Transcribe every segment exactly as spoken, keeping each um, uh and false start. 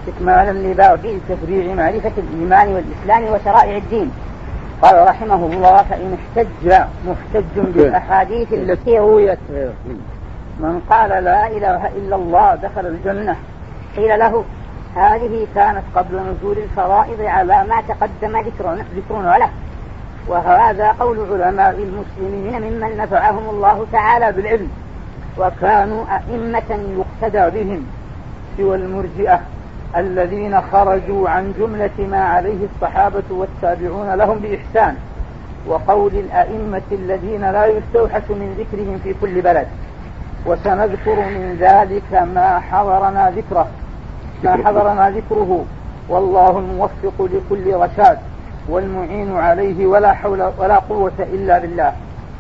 استكمالا لباقي تفريع معرفة الإيمان والإسلام وشرائع الدين. قال رحمه الله: فإن احتج محتج بالأحاديث التي رويت من قال لا إله إلا الله دخل الجنة، قيل له: هذه كانت قبل نزول الفرائض على ما تقدم ذكرنا له، وهذا قول علماء المسلمين ممن نفعهم الله تعالى بالعلم وكانوا أئمة يقتدى بهم، سوى المرجئة الذين خرجوا عن جملة ما عليه الصحابة والتابعون لهم بإحسان، وقول الأئمة الذين لا يستوحش من ذكرهم في كل بلد. وسنذكر من ذلك ما حضرنا ذكره ما حضرنا ذكره والله الموفق لكل رشاد والمعين عليه، ولا حول ولا قوة إلا بالله.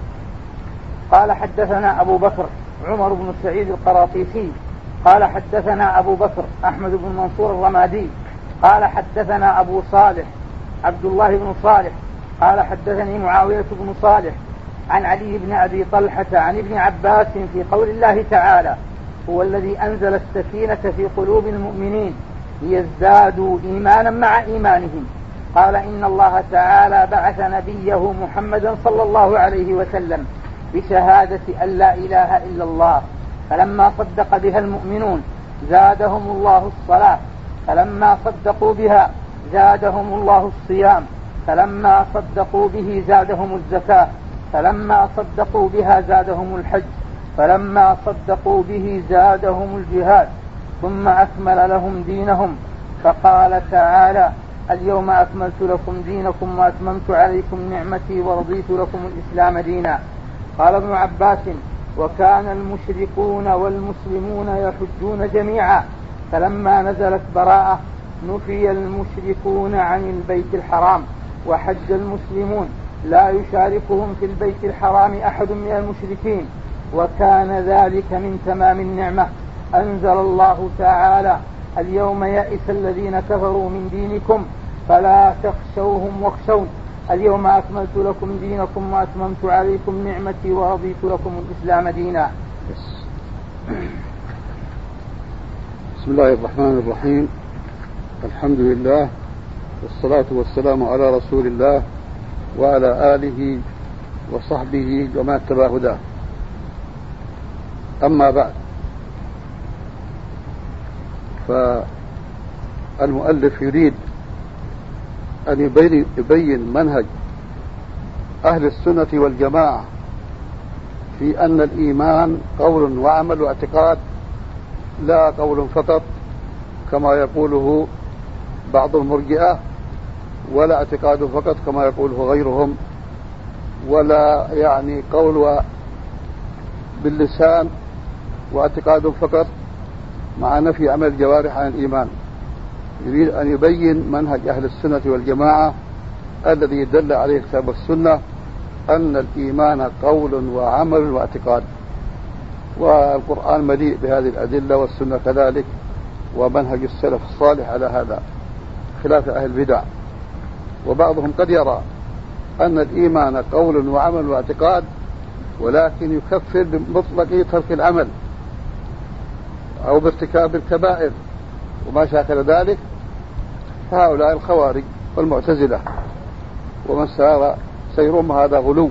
قال: حدثنا أبو بكر عمر بن سعيد القراطيسي قال: حدثنا أبو بكر أحمد بن منصور الرمادي قال: حدثنا أبو صالح عبد الله بن صالح قال: حدثني معاوية بن صالح عن علي بن أبي طلحة عن ابن عباس في قول الله تعالى: هو الذي أنزل السكينة في قلوب المؤمنين ليزدادوا إيمانا مع إيمانهم. قال: إن الله تعالى بعث نبيه محمدا صلى الله عليه وسلم بشهادة أن لا إله إلا الله، فلما صدق بها المؤمنون زادهم الله الصلاة، فلما صدقوا بها زادهم الله الصيام، فلما صدقوا به زادهم الزكاة، فلما صدقوا بها زادهم الحج، فلما صدقوا به زادهم الجهاد، ثم أكمل لهم دينهم. فقال تعالى: اليوم أكملت لكم دينكم وأتممت عليكم نعمتي ورضيت لكم الإسلام دينا. قال ابن عباس: وكان المشركون والمسلمون يحجون جميعا، فلما نزلت براءة نفي المشركون عن البيت الحرام وحج المسلمون، لا يشاركهم في البيت الحرام أحد من المشركين، وكان ذلك من تمام النعمة. أنزل الله تعالى: اليوم يئس الذين كفروا من دينكم فلا تخشوهم واخشون، اليوم أكملت لكم دينكم وأتممت عليكم نعمتي ورضيت لكم الإسلام دينا. بسم الله الرحمن الرحيم. الحمد لله والصلاة والسلام على رسول الله وعلى آله وصحبه وما اتبع هداه. أما بعد، فالمؤلف يريد أن يبين منهج أهل السنة والجماعة في أن الإيمان قول وعمل واعتقاد، لا قول فقط كما يقوله بعض المرجئة، ولا اعتقاد فقط كما يقوله غيرهم، ولا يعني قول باللسان واعتقاد فقط مع نفي عمل الجوارح عن الإيمان. يريد أن يبين منهج أهل السنة والجماعة الذي دل عليه الكتاب والسنة، أن الإيمان قول وعمل واعتقاد، والقرآن مليء بهذه الأدلة والسنة كذلك، ومنهج السلف الصالح على هذا خلاف أهل البدع. وبعضهم قد يرى أن الإيمان قول وعمل واعتقاد، ولكن يكفر بمطلق ترك العمل أو بارتكاب الكبائر وما شاكل ذلك، فهؤلاء الخوارج والمعتزلة ومن سار سيرهم هذا غلو.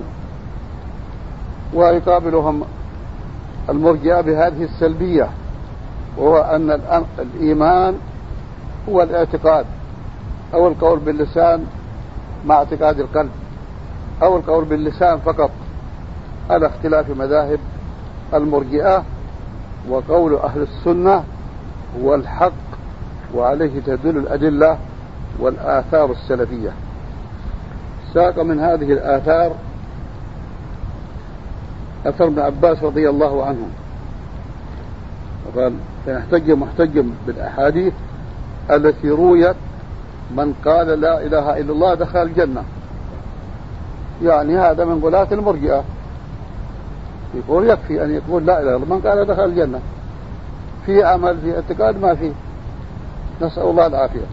ويقابلهم المرجئة بهذه السلبية، وهو أن الإيمان هو الاعتقاد أو القول باللسان مع اعتقاد القلب، أو القول باللسان فقط، على اختلاف مذاهب المرجئة. وقول أهل السنة هو الحق، وعليه تدل الأدلة والآثار السلفية. ساق من هذه الآثار أثر ابن عباس رضي الله عنه، وقال: فنحتج محتج بالأحاديث التي رويت من قال لا إله إلا الله دخل الجنة. يعني هذا من غلاة المرجئة، يقول يكفي أن يقول لا إله إلا الله من قال دخل الجنة، في عمل في اعتقاد ما فيه، نسأل الله العافية.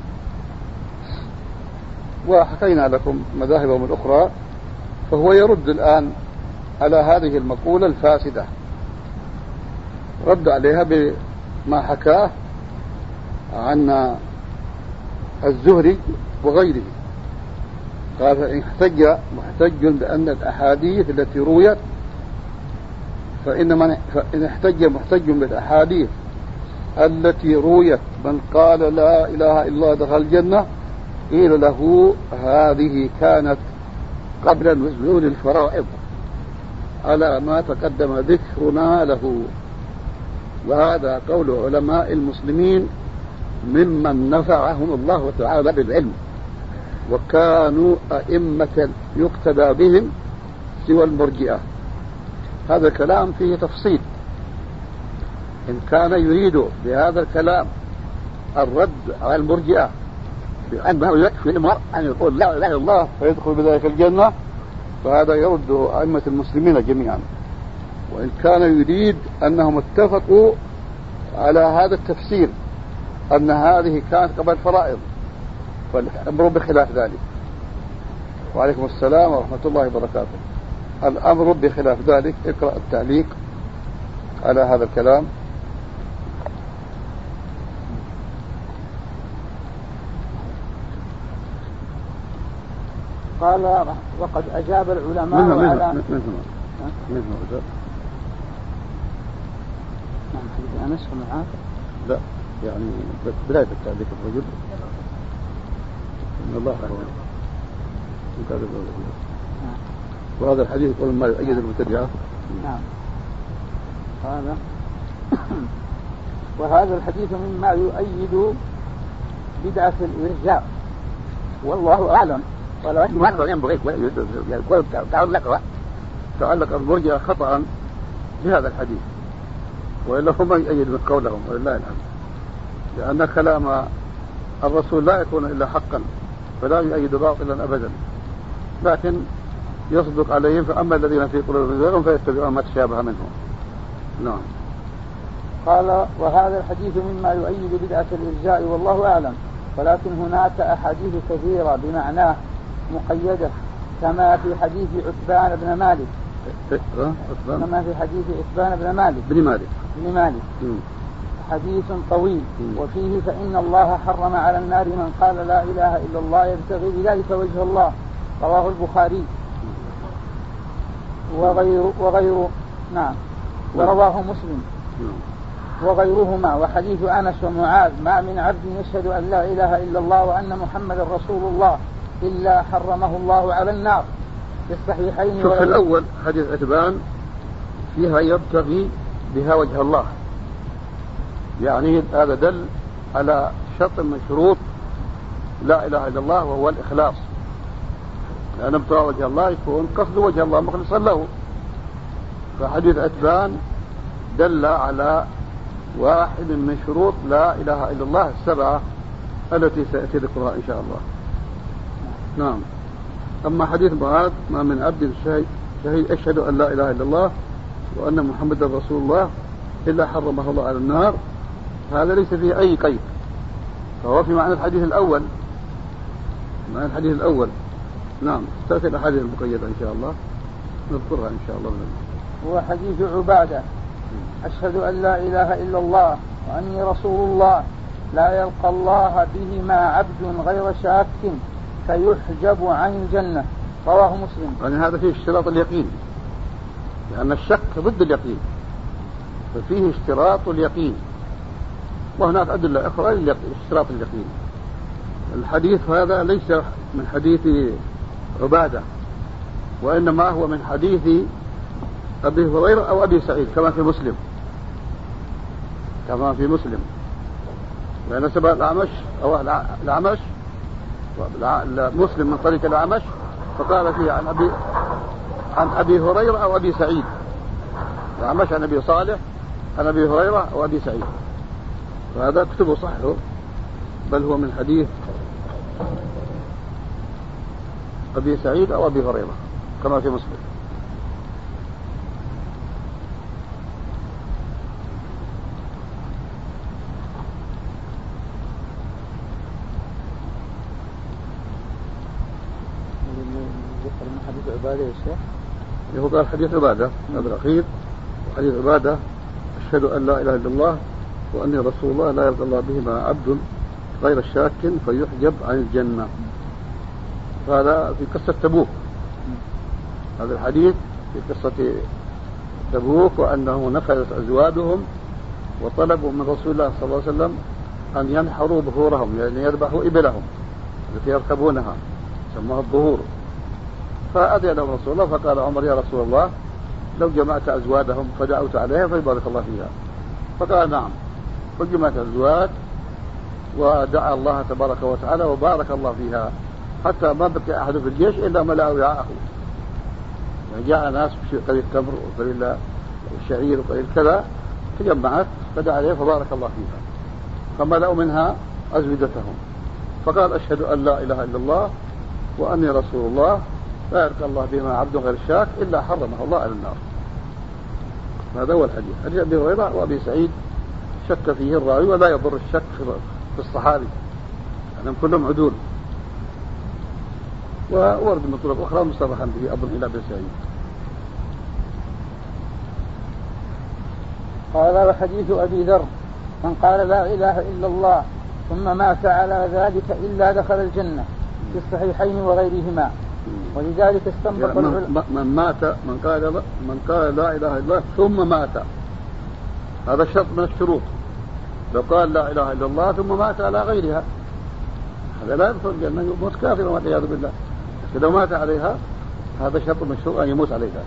وحكينا لكم مذاهبهم الأخرى، فهو يرد الآن على هذه المقولة الفاسدة، رد عليها بما حكاه عن الزهري وغيره قال فإن احتج محتج بأن الأحاديث التي رويت فإن من فإن احتج محتج بالأحاديث التي رويت من قال لا إله إلا الله دخل الجنة قيل له هذه كانت قبل نزول الفرائض على ما تقدم ذكرنا له. وهذا قول علماء المسلمين ممن نفعهم الله تعالى بالعلم وكانوا أئمة يقتدى بهم سوى المرجئة. هذا الكلام فيه تفصيل. إن كان يريد بهذا الكلام الرد على المرجئة بأنه يكفي المرء أن يقول لا إله إلا الله فيدخل بذلك الجنة فهذا يرد أئمة المسلمين جميعا. وإن كان يريد أنهم اتفقوا على هذا التفسير أن هذه كانت قبل الفرائض فالأمر بخلاف ذلك. وعليكم السلام ورحمة الله وبركاته. الأمر بخلاف ذلك. اقرأ التعليق على هذا الكلام. قال وقد أجاب العلماء منه على منه منه منه منه نعم حديث أنس ومعاذ لا يعني بداية التعليق الرجل إن الله أهوى وهذا الحديث يقول ما يؤيد المبتدعة. نعم. قال وهذا الحديث مما يؤيد بدعة الإرجاء والله أعلم. ولو أنه ما ينبغي يقول تعلق تعلق المرجئة خطأ بهذا الحديث وإلا هم يؤيد من قولهم ولله الحمد. لأن كلام الرسول لا يكون إلا حقا فلا يؤيد باطلا أبدا لكن يصدق عليهم. فأما الذين في قلوبهم زيغ فيتبعون ما تشابه منه. نعم. قال وهذا الحديث مما يؤيد بدعة الإرجاء والله أعلم. ولكن هناك أحاديث كثيرة بمعناه مقيدة كما في حديث عثمان بن مالك كما في حديث عثمان بن مالك بن مالك بن مالك حديث طويل وفيه فإن الله حرم على النار من قال لا إله إلا الله يبتغي بذلك وجه الله رواه البخاري وغير وغير نعم ورواه مسلم وغيرهما. وحديث أنس ومعاذ ما من عبد يشهد أن لا إله إلا الله وأن محمد رسول الله إلا حرمه الله على النار في الصحيحين. شوف الأول حديث عتبان فيها يبتغي بها وجه الله يعني هذا دل على شرط من شروط لا إله إلا الله وهو الإخلاص. لأن ابتغاء وجه الله يكون قصد وجه الله مخلصا له. فحديث عتبان دل على واحد من شروط لا إله إلا الله السبعة التي سيأتي ذكرها إن شاء الله. نعم. أما حديث معاذ ما من عبد شهيد أشهد أن لا إله إلا الله وأن محمد رسول الله إلا حرمه الله على النار هذا ليس فيه أي قيد فهو في معنى الحديث الأول معنى الحديث الأول. نعم. تأتي الأحاديث المقيدة إن شاء الله نذكرها إن شاء الله. هو حديث عبادة أشهد أن لا إله إلا الله وأني رسول الله لا يلقى الله بهما عبد غير شاك فيحجب عن الجنة رواه مسلم. يعني هذا فيه اشتراط اليقين لأن الشك ضد اليقين ففيه اشتراط اليقين وهناك أدلة أخرى لاشتراط اليقين. الحديث هذا ليس من حديث عبادة وإنما هو من حديث أبي هريرة أو أبي سعيد كما في مسلم كما في مسلم لأن سبب الأعمش أو الأعمش مسلم من طريق الأعمش فقال فيه عن أبي عن أبي هريرة أو أبي سعيد. الأعمش عن أبي صالح عن أبي هريرة أو أبي سعيد فهذا كتبه صحه بل هو من حديث أبي سعيد أو أبي هريرة كما في مسلم. حديث عبادة يا شيخ هو قال حديث عبادة هذا الأخير. وحديث عبادة أشهد أن لا إله إلا الله وأني رسول الله لا يرضى الله بهما عبد غير شاك فيحجب عن الجنة. هذا في قصة تبوك، هذا الحديث في قصة تبوك، وأنه نفذت أزواجهم وطلبوا من رسول الله صلى الله عليه وسلم أن ينحروا ظهورهم، يعني يذبحوا إبلهم التي يركبونها سموها الظهور. فأذن لهم رسول الله، فقال عمر يا رسول الله لو جمعت أزواجهم فدعوت عليها فيبارك الله فيها. فقال نعم، فجمعت الأزواج ودعا الله تبارك وتعالى وبارك الله فيها، حتى ما بقي أحد في الجيش إلا ملأ وعاءه. يعني جاء ناس قليل تمر وقليل شعير وقليل كذا، تجمعت فدعا عليها فبارك الله فيها، فملأوا منها أزودتهم. فقال أشهد أن لا إله إلا الله وأني رسول الله لا يرضى الله بهما عبد غير شاك إلا حرمه الله على النار. هذا هو الحديث. حديث أبي هريرة وأبي سعيد شك فيه الراوي، ولا يضر الشك في الصحابي لأنهم كلهم عدول. وورد من طرق أخرى مصرحا به أظن إلى أبي سعيد. قال وحديث أبي ذر من قال لا إله إلا الله ثم مات على ذلك إلا دخل الجنة في الصحيحين وغيرهما. ولذلك استنبط يعني من, من مات من قال من قال لا إله إلا الله ثم مات، هذا شرط من الشروط. لو قال لا إله إلا الله ثم مات على غيرها هذا لا يدخل الجنة، يموت كافرا والعياذ بالله. لكن لو مات عليها هذا شرط من الشروط أن يموت عليها.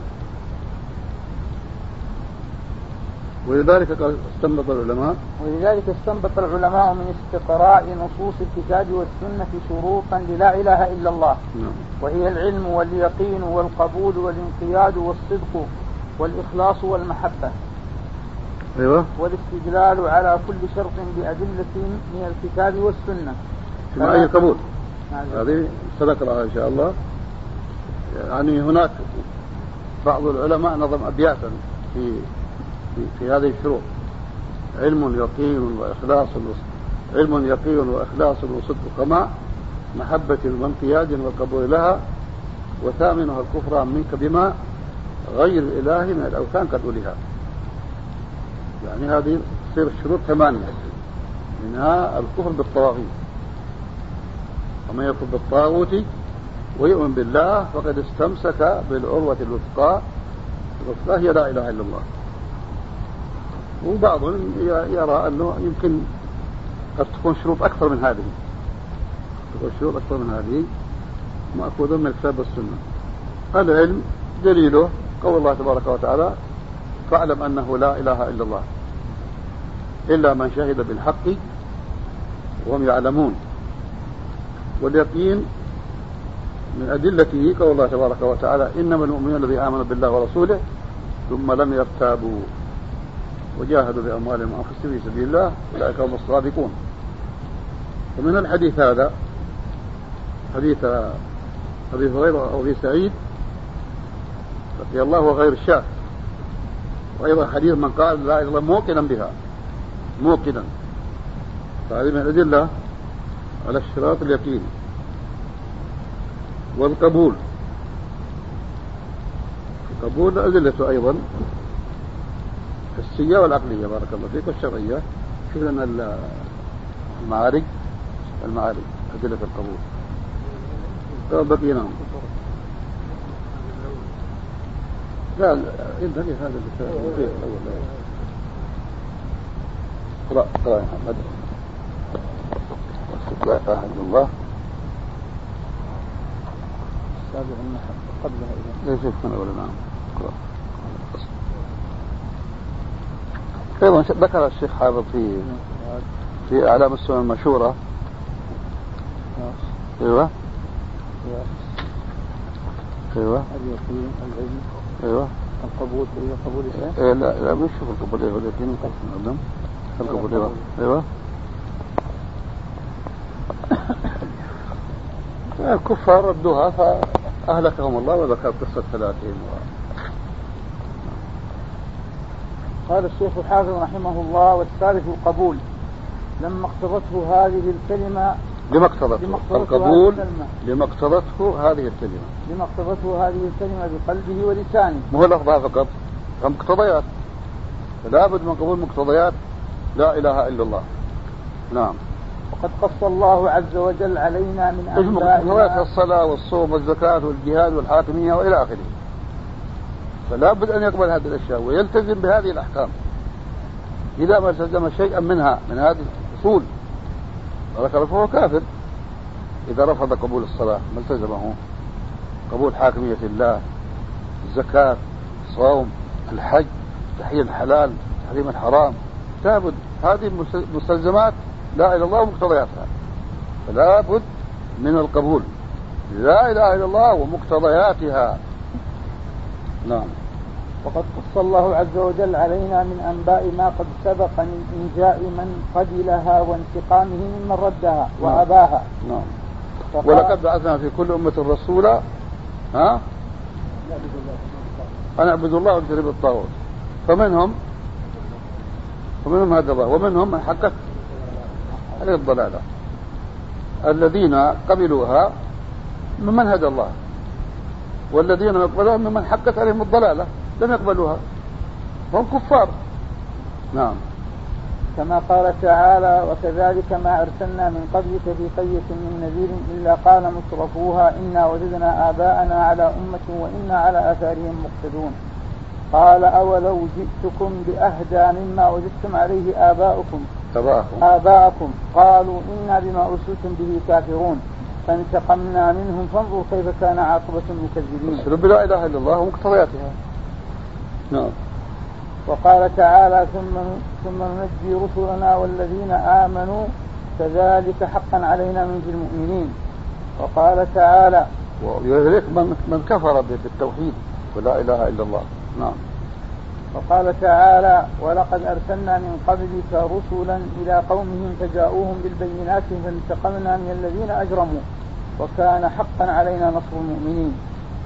ولذلك قال استنبط العلماء ولذلك استنبط العلماء من استقراء نصوص الكتاب والسنة شروطا للا إله إلا الله. نعم. وهي العلم واليقين والقبول والانقياد والصدق والإخلاص والمحبة. أيوة. والاستدلال على كل شرط بأدلة من الكتاب والسنة. كما أي القبول هذه سنقرأها إن شاء الله. يعني هناك بعض العلماء نظم أبياتا في في, في هذه الشروط: علم يقين وإخلاص علم يقين وإخلاص وصدق كما محبة وانقياد والقبول لها، وثامنها الكفر منك بما غير الإله من الأوثان قد أولها. يعني هذه تصير الشروط ثمانية، منها الكفر بالطواغيت، ومن يكفر بالطاغوت ويؤمن بالله فقد استمسك بالعروة الوثقى، الوثقى هي لا إله إلا الله. وبعضهم يرى أنه يمكن قد تكون شروط أكثر من هذه، تكون شروط أكثر من هذه مأخوذة من الكتاب والسنة. العلم دليله قول الله تبارك وتعالى: فاعلم أنه لا إله إلا الله إلا من شهد بالحق وهم يعلمون. واليقين من أدلته قول الله تبارك وتعالى: إنما المؤمنون الذين آمنوا بالله ورسوله ثم لم يرتابوا وجاهدوا بأموالهم وأنفسهم في سبيل الله أولئك هم الصادقون. ومن الحديث هذا حديث أبي هريرة وأبي سعيد رضي الله وغير الشاك، وأيضا حديث من قال لا إله إلا الله موقنا بها موقنا. فهذه من الأدلة على اشتراط اليقين والقبول. القبول أدلته أيضا الحسية والعقلية بارك الله فيك، والشرعية. شوف لنا المعارج المعارج أدلة القبول. بقينا لا انتهي هذا الأول. اقرأ اقرأ يا محمد. لا إله إلا الله سابع المحبة قبلها إذا ليس يكون أولا. نعم. اقرأ. أيضا ذكر الشيخ حافظ في في أعلام السنن المشهورة. أيوة أيوة اليقين العلم أيوة القبول. أيوة قبول إيش؟ إيه لا لا مش شوف القبول. أيوة اليقين القبول. القبول أيوة أيوة. الكفار ردوها فأهلكهم الله وذكر قصة ثلاثين. قال الشيخ الحافظ رحمه الله: والثالث القبول لما اقتضته هذه الكلمة لما اقتضته القبول لما اقتضته هذه الكلمة لما اقتضته هذه الكلمة بقلبه ولسانه. مو لفظها فقط، هم مقتضيات، فلا بد من قبول مقتضيات لا إله إلا الله. نعم. وقد قص الله عز وجل علينا من أنباء الصلاة والصوم والزكاة والجهاد والحاكمية وإلى آخره، فلا بد أن يقبل هذه الأشياء ويلتزم بهذه الأحكام. إذا ما التزم شيئا منها من هذه الأصول فهو كافر. إذا رفض قبول الصلاة ما التزمه، قبول حاكمية الله، الزكاة، الصوم، الحج، تحليل الحلال، تحريم الحرام، لابد هذه مستلزمات لا إله إلا الله ومقتضياتها، فلا بد من القبول لا إله إلا الله ومقتضياتها. نعم. وقد قص الله عز وجل علينا من أنباء ما قد سبق من إنجاء من قبلها وانتقامه ممن ردها وأباها. نعم. ولقد بعثنا في كل أمة رسولا ها أن اعبدوا الله واجتنبوا الطاغوت، فمنهم ومنهم هدى الله ومنهم من حقت عليه الضلالة. الذين قبلوها ممن هدى الله، والذين يقبلوها ممن حقت عليهم الضلالة لم يقبلوها، هم كفار. نعم. كما قال تعالى: وكذلك ما أرسلنا من قبلك في قرية من نذير إلا قال مترفوها إنا وجدنا آباءنا على أمة وإنا على آثارهم مقتدون. قال: أولو جئتكم بأهدى مما وجدتم عليه آباؤكم آباءكم قالوا إنا بما أرسلتم به كافرون فانتقمنا منهم فانظر كيف كان عاقبة المكذبين. رب لا إله إلا الله ومقتضياتها. نعم. وقال تعالى: ثم ثم ننجي رسلنا والذين آمنوا كذلك حقا علينا ننجي المؤمنين. وقال تعالى: ويهلك من من كفر بالتوحيد ولا إله إلا الله. نعم. وقال تعالى: ولقد أرسلنا من قبلك رسلا إلى قومهم فجاءوهم بالبينات فانتقمنا من الذين أجرموا وكان حقا علينا نصر المؤمنين.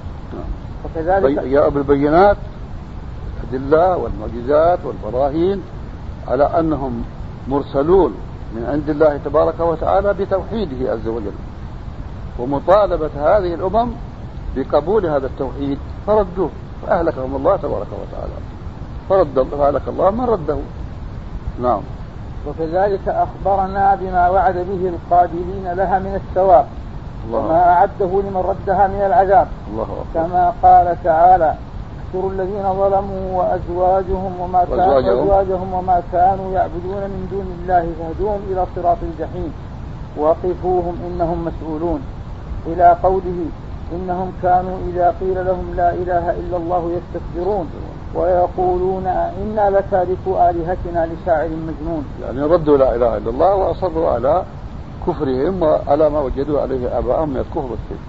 وكذلك جاء بالبينات الأدلة والمعجزات والبراهين على أنهم مرسلون من عند الله تبارك وتعالى بتوحيده عز وجل، ومطالبة هذه الأمم بقبول هذا التوحيد فردوه فأهلكهم الله تبارك وتعالى، فرد فأهلك الله من رده. نعم. وكذلك أخبرنا بما وعد به القابلين لها من الثواب وما أعده لمن ردها من العذاب. الله كما قال تعالى: احشروا الذين ظلموا وأزواجهم وما كانوا أزواجهم وما كانوا يعبدون من دون الله فاهدوهم إلى صراط الجحيم وقفوهم إنهم مسؤولون، إلى قوله: إنهم كانوا إذا قيل لهم لا إله إلا الله يستكبرون ويقولون إنا لتاركوا آلهتنا لشاعر مجنون. يعني ردوا لا إله إلا الله وأصروا على كفرهم وعلى ما وجدوا عليه آباءهم من الكفر والشرك.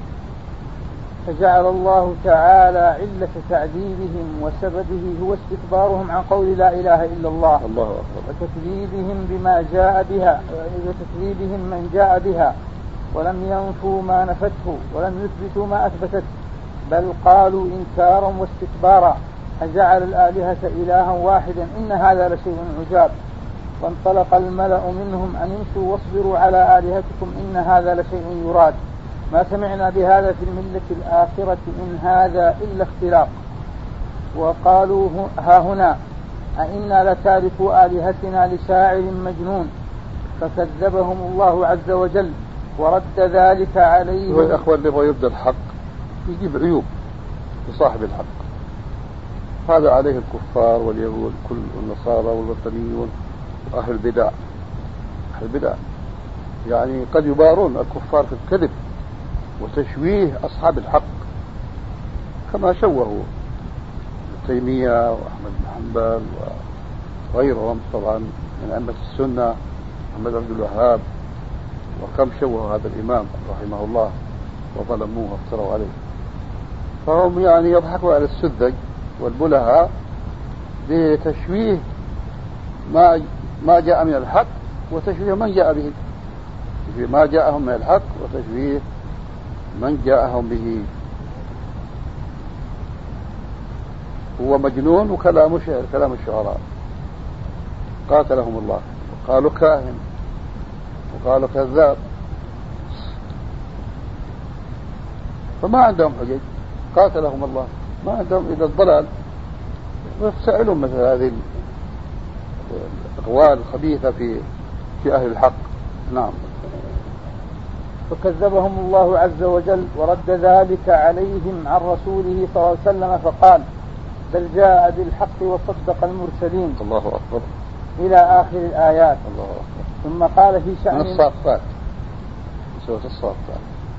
فجعل الله تعالى علة تعذيبهم وسببه هو استكبارهم عن قول لا إله إلا الله، الله أكبر، وتكذيبهم بما جاء بها وتكذيبهم من جاء بها، ولم ينفوا ما نفته ولم يثبتوا ما أثبتت، بل قالوا إنكارا واستكبارا: أجعل الآلهة إلها واحدا إن هذا لشيء عجاب. وانطلق الملأ منهم أن امشوا واصبروا على آلهتكم إن هذا لشيء يراد، ما سمعنا بهذا في الملة الآخرة إن هذا إلا اختلاق. وقالوا ها هنا أئنا لتاركوا آلهتنا لشاعر مجنون، فكذبهم الله عز وجل ورد ذلك عليهم. والأخوة اللي يبغى يبدأ الحق يجيب عيوب لصاحب الحق، هذا عليه الكفار واليهود كل النصارى والوثنيون وأهل البدع. أهل البدع يعني قد يبارون الكفار في الكذب وتشويه أصحاب الحق، كما شوهوا تيمية وأحمد بن حنبل وغيرهم طبعا من أئمة السنة، محمد عبد الوهاب، وكم شوهوا هذا الإمام رحمه الله وظلموه وافتروا عليه. فهم يعني يضحكوا على السذج والبلهاء بتشويه ما ما جاء من الحق وتشويه من جاء به، ما جاءهم من الحق وتشويه من جاءهم به. هو مجنون وكلام شعر، كلام الشعراء، قاتلهم الله، وقالوا كاهن وقالوا كذاب، فما عندهم حجج، قاتلهم الله، ما عندهم إلا الضلال. ويفسألون مثل هذه الأقوال الخبيثة في في أهل الحق. نعم. فكذبهم الله عز وجل ورد ذلك عليهم عن رسوله صلى الله عليه وسلم فقال بل جاء بالحق وصدق المرسلين. الله أكبر. إلى آخر الآيات. الله أكبر. ثم قال في شأن من الصافات، سورة الصافات.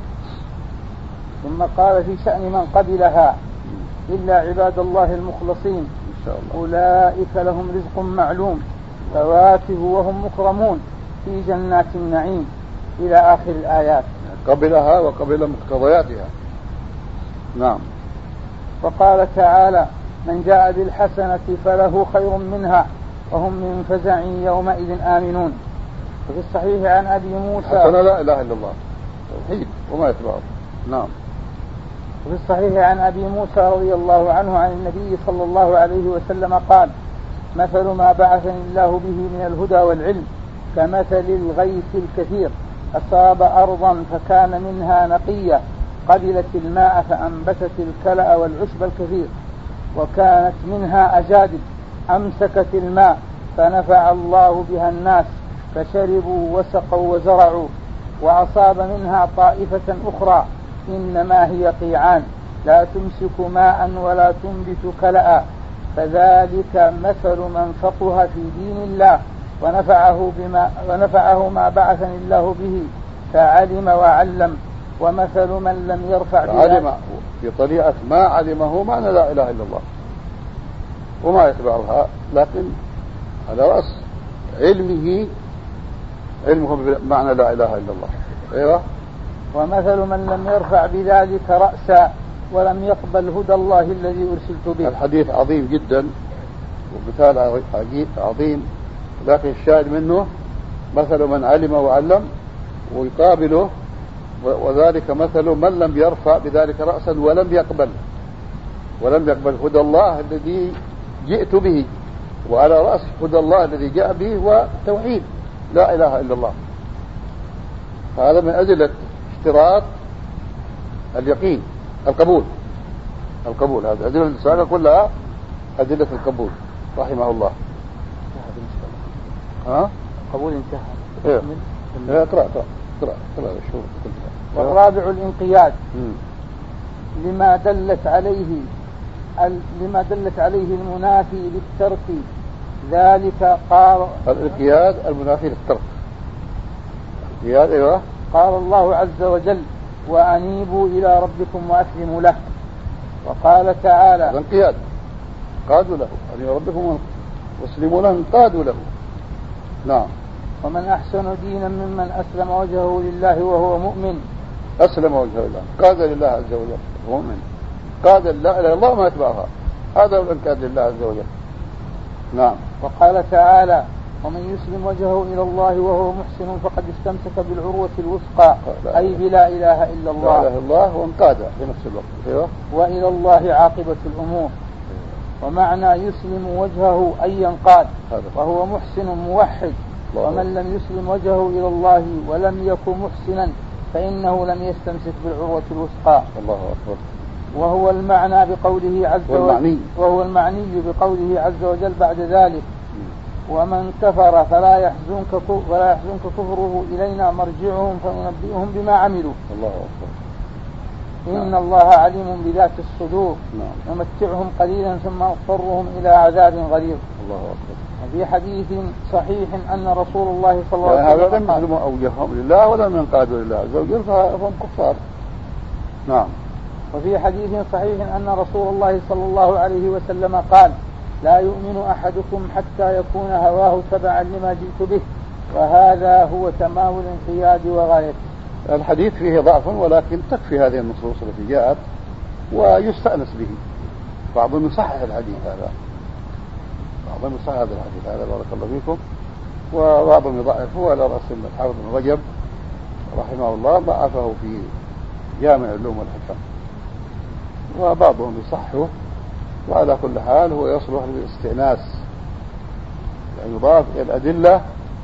ثم قال في شأن من قبلها إلا عباد الله المخلصين إن شاء الله أولئك لهم رزق معلوم فواكه وهم مكرمون في جنات النعيم إلى آخر الآيات. قبلها وقبل مقتضياتها. نعم. وقال تعالى من جاء بالحسنة فله خير منها وهم من فزع يومئذ آمنون. وفي الصحيح عن أبي موسى حسنة لا إله إلا الله توحيد وما يتبعه. نعم. وفي الصحيح عن أبي موسى رضي الله عنه عن النبي صلى الله عليه وسلم قال مثل ما بعثني الله به من الهدى والعلم كمثل الغيث الكثير أصاب أرضا فكان منها نقية قبلت الماء فأنبتت الكلأ والعشب الكثير وكانت منها أجادب أمسكت الماء فنفع الله بها الناس فشربوا وسقوا وزرعوا. وأصاب منها طائفة أخرى إنما هي قيعان لا تمسك ماء ولا تنبت كلأ فذلك مثل من فقه في دين الله ونفعه, بما ونفعه ما بعثني الله به فعلم وعلم. ومثل من لم يرفع علم في طريقة ما علمه معنى لا إله إلا الله وما يتبعها لكن على رأس علمه علمه بمعنى لا إله إلا الله. أيوة. ومثل من لم يرفع بذلك رأسا ولم يقبل هدى الله الذي أرسلت به. الحديث عظيم جدا ومثال عظيم لكن الشاهد منه مثل من علم وعلم ويقابله وذلك مثل من لم يرفع بذلك رأسا ولم يقبل ولم يقبل هدى الله الذي جئت به. وعلى رأس هدى الله الذي جاء به هو توحيد لا إله إلا الله. هذا من أدلة اشتراط اليقين القبول القبول هذا أدلة الرسالة كلها أدلة القبول رحمه الله. ها قبول انتهى. ايه اقرأ اقرأ اقرأ اقرأ شو كنت. والرابع الانقياد لما دلت عليه لما دلت عليه المنافي للترك ذلك قال الانقياد المنافي للترك الانقياد. ايوه. قال الله عز وجل وأنيبوا إلى ربكم وأسلموا له. وقال تعالى الانقياد قادوا له أنيبوا ربكم واسلموا له انقادوا له. نعم. ومن أحسن دينا ممن أسلم وجهه لله وهو مؤمن. أسلم وجهه لله قاد لله عز وجل مؤمن قاد لا إله إلا الله ما يتبعها هذا هو الانقياد لله عز وجل. نعم. وقال تعالى ومن يسلم وجهه إلى الله وهو محسن فقد استمسك بالعروة الوثقى أي بلا إله إلا الله. لا إله إلا الله وانقاد في نفس الوقت. أيوه. وإلى الله عاقبة الأمور. ومعنى يسلم وجهه أي ينقاد وهو محسن موحد. ومن لم يسلم وجهه إلى الله ولم يكن محسنا فإنه لم يستمسك بالعروة الوثقى. الله أكبر. وهو المعنى بقوله عز وجل وهو المعني بقوله عز وجل بعد ذلك ومن كفر فلا يحزنك فلا يحزنك كفره إلينا مرجعهم فننبئهم بما عملوا. الله أكبر. إن نعم. الله عليم بذات الصدور. نعم. نمتعهم قليلا ثم نضطرهم إلى عذاب غليظ. الله أكبر. في حديث صحيح أن رسول الله صلى الله عليه وسلم هذا لم يعلموا أوجههم لله ولم ينقادوا لله عز وجل فهم كفار. نعم. وفي حديث صحيح أن رسول الله صلى الله عليه وسلم قال لا يؤمن أحدكم حتى يكون هواه تبعا لما جئت به وهذا هو تمام الانقياد وغايته. الحديث فيه ضعف ولكن تكفي هذه النصوص التي جاءت ويستأنس به. بعضهم يصحح الحديث هذا بعضهم يصحح هذا الحديث هذا بارك الله فيكم وبعضهم يضعفه على رأس الحافظ بن رجب رحمه الله ضعفه في جامع العلوم والحكم وبعضهم يصحه. وعلى كل حال هو يصلح للاستئناس يعني يضاف إلى الأدلة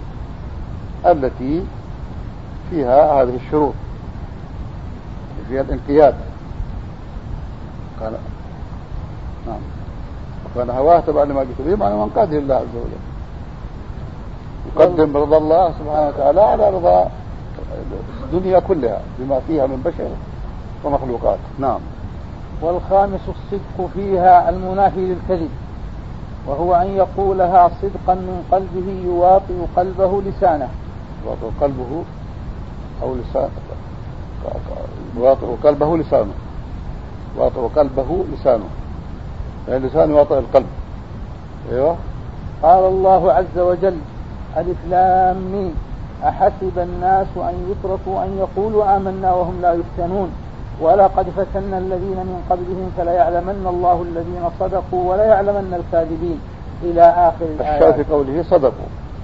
التي فيها هذه الشروط فيها الانقياد. قال نعم وكان هواه تبع لما جئت به معنى من قاد لله عز وجل. يقدم رضا الله سبحانه وتعالى على رضا الدنيا كلها بما فيها من بشر ومخلوقات. نعم. والخامس الصدق فيها المنافي للكذب، وهو أن يقولها صدقا من قلبه يواطئ قلبه لسانه. يواطئ قلبه أو لسانه يواطئ قلبه لسانه يواطئ قلبه لسانه يعني لسانه يواطئ القلب. أيوة. قال الله عز وجل: ألف لام ميم أحسب الناس أن يتركوا أن يقولوا آمنا وهم لا يفتنون ولقد فتنا الذين من قبلهم فليعلمن الله الذين صدقوا وليعلمن الكاذبين إلى آخر الآيات. الشاهد في قوله صدقوا،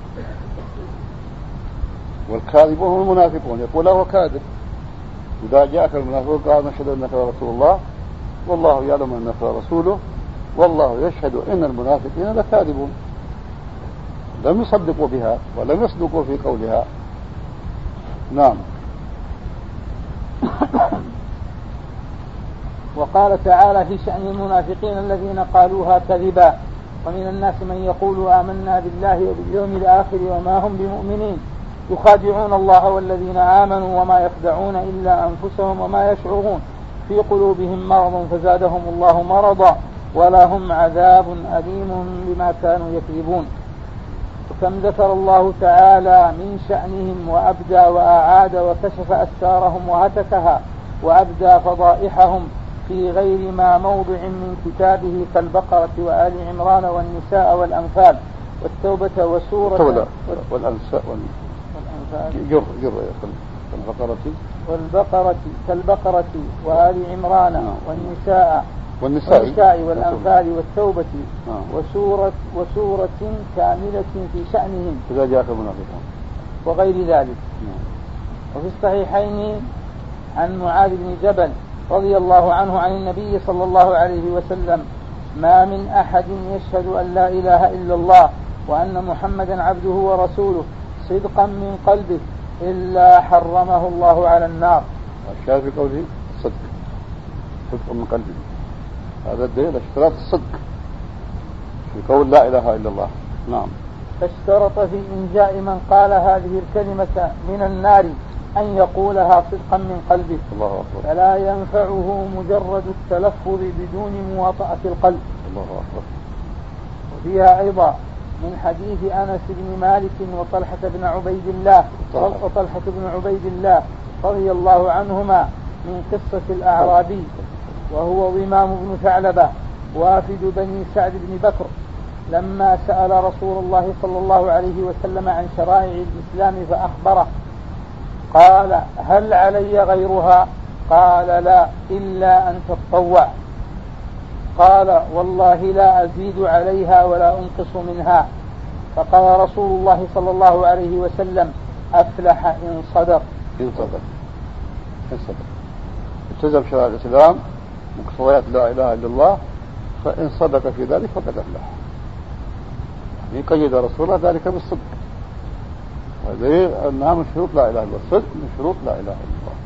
والكاذبون هم المنافقون، يقول هو كاذب. إذا جاءك المنافقون قال نشهد أنك رسول الله والله يعلم أنك رسوله والله يشهد إن المنافقين لكاذبون. لم يصدقوا بها ولم يصدقوا في قولها. نعم. وقال تعالى في شأن المنافقين الذين قالوها كذبا: ومن الناس من يقول آمنا بالله وباليوم الآخر وما هم بمؤمنين يخادعون الله والذين آمنوا وما يخدعون إلا أنفسهم وما يشعرون في قلوبهم مرض فزادهم الله مرضا ولهم عذاب أليم بما كانوا يكذبون. وكم ذكر الله تعالى من شأنهم وأبدى وأعاد وكشف أستارهم وهتكها وأبدى فضائحهم في غير ما موضع من كتابه كالبقرة وآل عمران والنساء والأنفال والتوبة وسورة والأنساء جر جر كالبقرة والبقرة كالبقرة وآل عمران والنساء والنساء والأنفال والتوبة وسورة وسورة كاملة في شأنهم إذا جاءك المنافقون وغير ذلك. وفي الصحيحين عن معاذ بن جبل رضي الله عنه عن النبي صلى الله عليه وسلم: ما من أحد يشهد أن لا إله إلا الله وأن محمدا عبده ورسوله صدقا من قلبه إلا حرمه الله على النار. الشاهد في قوله صدق صدق من قلبه، هذا الدليل اشتراط الصدق في قول لا إله إلا الله. نعم. فاشترط في إنجاء من قال هذه الكلمة من النار أن يقولها صدقا من قلبه. الله أكبر. فلا ينفعه مجرد التلفظ بدون مواطأة القلب. الله أكبر. وفيها أيضا من حديث أنس بن مالك وطلحة بن عبيد الله وطلحة بن عبيد الله رضي الله عنهما من قصة الأعرابي وهو ضمام بن ثعلبة وافد بني سعد بن بكر لما سأل رسول الله صلى الله عليه وسلم عن شرائع الإسلام فأخبره قال: هل علي غيرها؟ قال: لا إلا أن تتطوع. قال: والله لا أزيد عليها ولا أنقص منها. فقال رسول الله صلى الله عليه وسلم: أفلح إن صدق. إن صدق إن صدق التزم شرائع الإسلام مقتضيات لا إله إلا الله، فإن صدق في ذلك فقد أفلح. يعني قيد رسول الله ذلك بالصدق، ودليل أنها من شروط لا إله إلا الله. الصدق من شروط لا إله إلا الله.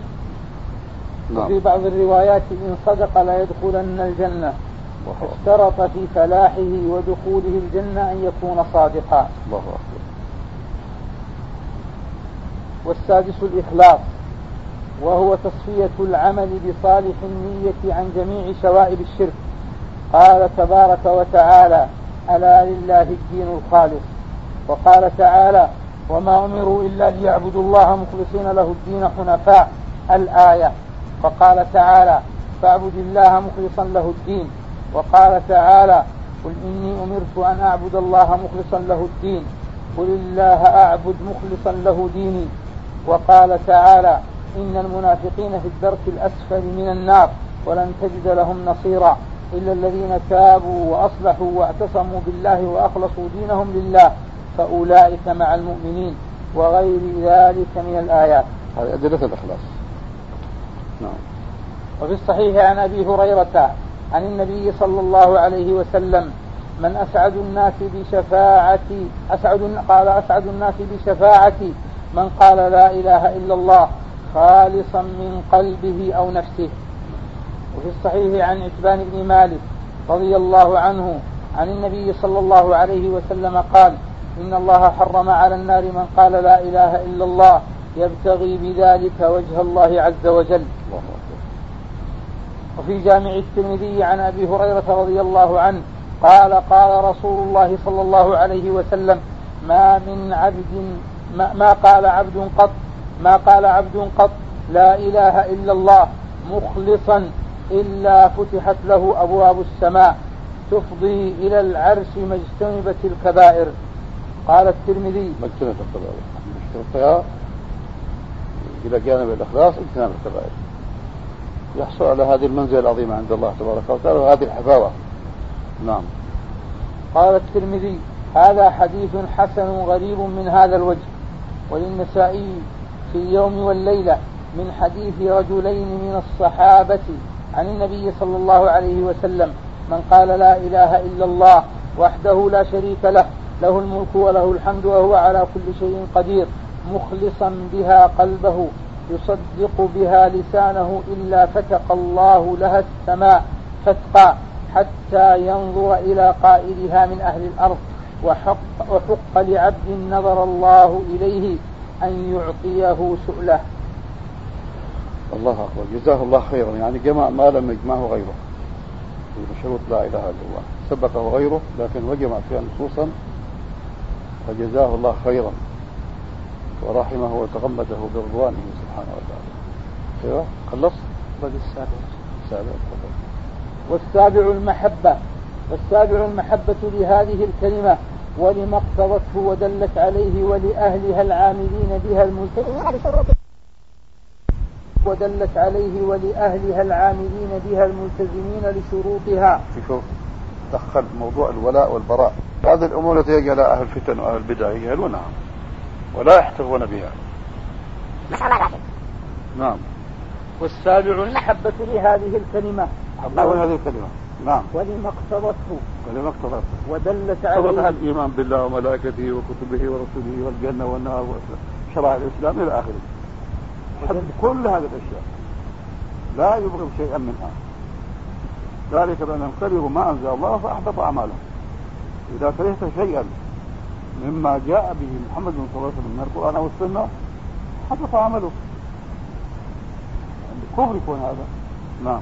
نعم. وفي بعض الروايات: إن صدق لا يدخلن الجنة. اشترط في فلاحه ودخوله الجنة أن يكون صادقا. الله أكبر. والسادس الإخلاص، وهو تصفية العمل بصالح النية عن جميع شوائب الشرك. قال تبارك وتعالى: ألا لله الدين الخالص. وقال تعالى: وما أمروا إلا ليعبدوا الله مخلصين له الدين حنفاء. الآية. وقال تعالى: فاعبد الله مخلصا له الدين. وقال تعالى: قل إني أمرت أن أعبد الله مخلصا له الدين قل الله أعبد مخلصا له ديني. وقال تعالى: إن المنافقين في الدرك الأسفل من النار ولن تجد لهم نصيرا إلا الذين تابوا وأصلحوا واعتصموا بالله وأخلصوا دينهم لله فأولئك مع المؤمنين وغير ذلك من الآيات. هذه أدلة الإخلاص. نعم. وفي الصحيح عن أبي هريرة عن النبي صلى الله عليه وسلم: من أسعد الناس بشفاعتي أسعد قال أسعد الناس بشفاعتي من قال لا إله إلا الله خالصا من قلبه أو نفسه. وفي الصحيح عن عتبان بن مالك رضي الله عنه عن النبي صلى الله عليه وسلم قال: إن الله حرم على النار من قال لا إله إلا الله يبتغي بذلك وجه الله عز وجل. وفي جامع الترمذي عن أبي هريرة رضي الله عنه قال قال رسول الله صلى الله عليه وسلم ما من عبد ما, ما قال عبد قط ما قال عبد قط لا إله إلا الله مخلصا إلا فتحت له أبواب السماء تفضي إلى العرش ما اجتنبت الكبائر. قال الترمذي ما اجتنبت الكبائر مشترطها إلى جانب الإخلاص اجتناب الكبائر يحصل على هذه المنزلة العظيمة عند الله تبارك وتعالى وهذه الحفاوة. نعم. قال الترمذي هذا حديث حسن غريب من هذا الوجه. وللنسائي في اليوم والليلة من حديث رجلين من الصحابة عن النبي صلى الله عليه وسلم من قال لا إله إلا الله وحده لا شريك له له الملك وله الحمد وهو على كل شيء قدير مخلصا بها قلبه يصدق بها لسانه إلا فتق الله لها السماء فتقا حتى ينظر إلى قائلها من أهل الأرض وحق, وحق لعبد نظر الله إليه أن يعطيه سؤله. الله أكبر. جزاه الله خيرا. يعني جمع ما لم يجمعه غيره في شروط لا إله إلا الله سبقه غيره لكن وجمع فيها نصوصا فجزاه الله خيرا ورحمه وتغمده برضوانه سبحانه وتعالى. ايوه خلص. بدي السابع. السابع. والسابع المحبة. والسابع المحبة لهذه الكلمة ولما اقتضته ودلت عليه ولأهلها العاملين بها الملتزمين ودلت عليه ولأهلها العاملين بها الملتزمين لشروطها. شوف دخل موضوع الولاء والبراء. هذه الأمور التي يجعل أهل الفتن وأهل البدع يجهلونها ولا يحتفون بها. نعم. والسابع المحبة لهذه الكلمة حبه هذه الكلمة. نعم. ولما اقتضته ولما اقتضته ودلت عليه اقتضتها الإيمان بالله وملائكته وكتبه ورسله والجنة والنار وشرائع الإسلام إلى آخره. حب كل هذه الأشياء لا يبغض شيئا منها ذلك بأنهم كرهوا ما أنزل الله فأحبط أعمالهم. إذا كرهت شيئا مما جاء به محمد صلى الله عليه وسلم من القرآن والسنة حبط عمله. كفر يكون هذا. نعم.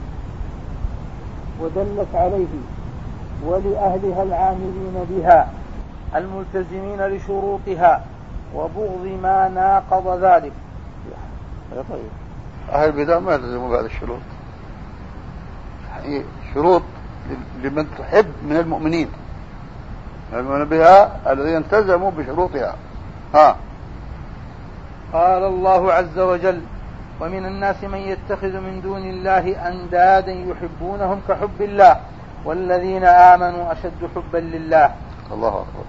ودلت عليه ولأهلها العاملين بها الملتزمين لشروطها وبغض ما ناقض ذلك. يا طيب أهل البدع ما يلزموا بهذه الشروط. شروط لمن تحب من المؤمنين المؤمنين بها الذين التزموا بشروطها. ها. قال الله عز وجل ومن الناس من يتخذ من دون الله أندادا يحبونهم كحب الله والذين آمنوا أشد حبا لله. الله أكبر.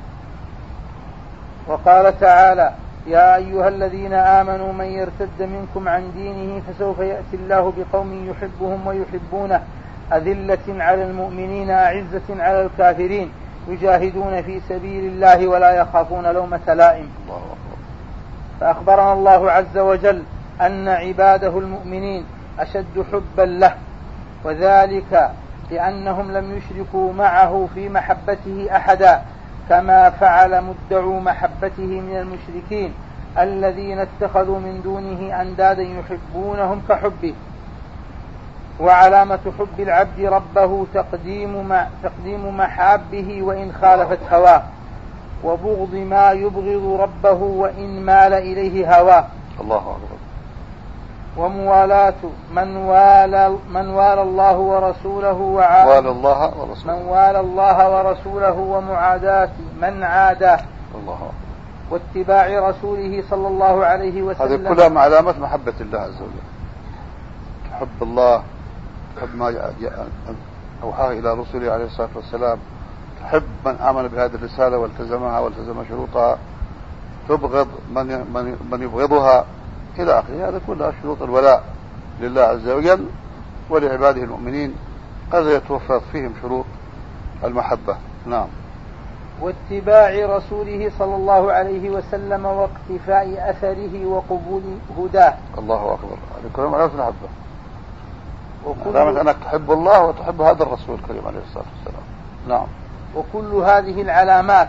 وقال تعالى يا أيها الذين آمنوا من يرتد منكم عن دينه فسوف يأتي الله بقوم يحبهم ويحبونه أذلة على المؤمنين أعزة على الكافرين يجاهدون في سبيل الله ولا يخافون لومة لائم. فأخبرنا الله عز وجل أن عباده المؤمنين أشد حبا له وذلك لأنهم لم يشركوا معه في محبته أحدا كما فعل مدعو محبته من المشركين الذين اتخذوا من دونه أندادا يحبونهم كحبه. وعلامة حب العبد ربه تقديم ما تقديم محابه وإن خالفت هواه وبغض ما يبغض ربه وإن مال إليه هواه. الله أكبر. وموالاة من والى من والى الله ورسوله وعاد الله ورسوله من والى الله ورسوله ومعاداة من عاداه. الله أكبر. واتباع رسوله صلى الله عليه وسلم. هذه كلها من علامات محبة الله عز وجل. تحب الله تحب ما أوحاه إلى رسوله عليه الصلاة والسلام تحب من آمن بهذه الرسالة والتزمها والتزم شروطها تبغض من من من يبغضها إلى آخره. هذا كلها شروط الولاء لله عز وجل ولعباده المؤمنين قد يتوفر فيهم شروط المحبة. نعم. واتباع رسوله صلى الله عليه وسلم واقتفاء أثره وقبول هداه. الله أكبر. هذه كلها من علامات المحبة. علامة أنك تحب الله وتحب هذا الرسول الكريم عليه الصلاة والسلام. نعم. وكل هذه العلامات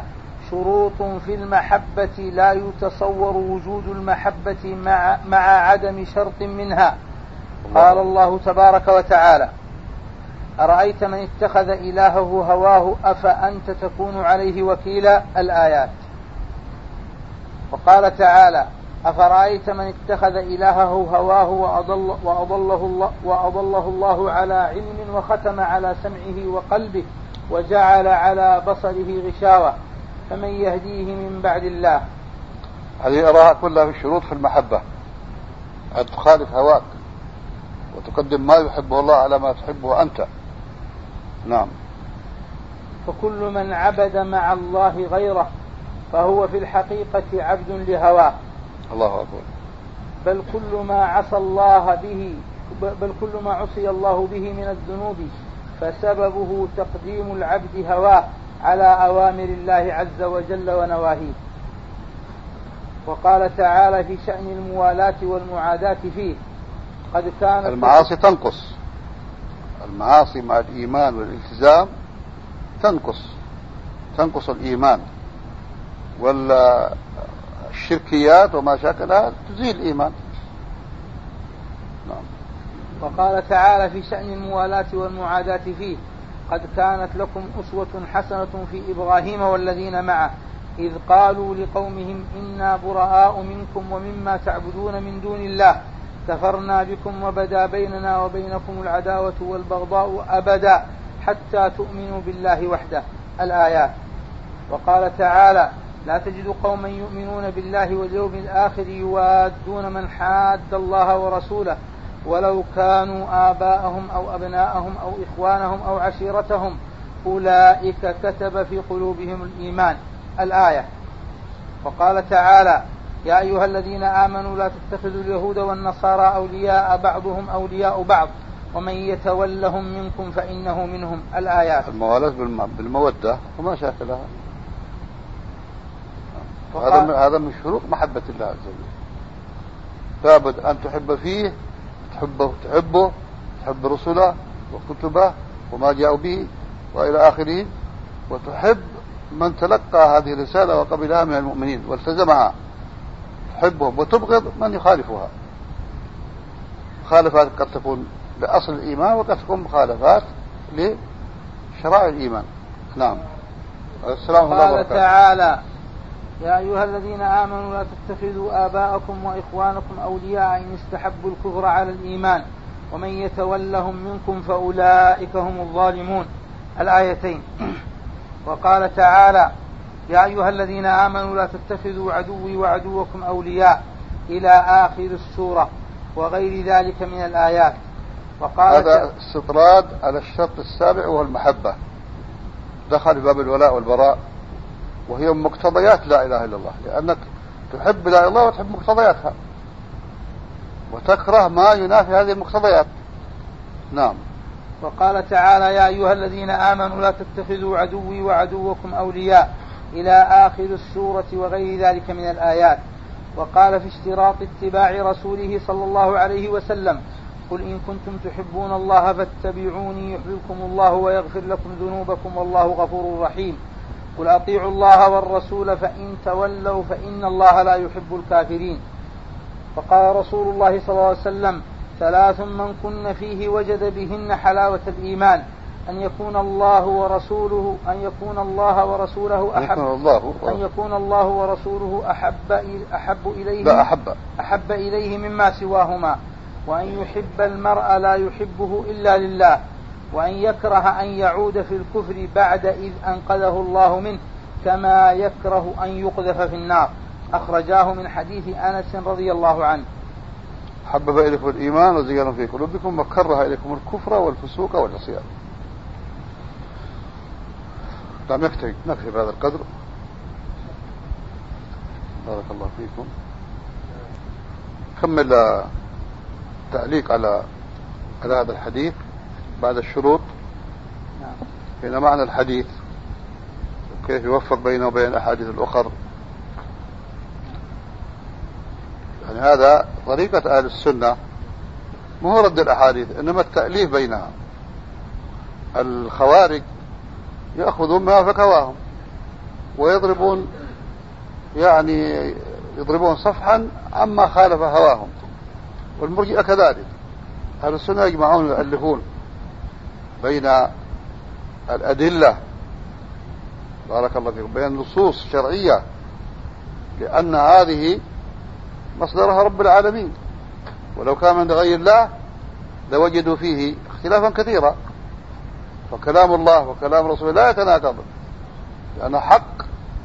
شروط في المحبة لا يتصور وجود المحبة مع, مع عدم شرط منها. قال الله تبارك وتعالى: أرأيت من اتخذ إلهه هواه أفأنت تكون عليه وكيلا. الآيات. وقال تعالى: أفرأيت من اتخذ إلهه هواه وأضل وأضله الله, وأضله الله على علم وختم على سمعه وقلبه وجعل على بصره غشاوة فمن يهديه من بعد الله. هذه أراها كلها في الشروط في المحبة، أن تخالف هواك وتقدم ما يحبه الله على ما تحبه أنت. نعم. فكل من عبد مع الله غيره فهو في الحقيقة عبد لهواه. الله أكبر. بل كل ما عصى الله به بل كل ما عصي الله به من الذنوب فسببه تقديم العبد هواه على أوامر الله عز وجل ونواهيه. وقال تعالى في شأن الموالاة والمعاداة فيه: قد كانت المعاصي تنقص، المعاصي مع الإيمان والالتزام تنقص تنقص الإيمان، والشركيات وما شاكلها تزيل الإيمان. نعم. وقال تعالى في شأن الموالاة والمعاداة فيه: قد كانت لكم أسوة حسنة في إبراهيم والذين معه إذ قالوا لقومهم إنا براء منكم ومما تعبدون من دون الله كفرنا بكم وبدا بيننا وبينكم العداوة والبغضاء أبدا حتى تؤمنوا بالله وحده. الآيات. وقال تعالى: لا تجد قوما يؤمنون بالله واليوم الآخر يوادون من حاد الله ورسوله ولو كانوا آباءهم أو أبناءهم أو إخوانهم أو عشيرتهم أولئك كتب في قلوبهم الإيمان. الآية. وقال تعالى: يا أيها الذين آمنوا لا تتخذوا اليهود والنصارى أولياء بعضهم أولياء بعض ومن يتولهم منكم فإنه منهم. الآيات. الموالاة بالمودة وما شاكلها، هذا هذا من شروط محبة الله عز وجل. لابد أن تحب فيه، تحبه تحبه تحب رسله وكتبه وما جاءوا به وإلى آخره، وتحب من تلقى هذه الرسالة وقبلها من المؤمنين والتزمها، تحبهم، وتبغض من يخالفها. مخالفات قد تكون لأصل الإيمان وقد تكون مخالفات لشرائع الإيمان. نعم. السلام عليكم. قال تعالى: يا أيها الذين آمنوا لا تتخذوا آباءكم وإخوانكم أولياء إن استحبوا الكفر على الإيمان ومن يتولهم منكم فأولئك هم الظالمون. الآيتين. وقال تعالى: يا أيها الذين آمنوا لا تتخذوا عدوي وعدوكم أولياء إلى آخر السورة وغير ذلك من الآيات. وقال هذا استطراد على الشرط السابع وهو المحبة، دخل باب الولاء والبراء، وهي مقتضيات لا إله إلا الله، لأنك تحب لا إله إلا الله وتحب مقتضياتها وتكره ما ينافي هذه المقتضيات. نعم. وقال تعالى: يا أيها الذين آمنوا لا تتخذوا عدوي وعدوكم أولياء إلى آخر السورة وغير ذلك من الآيات. وقال في اشتراط اتباع رسوله صلى الله عليه وسلم: قل إن كنتم تحبون الله فاتبعوني يحببكم الله ويغفر لكم ذنوبكم والله غفور رحيم. قل أطيعوا الله والرسول فإن تولوا فإن الله لا يحب الكافرين. وقال رسول الله صلى الله عليه وسلم: ثلاث من كن فيه وجد بهن حلاوة الإيمان: أن يكون الله ورسوله أن يكون الله ورسوله أحب أن يكون الله ورسوله أحب أحب إليه لا أحب أحب إليه مما سواهما، وأن يحب المرء لا يحبه إلا لله، وأن يكره أن يعود في الكفر بعد إذ أنقذه الله منه كما يكره أن يقذف في النار. أخرجاه من حديث أنس رضي الله عنه. حبب إليكم الإيمان وزينه في قلوبكم وكره إليكم الكفر والفسوق والعصيان. نعم. يكتفي نكتفي بهذا القدر. بارك الله فيكم. كمل تعليق على على هذا الحديث بعد الشروط. نعم. هنا معنى الحديث وكيف يوفق بينه وبين الأحاديث الأخرى. يعني هذا طريقة أهل السنة، مو رد الأحاديث إنما التأليف بينها. الخوارج يأخذون ما فكواهم ويضربون يعني يضربون صفحا عما خالف هواهم. والمرجئة كذلك. أهل السنة يجمعون ويؤلفون بين الأدلة بارك الله فيكم بين النصوص الشرعية، لأن هذه مصدرها رب العالمين، ولو كان من غير الله لوجدوا فيه اختلافا كثيرا. فكلام الله وكلام رسوله لا يتناقض، لأنه حق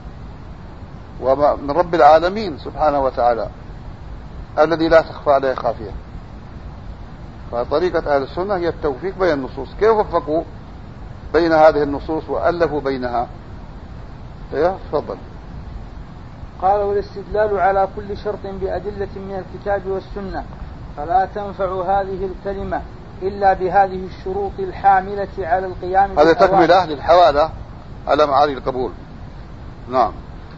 ومن رب العالمين سبحانه وتعالى الذي لا تخفى عليه خافية. فطريقة أهل السنة هي التوفيق بين النصوص. كيف وفقوا بين هذه النصوص وألفوا بينها؟ تفضل. قال: والاستدلال على كل شرط بأدلة من الكتاب والسنة، فلا تنفع هذه الكلمة إلا بهذه الشروط الحاملة على القيام. هذا تكمل أهل الحوالة على معاني القبول. نعم.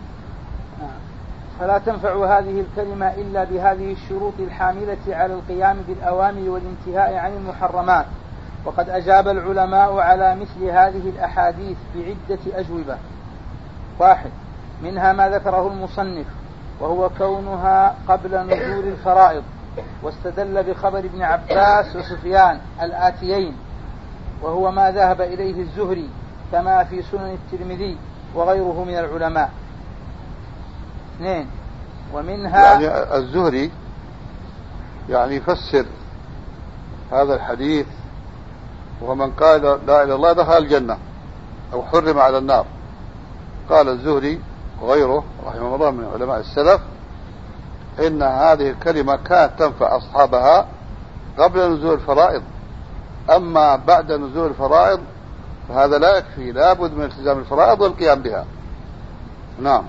فلا تنفع هذه الكلمة إلا بهذه الشروط الحاملة على القيام بالأوامر والانتهاء عن المحرمات. وقد أجاب العلماء على مثل هذه الأحاديث بعدة أجوبة. واحد منها ما ذكره المصنف، وهو كونها قبل نزول الفرائض، واستدل بخبر ابن عباس وسفيان الآتيين، وهو ما ذهب إليه الزهري كما في سنن الترمذي وغيره من العلماء. اثنين ومنها يعني الزهري يعني يفسر هذا الحديث، ومن قال لا إله إلا الله دخل الجنة أو حرم على النار. قال الزهري وغيره رحمه الله من علماء السلف إن هذه الكلمة كانت تنفع أصحابها قبل نزول الفرائض، أما بعد نزول الفرائض فهذا لا يكفي، لا بد من التزام الفرائض والقيام بها. نعم.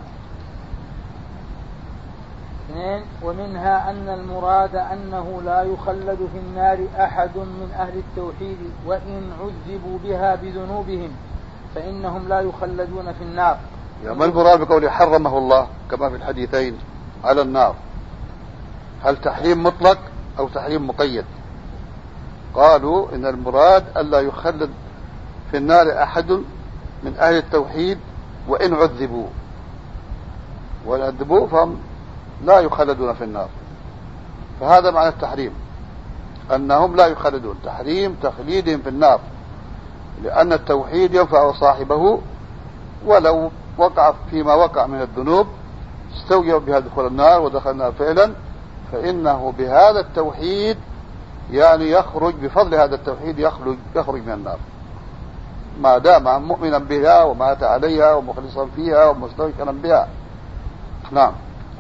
اثنين ومنها أن المراد أنه لا يخلد في النار أحد من أهل التوحيد وإن عذبوا بها بذنوبهم فإنهم لا يخلدون في النار. يعني ما المراد بقوله حرمه الله كما في الحديثين على النار؟ هل تحريم مطلق أو تحريم مقيد؟ قالوا إن المراد ألا يخلد في النار أحد من أهل التوحيد وإن عذبوا، وإن عذبوا فهم لا يخلدون في النار. فهذا معنى التحريم، أنهم لا يخلدون، تحريم تخليدهم في النار، لأن التوحيد ينفع صاحبه ولو وقع فيما وقع من الذنوب استوجب بها دخول النار ودخلنا فعلا، فإنه بهذا التوحيد يعني يخرج بفضل هذا التوحيد يخرج, يخرج من النار ما دام مؤمنا بها ومات عليها ومخلصا فيها ومستوكنا بها. نعم.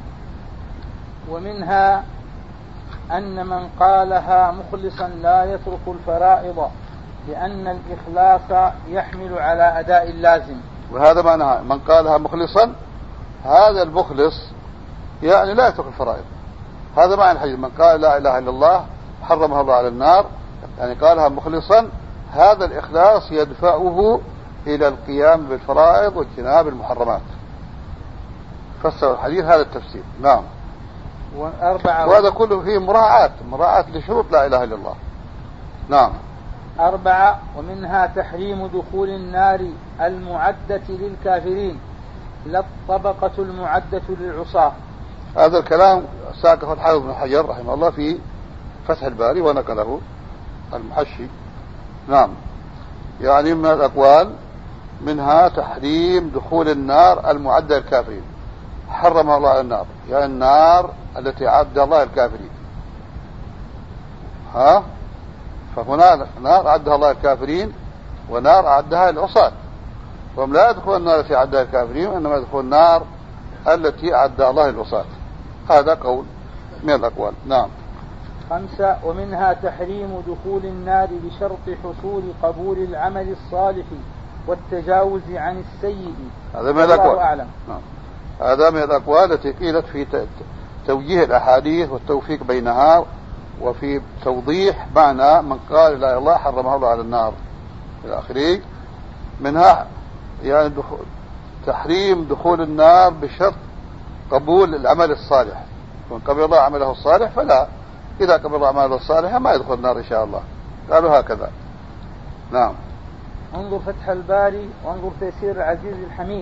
ومنها أن من قالها مخلصا لا يترك الفرائض، لأن الإخلاص يحمل على أداء اللازم. وهذا معناها من قالها مخلصا، هذا المخلص يعني لا يترك الفرائض. هذا معنى الحديث، من قال لا إله إلا الله حرمها الله على النار، يعني قالها مخلصا، هذا الإخلاص يدفعه إلى القيام بالفرائض واجتناب المحرمات. فسر الحديث هذا التفسير. نعم. وهذا كله فيه مراعاة مراعاة لشروط لا إله إلا الله. نعم. أربعة ومنها تحريم دخول النار المعدة للكافرين لا الطبقة المعدة للعصاة. هذا الكلام ساقه الحافظ بن حجر رحمه الله في فتح الباري ونقله المحشي. نعم. يعني من الأقوال منها تحريم دخول النار المعدة للكافرين، حرم الله على النار، يعني النار التي عد الله الكافرين. ها فهنا نار أعدها الله الكافرين ونار أعدها للعصاة، وهم لا يدخلون النار التي أعدها الكافرين، وإنما يدخلون النار التي أعدها الله للعصاة. هذا قول من الأقوال. نعم. خمسة ومنها تحريم دخول النار بشرط حصول قبول العمل الصالح والتجاوز عن السيء. هذا من الأقوال. أعلم. نعم. هذا من الأقوال التي قيلت في توجيه الأحاديث والتوفيق بينها، وفي توضيح معنى من قال لا إله إلا الله حرمه الله على النار إلى آخره. منها يعني دخول تحريم دخول النار بشرط قبول العمل الصالح، ومن قبل الله عمله الصالح فلا، إذا قبل الله عمله الصالح ما يدخل النار إن شاء الله. قالوا هكذا. نعم. انظر فتح الباري وانظر تيسير العزيز الحميد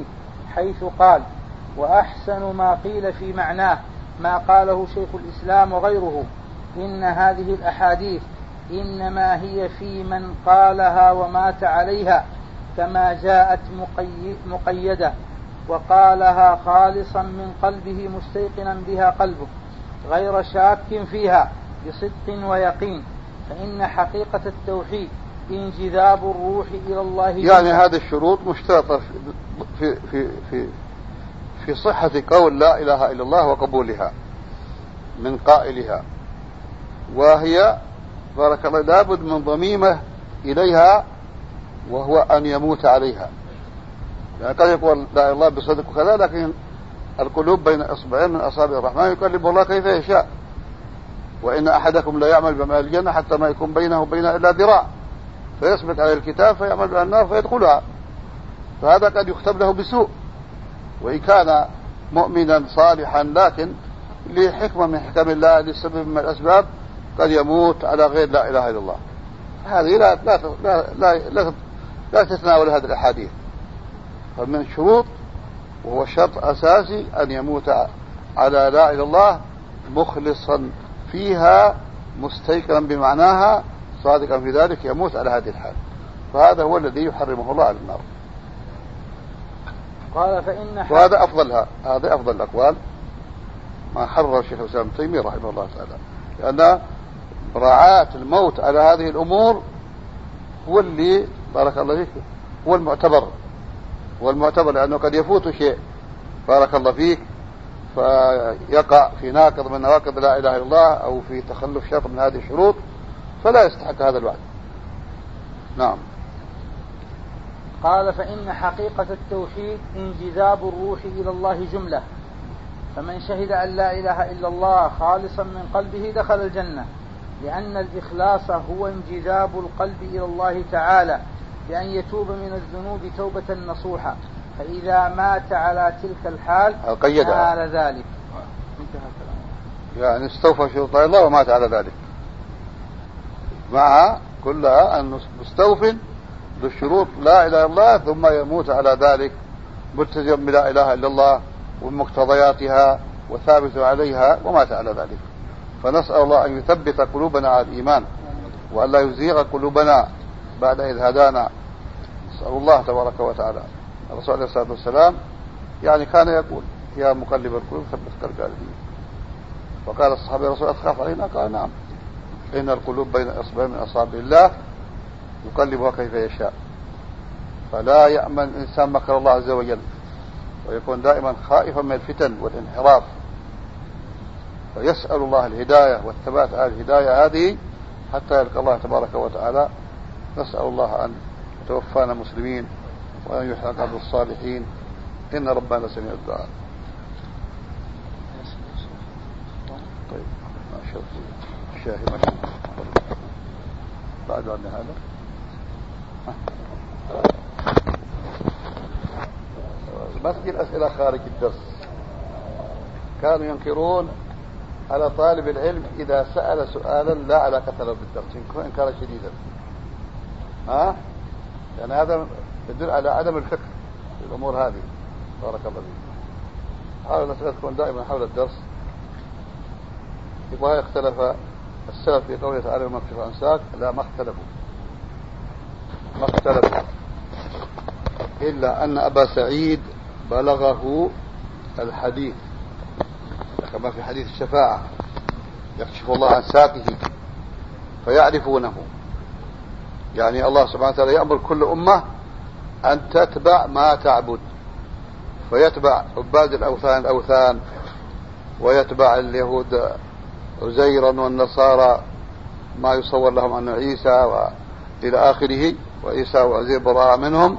حيث قال: وأحسن ما قيل في معناه ما قاله شيخ الإسلام وغيره، إن هذه الأحاديث إنما هي في من قالها ومات عليها، كما جاءت مقيدة، وقالها خالصا من قلبه مستيقنا بها قلبه غير شاك فيها بصدق ويقين، فإن حقيقة التوحيد انجذاب الروح إلى الله. يعني هذه الشروط مشترطة في, في, في, في صحة قول لا إله إلا الله وقبولها من قائلها، وهي بارك الله لابد من ضميمة إليها، وهو أن يموت عليها. يعني قد يقول لا إله إلا الله بصدق وكذا، لكن القلوب بين إصبعين من أصابع الرحمن يقلب الله كيف يشاء، وإن أحدكم لا يعمل بعمل الجنة حتى ما يكون بينه وبينها إلا ذراع فيسبق عليه الكتاب فيعمل بها النار فيدخلها، فهذا قد يختم له بسوء وإن كان مؤمنا صالحا، لكن لحكمة من حكم الله لسبب من الأسباب قد يموت على غير لا إله إلا الله. هذه لا لا لا لا, لا, لا تتناول هذه الأحاديث. فمن شروط وهو شرط أساسي أن يموت على لا إله إلا الله مخلصا فيها مستيقنا بمعناها صادقا في ذلك، يموت على هذه الحال، فهذا هو الذي يحرمه الله على النار. قال فإن وهذا أفضلها، هذا أفضل الأقوال ما حرر الشيخ الإسلام ابن تيمية رحمه الله تعالى، لأن مراعاة الموت على هذه الأمور هو اللي بارك الله فيك هو المعتبر، هو المعتبر، لأنه قد يفوت شيء بارك الله فيك فيقع في ناقض من نواقض لا إله إلا الله أو في تخلف شرط من هذه الشروط فلا يستحق هذا الوعد. نعم. قال فإن حقيقة التوحيد انجذاب الروح إلى الله جملة، فمن شهد أن لا إله إلا الله خالصا من قلبه دخل الجنة، لأن الإخلاص هو انجذاب القلب إلى الله تعالى بأن يتوب من الذنوب توبة نصوحة، فإذا مات على تلك الحال نال ذلك. يعني استوفى شروط الله ومات على ذلك، مع كلها أن مستوف بالشروط لا إله إلا الله ثم يموت على ذلك ملتزم بلا إله إلا الله ومقتضياتها وثابت عليها ومات على ذلك. فنسأل الله أن يثبت قلوبنا على الإيمان وأن لا يزيغ قلوبنا بعد إذ هدانا. نسأل الله تبارك وتعالى. الرسول عليه الصلاة والسلام يعني كان يقول يا مقلب القلوب ثبت قلبي على دينك، وقال الصحابة يا رسول الله أتخاف علينا؟ قال نعم، إن القلوب بين إصبعين من أصابع الله يقلبها كيف يشاء، فلا يأمن الإنسان مكر الله عز وجل، ويكون دائما خائفا من الفتن والانحراف، فيسأل الله الهداية والثبات على الهداية هذه حتى يلقى الله تبارك وتعالى. نسأل الله أن يتوفانا مسلمين وأن يحرق بالصالحين، إن ربنا سميع الدعاء. طيب ما شاء الله الشاهي ما شاء الله بعد عن هذا ما تجي الأسئلة خارج الدرس. كانوا ينكرون على طالب العلم إذا سأل سؤالا لا علاقة له بالدرس إنكارا شديدا، ها؟ يعني هذا يدل على عدم الفقه في الأمور هذه. بارك الله فيك. حاولوا الأسئلة تكون دائما حول الدرس. يبغى اختلف السلف في قوله تعالى وما اكتفى أنساك، لا ما اختلفوا ما اختلفوا إلا أن أبا سعيد بلغه الحديث كما في حديث الشفاعة يكشف الله عن ساقه فيعرفونه، يعني الله سبحانه وتعالى يأمر كل أمة أن تتبع ما تعبد، فيتبع عباد الأوثان الأوثان، ويتبع اليهود عزيرا والنصارى ما يصور لهم أن عيسى وإلى آخره، وعيسى وعزير براء منهم،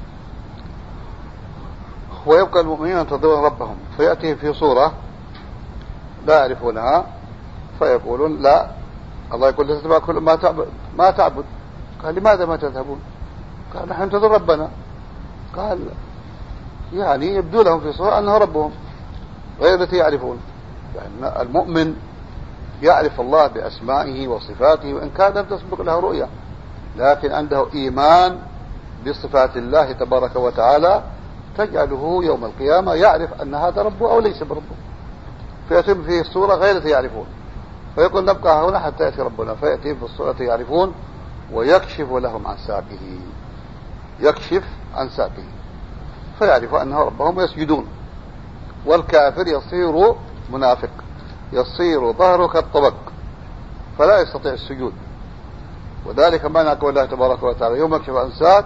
ويبقى المؤمنين ينتظرون ربهم فيأتيهم في صورة لا يعرفونها فيقولون لا، الله يقول تتبع كل ما تعبد ما تعبد. قال لماذا ما تذهبون؟ قال نحن ننتظر ربنا. قال يعني يبدو لهم في صورة أنه ربهم غير التي يعرفون. يعني المؤمن يعرف الله بأسمائه وصفاته وإن كان لم تسبق له رؤية، لكن عنده إيمان بصفات الله تبارك وتعالى تجعله يوم القيامة يعرف أن هذا ربه أو ليس بربه، فيتم فيه الصورة غير التي يعرفون، فيقول نبقى هنا حتى يأتي ربنا، فيأتي في الصورة التي يعرفون ويكشف لهم عن ساقه، يكشف عن ساقه فيعرف أنه ربهم ويسجدون. والكافر يصير منافق، يصير ظهره كالطبق فلا يستطيع السجود، وذلك معنى قول الله تبارك وتعالى يوم يكشف عن ساق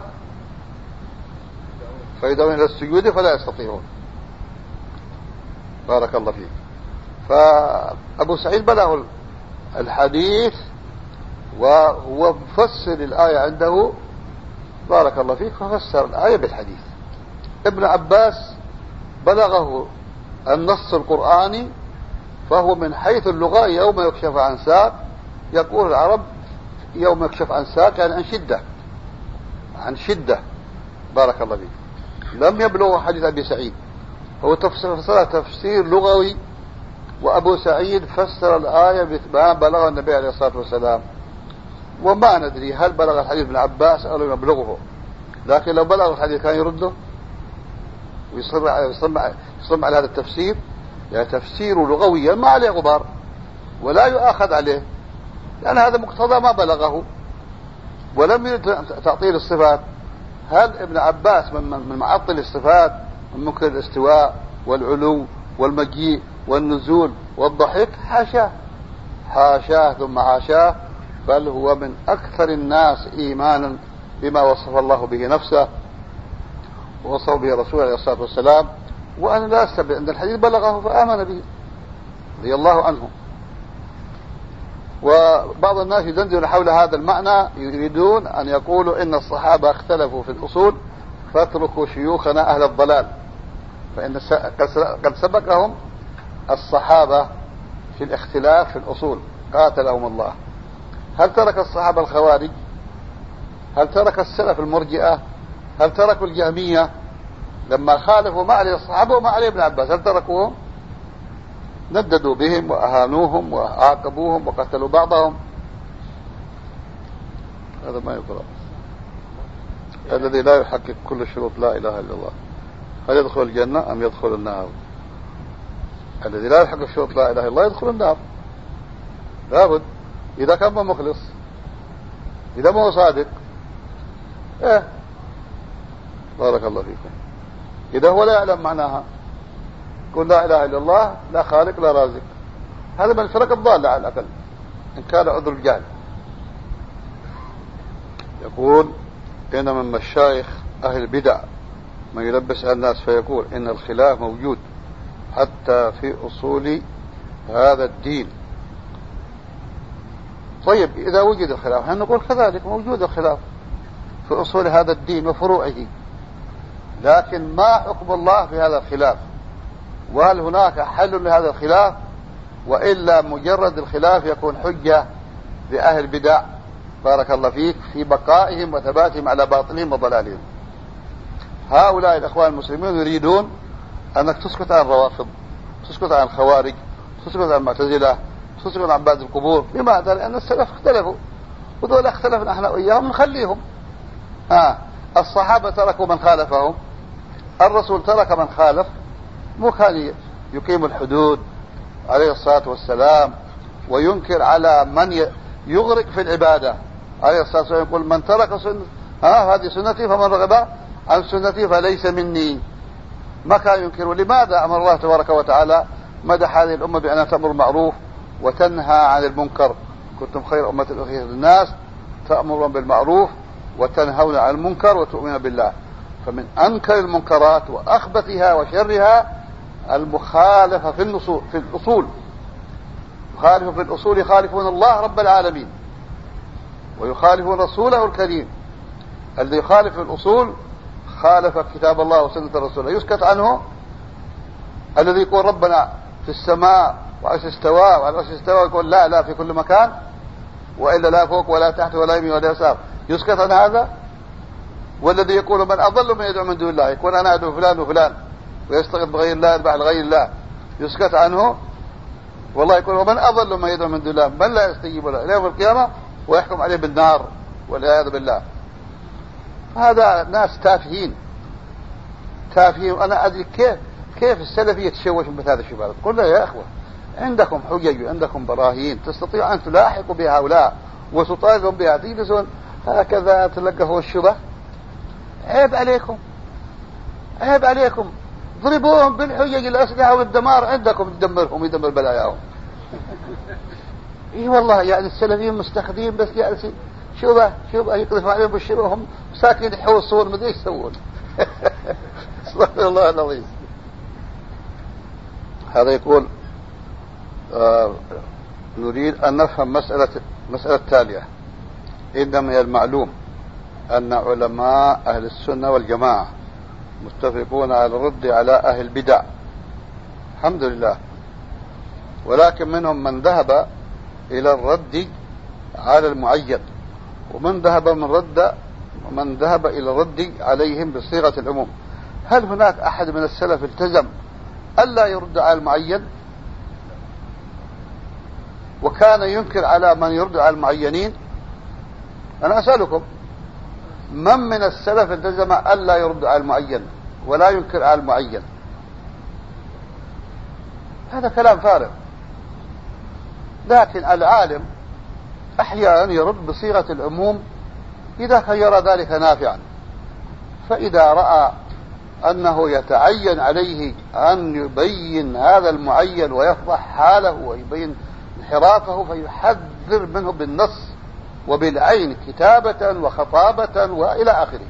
فيدعون إلى السجود فلا يستطيعون. بارك الله فيك. فأبو سعيد بلغ الحديث وهو مفسر الآية عنده، بارك الله فيك، ففسر الآية بالحديث. ابن عباس بلغه النص القرآني، فهو من حيث اللغة يوم يكشف عن ساق، يقول العرب يوم يكشف عن ساق يعني عن شدة، عن شدة. بارك الله فيك. لم يبلغ حديث أبي سعيد، هو تفسير تفسير لغوي، وأبو سعيد فسر الآية بما بلغ النبي عليه الصلاة والسلام، وما ندري هل بلغ الحديث ابن عباس أو لم يبلغه، لكن لو بلغ الحديث كان يرده ويصر يصر على هذا التفسير، يعني تفسير لغويا ما عليه غبار ولا يؤاخذ عليه، لأن هذا مقتضى ما بلغه. ولم يرد تعطيل الصفات. هل ابن عباس من معطل الصفات، من منكر الاستواء والعلو والمجيء والنزول والضحك؟ حاشاه حاشاه ثم حاشاه، بل هو من أكثر الناس إيمانا بما وصف الله به نفسه ووصف به رسوله عليه الصلاة والسلام، وأنا لا أستبعد أن الحديث بلغه فآمن به رضي الله عنه. وبعض الناس يدندن حول هذا المعنى، يريدون أن يقولوا إن الصحابة اختلفوا في الأصول فاتركوا شيوخنا أهل الضلال، فإن قد سبقهم الصحابة في الاختلاف في الأصول قاتلهم الله. هل ترك الصحابة الخوارج؟ هل ترك السلف المرجئة؟ هل تركوا الجهمية لما خالفوا ما عليه الصحابة وما عليه ابن عباس؟ هل تركوهم؟ نددوا بهم وأهانوهم وعاقبوهم وقتلوا بعضهم. هذا ما يقرأ. الذي لا يحقق كل شروط لا إله إلا الله هل يدخل الجنة أم يدخل النار؟ الذي لا يحقق شروط لا إله إلا الله يدخل النار لابد، إذا كان مخلص، إذا ما هو صادق. إيه بارك الله فيكم. إذا هو لا يعلم معناها، قل لا إله إلا الله، لا خالق لا رازق، هذا من الفرق الضالة على الأقل إن كان عذر الجهل. يقول إن من مشايخ أهل البدع من يلبس على الناس فيقول إن الخلاف موجود حتى في أصول هذا الدين. طيب إذا وجد الخلاف نحن نقول كذلك موجود الخلاف في أصول هذا الدين وفروعه، لكن ما حكم الله في هذا الخلاف؟ وهل هناك حل لهذا الخلاف؟ وإلا مجرد الخلاف يكون حجة لأهل البدع بارك الله فيك في بقائهم وثباتهم على باطلهم وضلالهم. هؤلاء الأخوان المسلمين يريدون أنك تسكت عن الروافض، تسكت عن الخوارج، تسكت عن المعتزلة، تسكت عن عباد القبور. لماذا؟ لأن السلف اختلفوا، ودول اختلفنا احنا وإياهم نخليهم. ها الصحابة تركوا من خالفهم، الرسول ترك من خالف، مو كان يقيم الحدود عليه الصلاة والسلام وينكر على من يغرق في العبادة عليه الصلاة والسلام، يقول من ترك سنة ها هذه سنتي فمن رغب عن سنتي فليس مني. ما كان ينكر. لماذا أمر الله تبارك وتعالى مدح هذه الأمة بأنها تأمر بالمعروف وتنهى عن المنكر؟ كنتم خير أمة أخرجت للناس تأمرون بالمعروف وتنهون عن المنكر وتؤمنون بالله. فمن أنكر المنكرات وأخبثها وشرها المخالفة في النصول في الأصول. يخالفون في الأصول يخالفون الله رب العالمين ويخالفون رسوله الكريم. الذي يخالف في الأصول خالف كتاب الله وسنة الرسول يسكت عنه. الذي يقول ربنا في السماء وعرش استوى وعلى عرش استوى يقول لا لا في كل مكان وإلا لا فوق ولا تحت ولا يمين ولا يسار، يسكت عن هذا. والذي يقول من أضل من يدعو من دون الله، يقول أنا أدعو فلان وفلان ويستغيث بغير الله يتبع لغير الله، يسكت عنه. والله يقول ومن أضل من يدعو من دون الله من لا يستجيب له إلى يوم القيامة ويحكم عليه بالنار والعياذ بالله. هذا ناس تافهين تافهين. وأنا أدري كيف كيف السلفي يتشوش مثل هذا الشباب. قلنا يا أخوة عندكم حجج وعندكم براهين تستطيع أن تلاحقوا بهؤلاء وتطالبوا بها، تجلسون هكذا تلقفوا الشبه؟ عيب عليكم، عيب عليكم. ضربوهم بالحجج الأسلحة والدمار عندكم تدمرهم ويدمر بلاياهم. اي والله يعني السلفيين مستخدمين بس جالسين شبه شبه يقذفوا عليهم بالشبه وهم ساكنين يحوصون مدري ايش يسوون. استغفر الله العظيم. هذا يقول آه نريد أن نفهم مسألة مسألة التالية. إن من المعلوم أن علماء أهل السنة والجماعة متفقون على الرد على أهل البدع، الحمد لله، ولكن منهم من ذهب إلى الرد على المعين، ومن ذهب من رد ومن ذهب إلى الرد عليهم بصيغة العموم. هل هناك أحد من السلف التزم ألا يرد على المعين وكان ينكر على من يرد على المعينين؟ أنا أسألكم، من من السلف التزم ألا يرد على المعين ولا ينكر على المعين؟ هذا كلام فارغ. لكن العالم أحيانا يرد بصيغة العموم إذا كان يرى ذلك نافعا، فإذا رأى أنه يتعين عليه أن يبين هذا المعين ويفضح حاله ويبين انحرافه فيحذر منه بالنص وبالعين كتابة وخطابة وإلى آخره.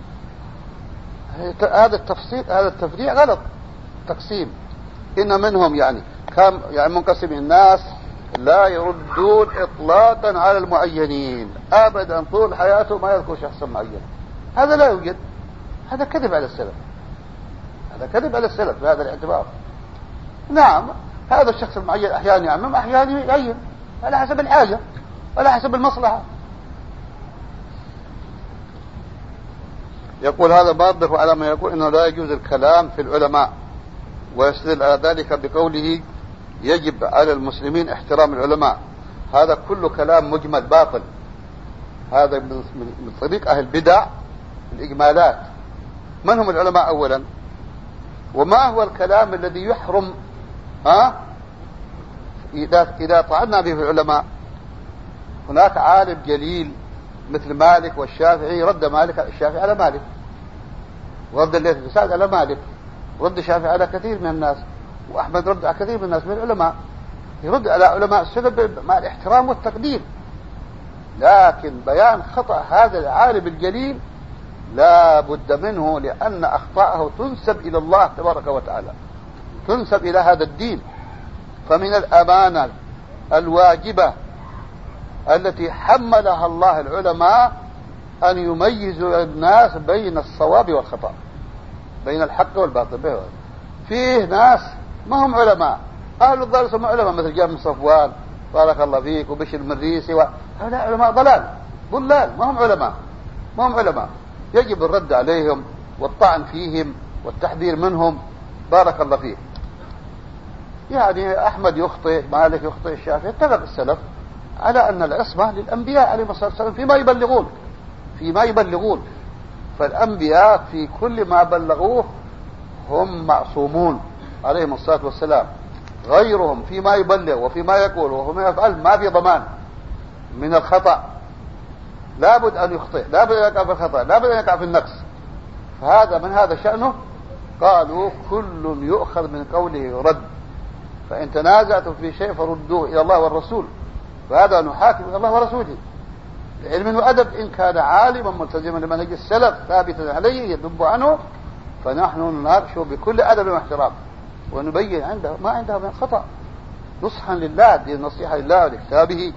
هذا التفصيل هذا التفريع غلط، تقسيم. إن منهم يعني كم يعني منقسم الناس لا يردون إطلاقا على المعينين أبدا، طول حياته ما يذكر شخصا معين. هذا لا يوجد، هذا كذب على السلف، هذا كذب على السلف بهذا الاعتبار. نعم هذا الشخص المعين أحيانا يعمم أحيانا يعين على حسب الحاجة وعلى حسب المصلحة. يقول هذا باطل على ما يقول إنه لا يجوز الكلام في العلماء، ويستدل على ذلك بقوله يجب على المسلمين احترام العلماء. هذا كله كلام مجمل باطل، هذا من طريق أهل البدع الإجمالات. من هم العلماء أولا؟ وما هو الكلام الذي يحرم ها إذا إذا طعنا به في العلماء؟ هناك عالم جليل مثل مالك والشافعي رد مالك الشافعي على مالك، ورد الليث بن سعد على مالك، ورد الشافعي على كثير من الناس، وأحمد رد على كثير من الناس من العلماء. يرد على علماء السنة مع الاحترام والتقدير، لكن بيان خطأ هذا العالم الجليل لا بد منه، لأن أخطاءه تنسب إلى الله تبارك وتعالى، تنسب إلى هذا الدين. فمن الأمانة الواجبة التي حملها الله العلماء أن يميزوا الناس بين الصواب والخطأ، بين الحق والباطل. فيه ناس ما هم علماء، أهل الضلال هم علماء مثل جابر بن صفوان بارك الله فيك وبشر المريسي، وهؤلاء علماء ضلال ضلال، ما هم علماء، ما هم علماء. يجب الرد عليهم والطعن فيهم والتحذير منهم بارك الله فيه. يعني أحمد يخطئ، مالك يخطئ، الشافعي، اتفق السلف على أن العصمة للأنبياء عليهم الصلاة والسلام فيما يبلغون فيما يبلغون فالأنبياء في كل ما بلغوه هم معصومون عليهم الصلاة والسلام. غيرهم فيما يبلغ وفيما يقول وفيما يفعل ما في ضمان من الخطأ، لابد أن يخطئ، لابد أن يقع في الخطأ، لابد أن يقع في النقص. فهذا من هذا شأنه. قالوا كل يؤخذ من قوله رد، فإن تنازعتم في شيء فردوه إلى الله والرسول، فهذا نحاكم إلى الله ورسوله بعلم وأدب. إن كان عالما ملتزما لمنهج السلف ثابتا عليه يذب عنه، فنحن نناقشه بكل أدب واحترام ونبين عنده ما عنده من خطأ، نصحا لله، دي النصيحة لله ولكتابه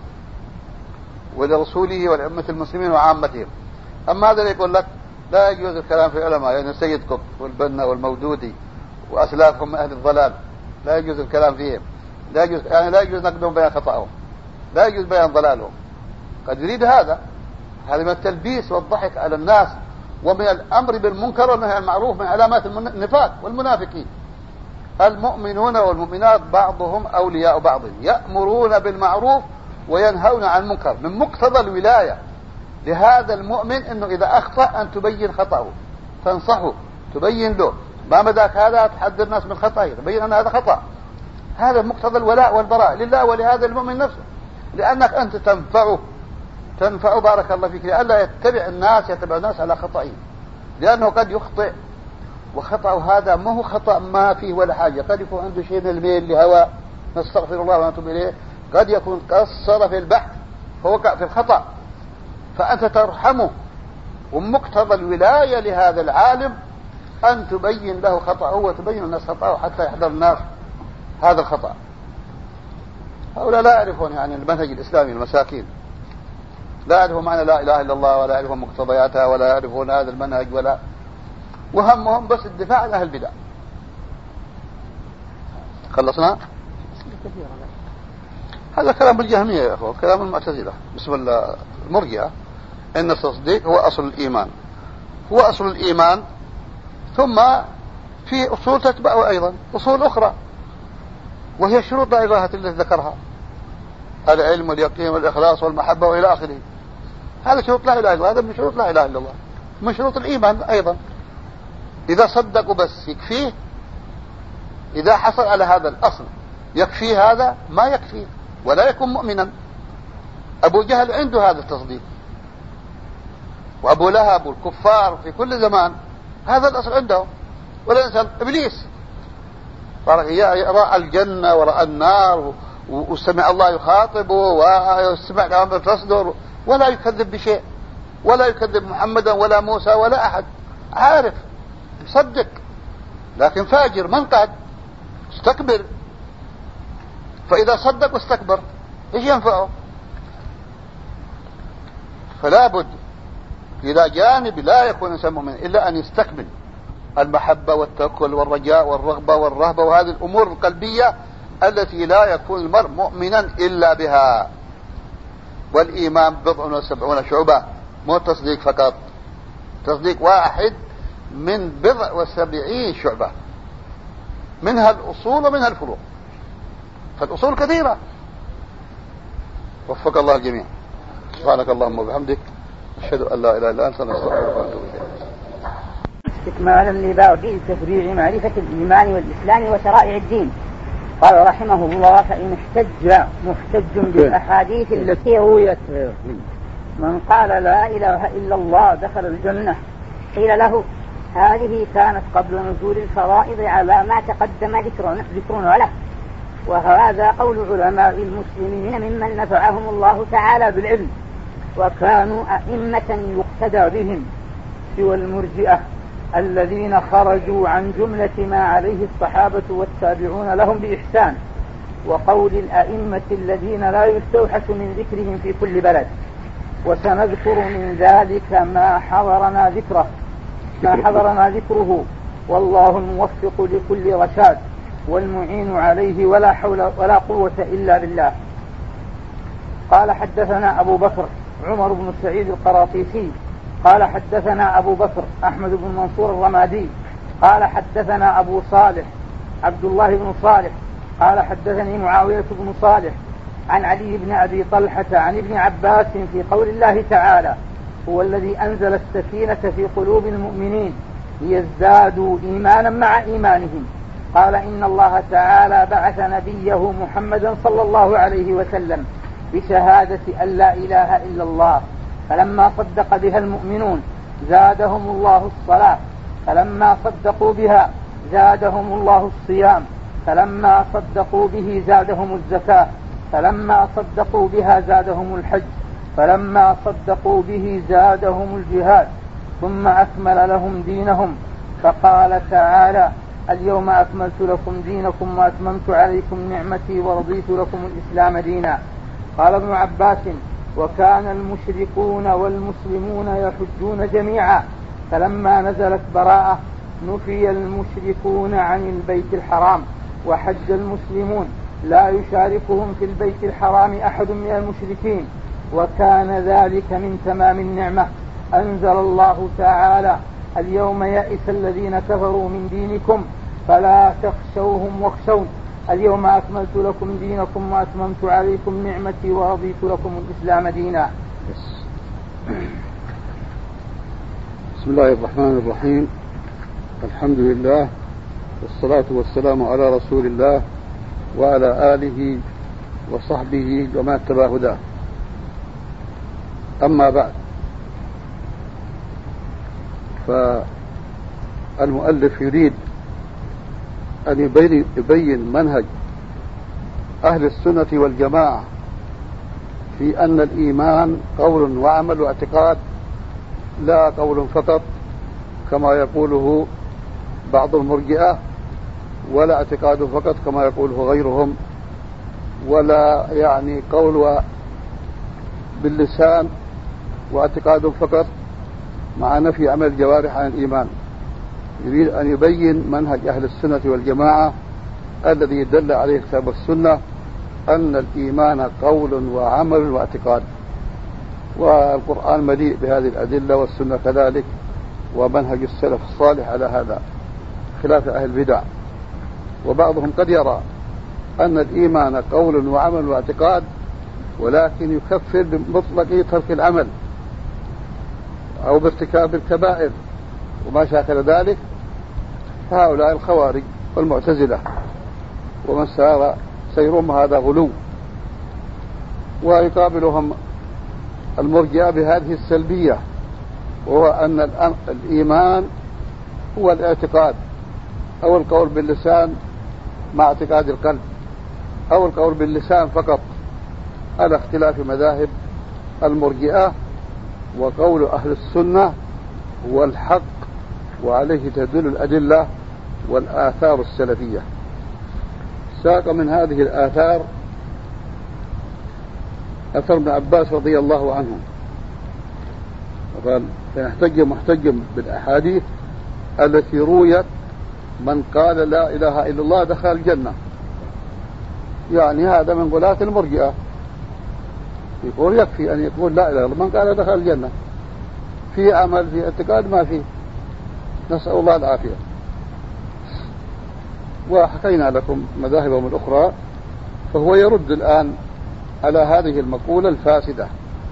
ولرسوله ولأمة المسلمين وعامتهم. أما هذا يقول لك لا يجوز الكلام في العلماء، يعني سيد قطب والبنا والمودودي وأسلافهم من أهل الضلال لا يجوز الكلام فيهم، لا يجوز يعني لا يجوز نقدهم بيان خطأهم، لا يجوز بيان ضلالهم. قد يريد هذا هذا من التلبيس والضحك على الناس، ومن الأمر بالمنكر والنهي عن المعروف، من علامات النفاق والمنافقين. المؤمنون والمؤمنات بعضهم أولياء بعض، يأمرون بالمعروف وينهون عن المنكر. من مقتضى الولاية لهذا المؤمن أنه إذا أخطأ أن تبين خطأه، تنصحه تبين له ما مداك هذا، تحذر الناس من خطأه، تبين أن هذا خطأ. هذا مقتضى الولاء والبراء لله ولهذا المؤمن نفسه، لأنك أنت تنفعه تنفع بارك الله فيك، لألا يتبع الناس يتبع الناس على خطئه، لأنه قد يخطئ، وخطأ هذا ما هو خطأ ما فيه ولا حاجة، قد يكون عنده شيء من الميل لهوى، نستغفر الله ونتوب إليه، قد يكون قصر في البحث فوقع في الخطأ، فأنت ترحمه. ومقتضى الولاية لهذا العالم أن تبين له خطأه وتبين الناس خطأه حتى يحذر الناس هذا الخطأ. هؤلاء لا يعرفون يعني المنهج الإسلامي، المساكين لا يعرفون معنى لا إله إلا الله، ولا يعرفون مقتضياتها، ولا يعرفون هذا المنهج، ولا وهمهم بس الدفاع عن أهل البدع. خلصنا؟ هذا كلام الجهمية يا أخوة، كلام المعتزلة بسم الله المرجئة، إن التصديق هو أصل الإيمان، هو أصل الإيمان، ثم في أصول تتبعه أيضا أصول أخرى، وهي شروط لا إله التي ذكرها، العلم واليقين والإخلاص والمحبة وإلى آخره. هذا شروط لا إله إلا الله، هذا من شروط لا إله إلا الله، من شروط الإيمان أيضا. إذا صدقوا بس يكفيه، إذا حصل على هذا الأصل يكفي، هذا ما يكفي ولا يكون مؤمنا. أبو جهل عنده هذا التصديق، وأبو لهب والكفار في كل زمان هذا الأصل عندهم. والإنسان إبليس رأى الجنة ورأى النار وسمع الله يخاطبه وسمع الأمر تصدر، ولا يكذب بشيء، ولا يكذب محمدا ولا موسى ولا أحد، عارف يصدق، لكن فاجر منقد استكبر. فإذا صدق واستكبر ايش ينفعه؟ فلا بد إلى جانب لا يكون الإنسان مؤمن إلا أن يستكمل المحبة والتوكل والرجاء والرغبة والرهبة وهذه الأمور القلبية التي لا يكون المرء مؤمنا إلا بها. والإيمان بضع وسبعون شعبة، مو تصديق فقط، تصديق واحد من بضع وسبعين شعبة، منها الأصول ومنها الفروع، فالأصول كثيرة. وفق الله الجميع. سبحانك اللهم وبحمدك، أشهد أن لا إله إلا أنت، نستغفرك ونتوب إليك. استكمالا لباب تفريع معرفة الإيمان والإسلام وشرائع الدين، قال رحمه الله: فإن احتج محتج بالأحاديث التي رويت من قال لا إله إلا الله دخل الجنة، قيل له: هذه كانت قبل نزول الفرائض على ما تقدم ذكرنا له، وهذا قول علماء المسلمين ممن نفعهم الله تعالى بالعلم وكانوا أئمة يقتدى بهم، سوى المرجئة الذين خرجوا عن جملة ما عليه الصحابة والتابعون لهم بإحسان، وقول الأئمة الذين لا يستوحش من ذكرهم في كل بلد. وسنذكر من ذلك ما حضرنا ذكره ما حضرنا ذكره والله الموفق لكل رشاد والمعين عليه، ولا حول ولا قوة إلا بالله. قال: حدثنا أبو بكر عمر بن سعيد القراطيسي قال: حدثنا أبو بكر أحمد بن منصور الرمادي قال: حدثنا أبو صالح عبد الله بن صالح قال: حدثني معاوية بن صالح عن علي بن أبي طلحة عن ابن عباس في قول الله تعالى: هو الذي أنزل السكينة في قلوب المؤمنين ليزدادوا إيمانا مع إيمانهم. قال: إن الله تعالى بعث نبيه محمدا صلى الله عليه وسلم بشهادة أن لا إله إلا الله، فلما صدق بها المؤمنون زادهم الله الصلاة، فلما صدقوا بها زادهم الله الصيام، فلما صدقوا به زادهم الزكاة، فلما صدقوا بها زادهم الحج، فلما صدقوا به زادهم الجهاد، ثم أكمل لهم دينهم. فقال تعالى: اليوم أكملت لكم دينكم وأتممت عليكم نعمتي ورضيت لكم الإسلام دينا. قال ابن عباس: وكان المشركون والمسلمون يحجون جميعا، فلما نزلت براءة نفي المشركون عن البيت الحرام وحج المسلمون، لا يشاركهم في البيت الحرام أحد من المشركين، وكان ذلك من تمام النعمة. أنزل الله تعالى: اليوم يئس الذين كفروا من دينكم فلا تخشوهم واخشون، اليوم أكملت لكم دينكم وأتممت عليكم نعمتي ورضيت لكم الإسلام دينا. بسم الله الرحمن الرحيم. الحمد لله والصلاة والسلام على رسول الله وعلى آله وصحبه وما اتبع هداه. أما بعد، فالمؤلف يريد أن يبين منهج أهل السنة والجماعة في أن الإيمان قول وعمل واعتقاد، لا قول فقط كما يقوله بعض المرجئة، ولا اعتقاد فقط كما يقوله غيرهم، ولا يعني قول باللسان واعتقاد فقط مع نفي عمل الجوارح عن الإيمان. يريد أن يبين منهج أهل السنة والجماعة الذي دل عليه الكتاب والسنة أن الإيمان قول وعمل واعتقاد، والقرآن مليء بهذه الأدلة والسنة كذلك، ومنهج السلف الصالح على هذا خلاف أهل البدع. وبعضهم قد يرى أن الإيمان قول وعمل واعتقاد، ولكن يكفر بمطلق ترك العمل أو بارتكاب الكبائر وما شاكل ذلك. فهؤلاء الخوارج والمعتزلة ومن سار سيرهم هذا غلو، ويقابلهم المرجئة بهذه السلبية، وهو أن الإيمان هو الاعتقاد أو القول باللسان مع اعتقاد القلب، أو القول باللسان فقط، على اختلاف مذاهب المرجئة. وقول أهل السنة هو الحق، وعليه تدل الأدلة والآثار السلفية. ساق من هذه الآثار أثر ابن عباس رضي الله عنه، وقال: فنحتج محتج بالأحاديث التي رويت من قال لا إله إلا الله دخل الجنة. يعني هذا من غلاة المرجئة، يقول يكفي أن يقول لا إله إلا الله من قال دخل الجنة، في عمل في اعتقاد ما فيه، نسأل الله العافية. وحكينا لكم مذاهبهم الأخرى، فهو يرد الآن على هذه المقولة الفاسدة،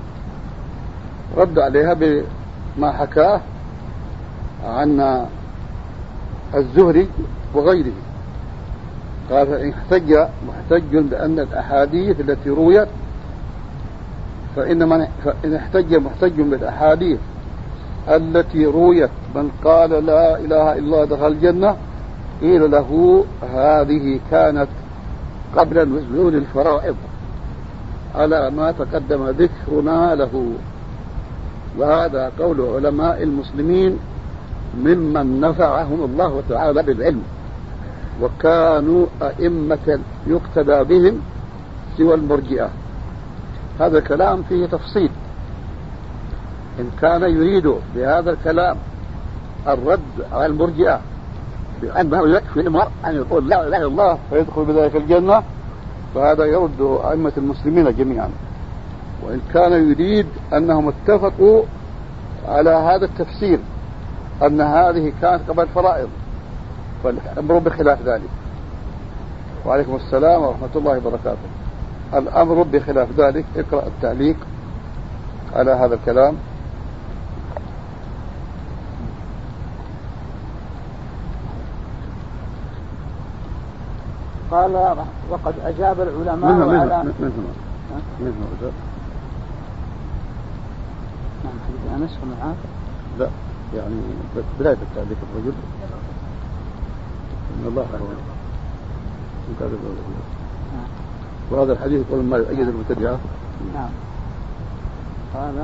رد عليها بما حكاه عن الزهري وغيره. قال: فإن احتج محتج بأن الأحاديث التي رويت فإن من فإن احتج محتج بالأحاديث التي رويت من قال لا إله إلا الله دخل الجنة، قيل له: هذه كانت قبل نزول الفرائض على ما تقدم ذكرنا له. وهذا قول علماء المسلمين ممن نفعهم الله تعالى بالعلم، وكانوا أئمة يقتدى بهم سوى المرجئة. هذا الكلام فيه تفصيل. إن كان يريد بهذا الكلام الرد على المرجئة بأنه يكفي المرء أن يقول لا إله إلا الله فيدخل بذلك الجنة، فهذا يرد أئمة المسلمين جميعا. وإن كان يريد أنهم اتفقوا على هذا التفسير أن هذه كانت قبل الفرائض، فالأمر بخلاف ذلك. وعليكم السلام ورحمة الله وبركاته. الأمر بخلاف ذلك. اقرأ التعليق على هذا الكلام. قال: وقد أجاب العلماء منه منه على منه منه منه منه نعم حديث أنس ومعاذ. لا، يعني بداية التعليق الرجل إن الله أعلم. وهذا الحديث يقول ما يؤيد المبتدعة. نعم. هذا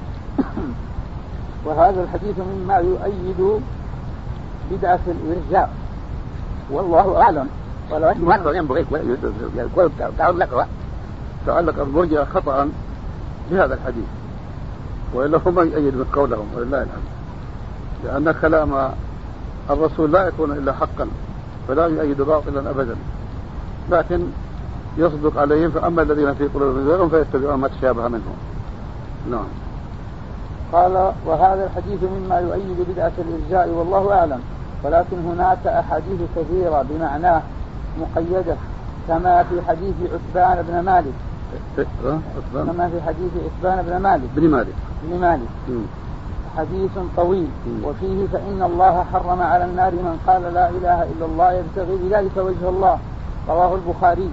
وهذا الحديث مما يؤيد بدعة الإرجاء، والله أعلم. ولكن ينبغي يقول تعلق تعلق المرجئة خطأ بهذا الحديث، وإلا هم يؤيد من قولهم ولله الحمد، لأن كلام الرسول لا يكون إلا حقا، فلا يؤيد باطلا أبدا، لكن يصدق عليهم. فأما الذين في قلوبهم زيغ فيتبعون ما تشابه منه. نعم. قال: وهذا الحديث مما يؤيد بدعة الإرجاء، والله أعلم. ولكن هناك أحاديث كثيرة بمعناه مقيدة، كما في حديث عثمان بن مالك كما في حديث عثمان بن مالك بن مالك بن مالك حديث طويل وفيه فإن الله حرم على النار من قال لا إله إلا الله يبتغي بذلك وجه الله، رواه البخاري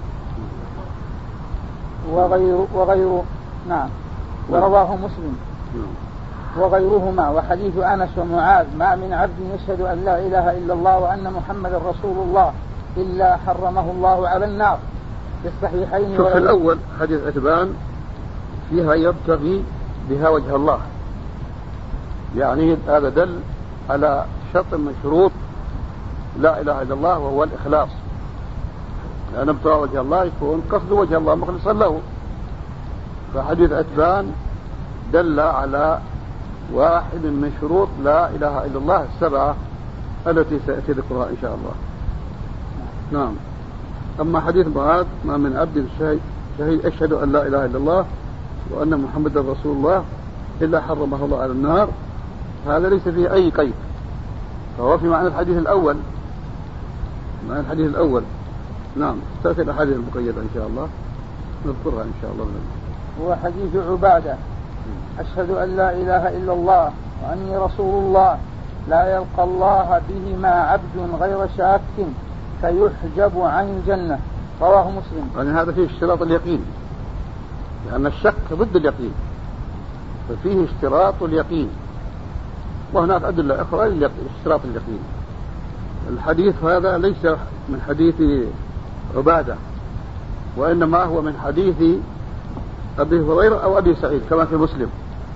وغير وغير نعم ورواه مسلم وغيرهما. وحديث أنس ومعاذ ما من عبد يشهد أن لا إله إلا الله وأن محمد رسول الله إلا حرمه الله على النار في الصحيحين. شوف الأول حديث عتبان فيها يبتغي بها وجه الله، يعني هذا دل على شرط من شروط لا إله إلا الله وهو الإخلاص، لأن ابتغاء وجه الله يكون قصد وجه الله مخلصا له. فحديث عتبان دل على واحد من شروط لا إله إلا الله السبعة التي سيأتي ذكرها إن شاء الله. نعم. أما حديث معاذ ما من عبد شهيد أشهد أن لا إله إلا الله وأن محمد رسول الله إلا حرمه الله على النار، هذا ليس فيه أي قيد، فهو في معنى الحديث الأول، معنى الحديث الأول. نعم. تأتي الأحاديث المقيدة إن شاء الله نذكرها إن شاء الله. هو حديث عبادة أشهد أن لا إله إلا الله وأني رسول الله لا يلقى الله بهما عبد غير شاك فيحجب عن الجنة، رواه مسلم. يعني هذا فيه اشتراط اليقين، لأن الشك ضد اليقين، ففيه اشتراط اليقين، وهناك أدلة أخرى لاشتراط اليقين. الحديث هذا ليس من حديث عبادة، وإنما هو من حديث أبي هريرة أو أبي سعيد كما في مسلم،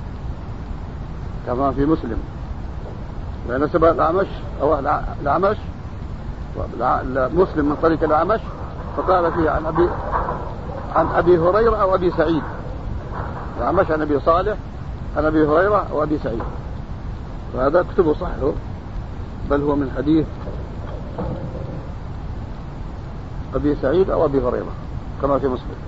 كما في مسلم، لأن سبق الأعمش أو الأعمش مسلم من طريق الأعمش فقال فيه عن أبي عن أبي هريرة أو أبي سعيد، الأعمش عن أبي صالح عن أبي هريرة أو أبي سعيد، فهذا كتبه صحه، بل هو من حديث أبي سعيد أو أبي هريرة كما في مسلم.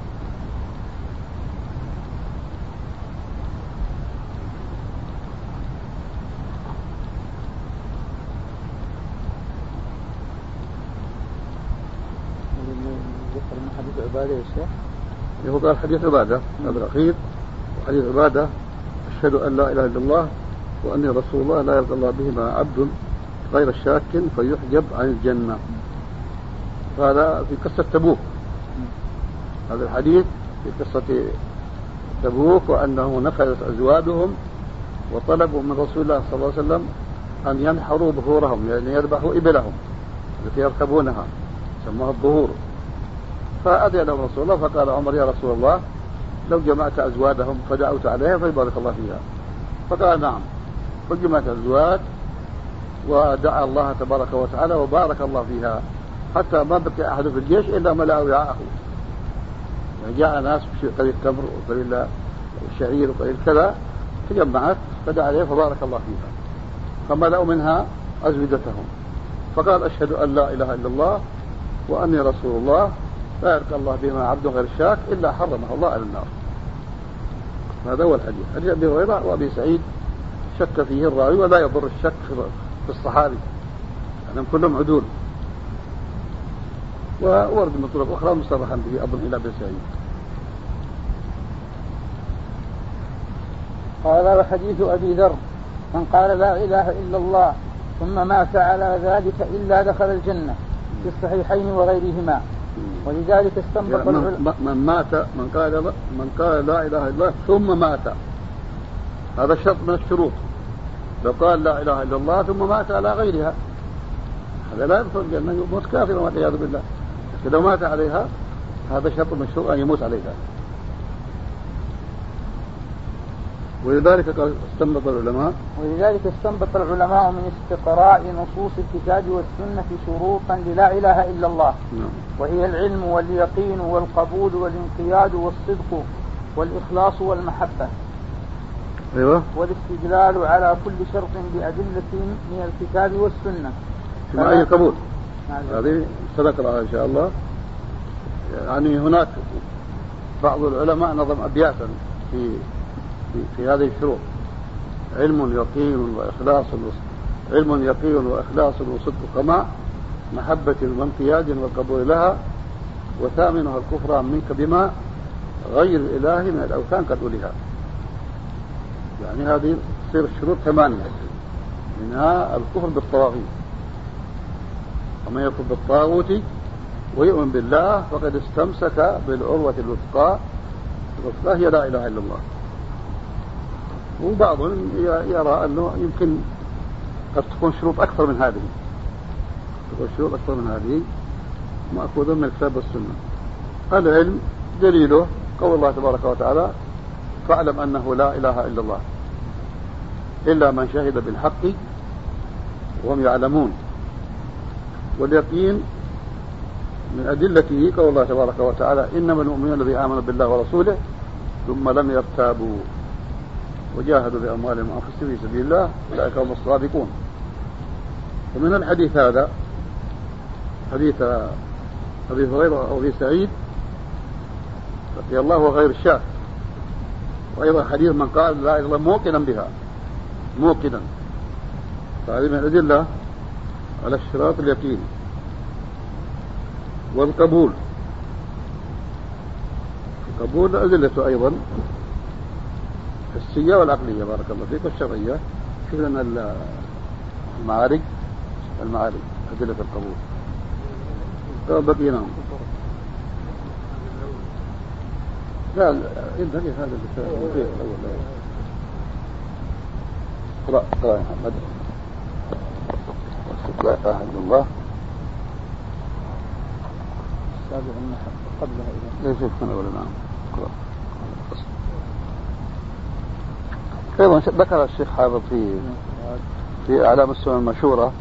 هو قال حديث عبادة هذا الأخير، وحديث عبادة أشهد أن لا إله إلا الله وأني رسول الله لا يلقى الله بهما عبد غير شاك فيحجب عن الجنة. هذا في قصة تبوك، هذا الحديث في قصة تبوك، وأنه نفذت أزواجهم وطلبوا من رسول الله صلى الله عليه وسلم أن ينحروا ظهورهم، يعني يذبحوا إبلهم التي يركبونها سموها الظهور. فأذن لهم رسول الله فقال عمر يا رسول الله لو جمعت أزواجهم فدعوت عليها فيبارك الله فيها، فقال نعم، فجمعت الأزواج ودعا الله تبارك وتعالى وبارك الله فيها، حتى ما بقي أحد في الجيش إلا ملأ وعاءه، يعني جاء ناس قليل تمر وقليل شعير وقليل كذا تجمعت فدعا عليها فبارك الله فيها، فملأوا منها أزودتهم، فقال أشهد أن لا إله إلا الله وأني رسول الله لا يلقى الله بهما عبد غير شاك إلا حرمه الله على النار. هذا هو الحديث. حديث أبي هريرة وأبي سعيد شك فيه الراوي، ولا يضر الشك في الصحابي لأنهم كلهم عدول، وورد من طرق أخرى مصرحا به أظن إلى أبي سعيد. قال وحديث أبي ذر من قال لا إله إلا الله ثم مات على ذلك إلا دخل الجنة في الصحيحين وغيرهما. ولذلك استنبط يعني من, من مات من قال من قال لا إله إلا الله ثم مات، هذا شرط من الشروط. لو قال لا إله إلا الله ثم مات على غيرها هذا لا يدخل الجنة، يموت كافرا والعياذ بالله. لكن لو مات عليها هذا شرط من الشروط أن يموت عليها. ولذلك استنبط العلماء ولذلك استنبط العلماء من استقراء نصوص الكتاب والسنة شروطا للا إله إلا الله، نعم. وهي العلم واليقين والقبول والانقياد والصدق والإخلاص والمحبة، أيوة. والاستدلال على كل شرط بأدلة من الكتاب والسنة. كما أي قبول هذه سنقرأها إن شاء الله. يعني هناك بعض العلماء نظم أبياتا في في, في هذه الشروط: علم يقين وإخلاص علم يقين وإخلاص وصدق كما محبة وانقياد والقبول لها، وثامنها الكفران منك بما غير الإله من الأوثان قد أولها. يعني هذه تصير الشروط ثمانية، منها الكفر بالطواغيت، ومن يكفر بالطاغوت ويؤمن بالله فقد استمسك بالعروة الوثقى، الوثقى هي لا إله إلا الله. وبعضهم يرى أنه يمكن قد تكون شروط أكثر من هذه، تكون شروط أكثر من هذه مأخوذة من الكتاب والسنة. العلم دليله قول الله تبارك وتعالى: فاعلم أنه لا إله إلا الله إلا من شهد بالحق وهم يعلمون. واليقين من أدلته قول الله تبارك وتعالى: إنما المؤمنون الذين آمنوا بالله ورسوله ثم لم يرتابوا وجاهدوا بأموالهم وأنفسهم في سبيل الله أولئك هم الصادقون. ومن الحديث هذا حديث أبي هريرة أو أبي سعيد رضي الله وغير الشاذ، وأيضا حديث من قال لا إله إلا الله موقنا بها، موقنا. فهذه من الأدلة على اشتراط اليقين والقبول. القبول أدلته أيضا الحسية والعقلية بارك الله فيك، والشرعية. شوف لنا المعارج المعارج أدلة القبول. بقينا لا انتهي هذا الأول. قرأ قرأ يا محمد. لا إله إلا الله سابع قبلها إذا ليس يفكنا ولا نعم. قرأ. أيضا ذكر الشيخ حافظ في في أعلام السنن المشهورة.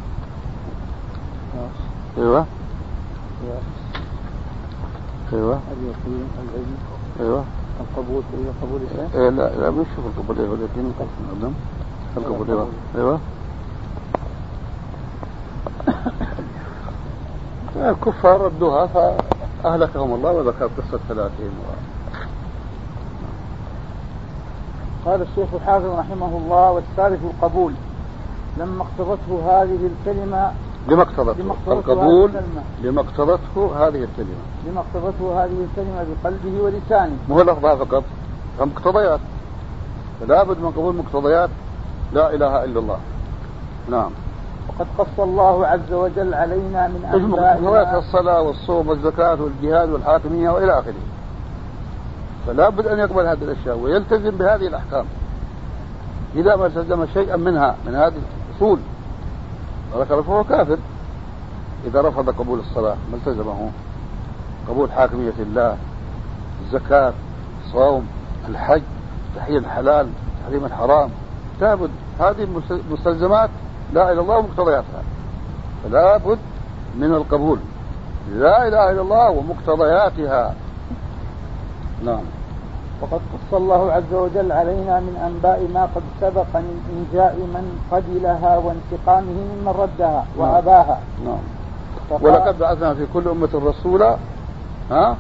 أيوة أيوة اليقين العلم أيوة القبول. أيوة قبول إيش؟ إيه لا لا مش شوف القبول. أيوة اليقين القبول القبول أيوة أيوة. الكفار ردوها فأهلكهم الله وذكر قصة ثلاثين. قال الشيخ الحافظ رحمه الله: والثالث القبول. لما اقتضته هذه الكلمة لما اقتضته القبول لما اقتضته هذه الكلمة لما اقتضته هذه الكلمة بقلبه ولسانه، مو لفظها فقط، هم مقتضيات، فلا بد من قبول مقتضيات لا إله إلا الله. نعم. وقد قص الله عز وجل علينا من أنباء الصلاة والصوم والزكاة والجهاد والحاكمية وإلى آخره، فلا بد أن يقبل هذه الأشياء ويلتزم بهذه الأحكام. إذا ما التزم شيئا منها من هذه الأصول فهو كافر. إذا رفض قبول الصلاة ما التزمه قبول حاكمية الله، الزكاة، الصوم، الحج، تحليل الحلال، تحريم الحرام، لابد هذه مستلزمات لا إله إلا الله ومقتضياتها، فلا بد من القبول لا إله إلا الله ومقتضياتها. نعم. وقد قص الله عز وجل علينا من أنباء ما قد سبق من إنجاء من قبلها وانتقامه ممن ردها وأباها. نعم. ولقد بعثنا في كل أمة رسولا ها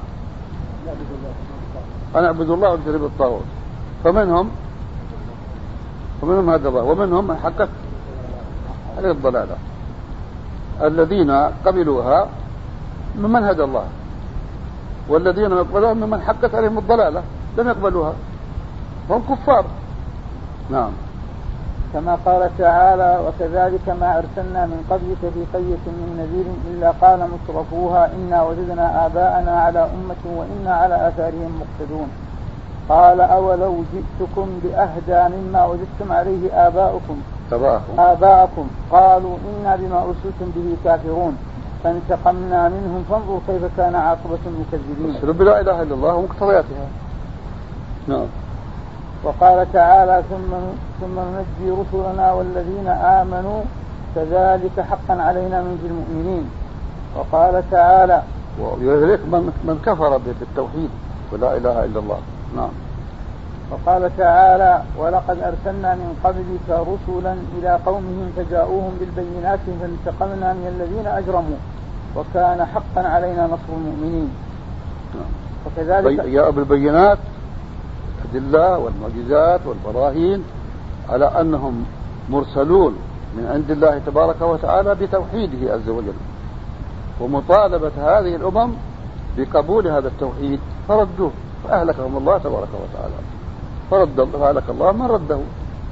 أن اعبدوا الله واجتنبوا الطاغوت، فمنهم فمنهم هدى الله ومنهم من حقت عليه الضلالة. الذين قبلوها ممن هدى الله، والذين يقبلوها ممن حقت عليهم الضلالة لم يقبلوها، هم كفار. نعم. كما قال تعالى: وكذلك ما أرسلنا من قبلك في قرية من نذير إلا قال مترفوها إنا وجدنا آباءنا على أمة وإنا على آثارهم مقتدون. قال: أولو جئتكم بأهدى مما وجدتم عليه آباؤكم آباءكم قالوا إنا بما أرسلتم به كافرون فانتقمنا منهم فانظر كيف كان عاقبة المكذبين. رب لا إله إلا الله ومقتضياتها. نعم. وقال تعالى: ثم ثم ننجي رسلنا والذين آمنوا كذلك حقا علينا ننجي المؤمنين. وقال تعالى: ويهلك من, من كفر بالتوحيد ولا إله إلا الله. نعم. وقال تعالى: ولقد أرسلنا من قبلك رسلا إلى قومهم فجاءوهم بالبينات فانتقمنا من الذين أجرموا وكان حقا علينا نصر المؤمنين. نعم. وكذلك جاء بالبينات الأدلة والمعجزات والبراهين على أنهم مرسلون من عند الله تبارك وتعالى بتوحيده عز وجل، ومطالبة هذه الأمم بقبول هذا التوحيد فردوه فأهلكهم الله تبارك وتعالى، فرد فأهلك الله من رده.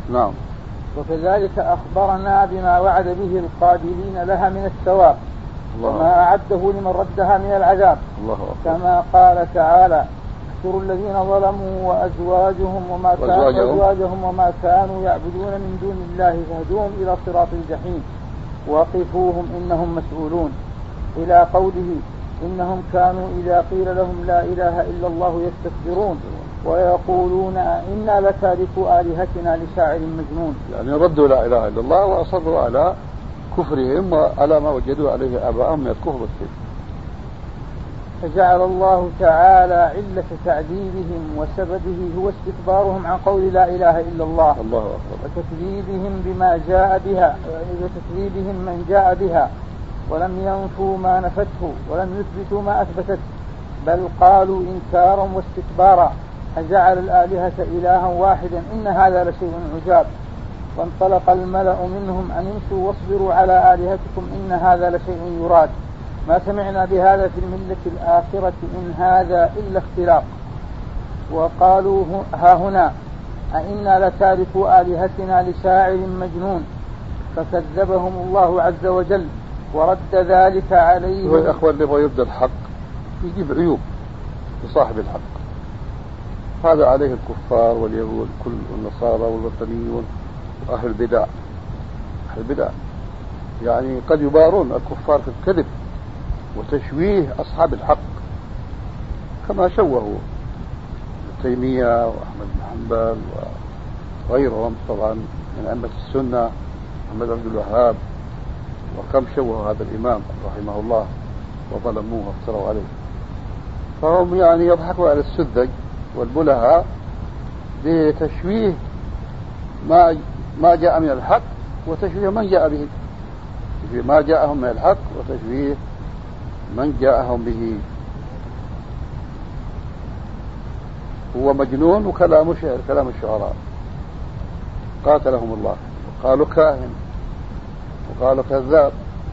نعم. وكذلك أخبرنا بما وعد به القابلين لها من الثواب وما أعده لمن ردها من العذاب. الله أكبر. كما قال تعالى: احشروا الذين ظلموا وأزواجهم وما كانوا وأزواجهم وما كانوا يعبدون من دون الله فاهدوهم إلى صراط الجحيم وقفوهم إنهم مسؤولون، إلى قوله: إنهم كانوا إذا قيل لهم لا إله إلا الله يستكبرون ويقولون إنا لتاركوا آلهتنا لشاعر مجنون. يعني ردوا لا إله إلا الله وأصروا على كفرهم وعلى ما وجدوا عليه آباءهم من الكفر والشرك. فجعل الله تعالى علة تعذيبهم وسببه هو استكبارهم عن قول لا إله إلا الله. الله أكبر. وتكذيبهم بما جاء بها وتكذيبهم من جاء بها ولم ينفوا ما نفته ولم يثبتوا ما أثبتت، بل قالوا إنكارا واستكبارا: أجعل الآلهة إلها واحدا إن هذا لشيء عجاب. وانطلق الملأ منهم أن امشوا واصبروا على آلهتكم إن هذا لشيء يراد، ما سمعنا بهذا في الملة الآخرة إن هذا إلا اختلاق. وقالوا ها هنا أئنا لتاركوا آلهتنا لشاعر مجنون، فكذبهم الله عز وجل ورد ذلك عليهم. هو الأخوة اللي يبغى يبدأ الحق يجيب عيوب لصاحب الحق، هذا عليه الكفار واليهود كل النصارى والوثنيون وأهل البدع. أهل البدع يعني قد يبارون الكفار في الكذب وتشويه أصحاب الحق، كما شوهوا تيمية وأحمد بن حنبل وغيرهم طبعا من أئمة السنة، محمد عبد الوهاب، وكم شوهوا هذا الإمام رحمه الله وظلموه وافتروا عليه. فهم يعني يضحكوا على السذج والبلهاء بتشويه ما ما جاء من الحق وتشويه من جاء به، ما جاءهم من الحق وتشويه من جاءهم به. هو مجنون وكلام شعر، كلام الشعراء، قاتلهم الله. قالوا كاهن وقالوا كذاب،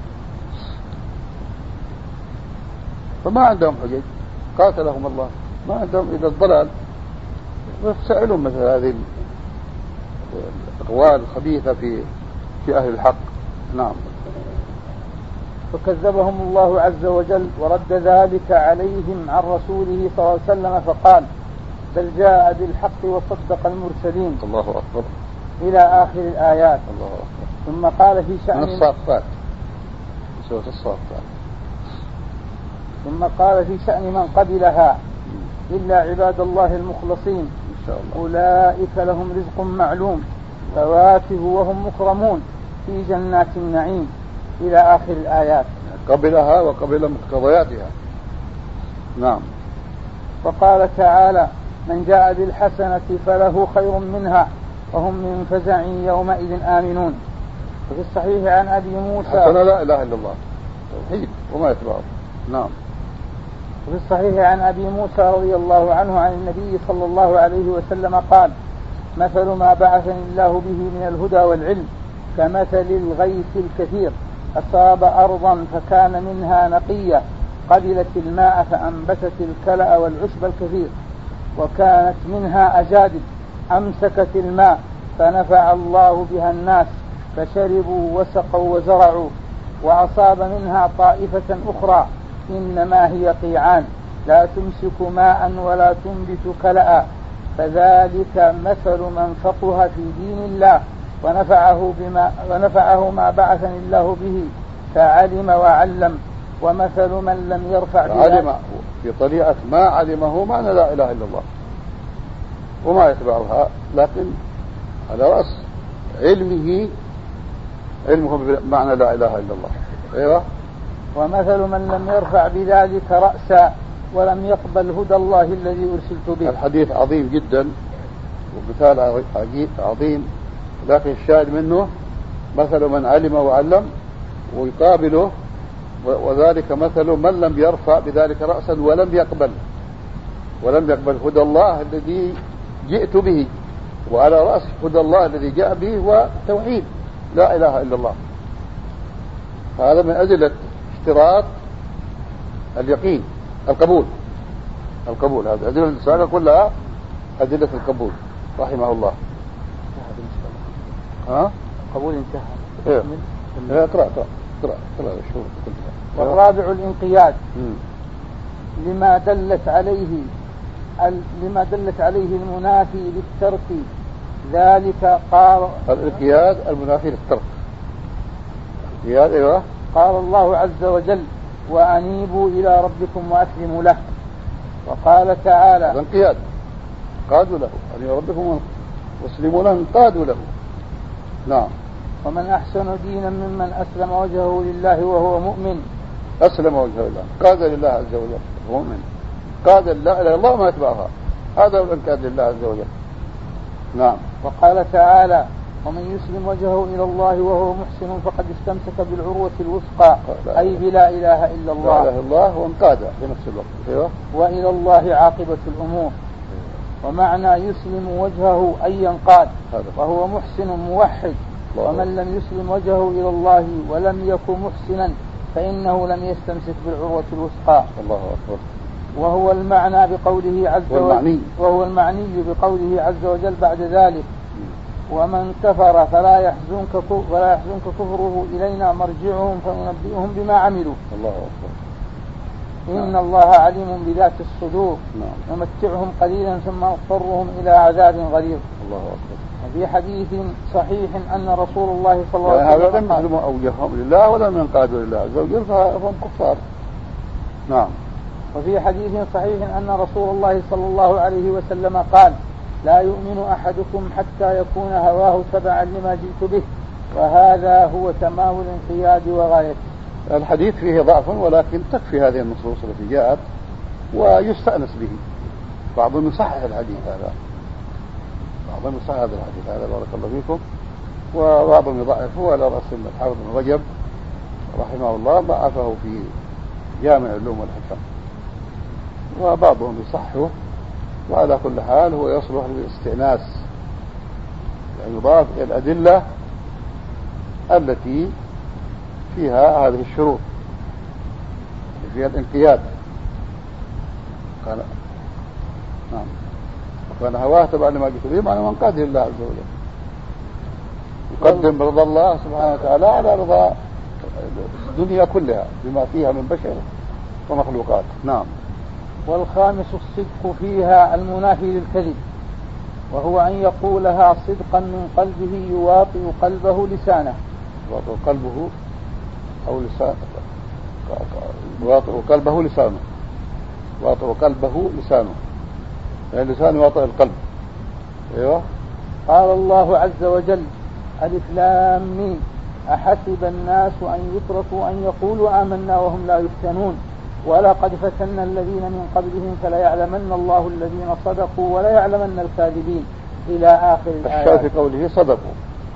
فما عندهم حجج، قاتلهم الله، ما عندهم إلا الضلال. ويفسألون مثل هذه الأقوال الخبيثة في في أهل الحق. نعم. فكذبهم الله عز وجل ورد ذلك عليهم عن رسوله صلى الله عليه وسلم فقال: بل جاء بالحق وصدق المرسلين. الله أكبر. إلى آخر الآيات. الله أكبر. ثم قال في شأن من الصافات، سورة الصافات. ثم قال في شأن من قبلها: إلا عباد الله المخلصين إن شاء الله أولئك لهم رزق معلوم فواكه وهم مكرمون في جنات النعيم. إلى آخر الآيات. قبلها وقبل مقتضياتها. نعم. وقال تعالى: من جاء بالحسنة فله خير منها وهم من فزع يومئذ آمنون. وفي الصحيح عن أبي موسى حسنة لا إله إلا الله توحيد وما يتبعه. نعم. وفي الصحيح عن أبي موسى رضي الله عنه عن النبي صلى الله عليه وسلم قال: مثل ما بعثني الله به من الهدى والعلم كمثل الغيث الكثير أصاب أرضا فكان منها نقية قبلت الماء فأنبتت الكلأ والعشب الكثير، وكانت منها أجادب أمسكت الماء فنفع الله بها الناس فشربوا وسقوا وزرعوا، وأصاب منها طائفة أخرى إنما هي قيعان لا تمسك ماء ولا تنبت كلأ، فذلك مثل من فقه في دين الله ونفعه بما ونفعه ما بعثني الله به فعلم وعلم. ومثل من لم يرفع علم في طريقة ما علمه معنى لا إله إلا الله وما يتبعها، لكن على رأس علمه علمه بمعنى لا إله إلا الله. أيوة. ومثل من لم يرفع بذلك رأسا ولم يقبل هدى الله الذي أرسلت به. الحديث عظيم جدا ومثال عظيم، لكن الشاهد منه مثل من علم وعلم ويقابله، وذلك مثل من لم يرفع بذلك رأسا ولم يقبل ولم يقبل هدى الله الذي جئت به، وعلى رأس هدى الله الذي جاء به هو توحيد لا إله إلا الله. هذا من أدلة اشتراط اليقين القبول القبول هذا أدلة الرسالة كلها أدلة القبول رحمه الله. ها؟ قبول انتهى. ايه اقرأ اقرأ اقرأ اقرأ الشروط كلها. والرابع الانقياد مم. لما دلت عليه لما دلت عليه المنافي للترك، ذلك قال الانقياد المنافي للترك. الانقياد ايوه. قال الله عز وجل: وأنيبوا إلى ربكم وأسلموا له. وقال تعالى: الانقياد قادوا له، أنيبوا ربكم واسلموا له، انقادوا له. نعم. ومن أحسن دينا ممن أسلم وجهه لله وهو مؤمن. أسلم وجهه لله، قاد لله عز وجل، مؤمن قاد لله إلى الله ما يتبعها، هذا هو الانقياد لله عز وجل. نعم. وقال تعالى: ومن يسلم وجهه إلى الله وهو محسن فقد استمسك بالعروة الوثقى، أي بلا إله إلا الله. لا إله إلا الله وانقاد في نفس الوقت. أيوه. وإلى الله عاقبة الأمور. ومعنى يسلم وجهه أي ينقاد، وهو محسن موحد. ومن لم يسلم وجهه إلى الله ولم يكن محسنا فإنه لم يستمسك بالعروة الوثقى. الله أكبر. وهو المعنى بقوله عز وجل وهو المعني بقوله عز وجل بعد ذلك: ومن كفر فلا يحزنك فلا يحزنك كفره إلينا مرجعهم فننبئهم بما عملوا. الله أكبر. إن نعم. الله عليم بذات الصدور. نعم. نمتعهم قليلا ثم نضطرهم إلى عذاب غليظ. الله أكبر. وفي حديث صحيح أن رسول الله صلى الله عليه وسلم هذا لم يعلموا أوجههم لله ولم ينقادوا لله عز وجل فهم كفار. نعم. وفي حديث صحيح أن رسول الله صلى الله عليه وسلم قال: لا يؤمن أحدكم حتى يكون هواه تبعا لما جئت به، وهذا هو تمام الانقياد وغايته. الحديث فيه ضعف ولكن تكفي هذه النصوص التي جاءت ويستأنس به. بعضهم يصحح الحديث هذا بعضهم يصحح هذا الحديث هذا بارك الله فيكم، وبعضهم يضعفه. على رأس الحافظ بن رجب رحمه الله ضعفه في جامع العلوم والحكم، وبعضهم يصححه. وعلى كل حال هو يصلح للاستئناس، يعني يضاف إلى الأدلة التي فيها هذه الشروط فيها الانقياد. قال نعم. وكان هواه تبع لما جئت به، معنى من قاد لله عز وجل، يقدم رضا الله سبحانه وتعالى على رضا الدنيا كلها بما فيها من بشر ومخلوقات. نعم. والخامس الصدق فيها المنافي للكذب، وهو أن يقولها صدقا من قلبه يواطئ قلبه لسانه. يواطئ قلبه أو لسانه يواطئ قلبه لسانه يواطئ قلبه لسانه يعني اللسان يواطئ القلب. أيوه. قال الله عز وجل: ألف لام ميم أحسب الناس أن يتركوا أن يقولوا آمنا وهم لا يفتنون ولقد فتنا الذين من قبلهم فليعلمن الله الذين صدقوا وليعلمن الكاذبين إلى آخر الآيات. الشاهد في قوله صدقوا،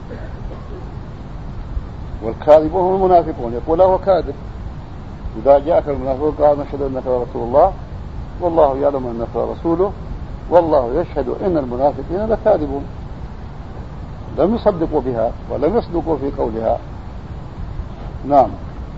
والكاذبون هم المنافقون، يقول هو كاذب. إذا جاءك المنافقون قال نشهد أنك رسول الله والله يعلم أنك رسوله والله يشهد إن المنافقين لكاذبون. لم يصدقوا بها ولم يصدقوا في قولها. نعم.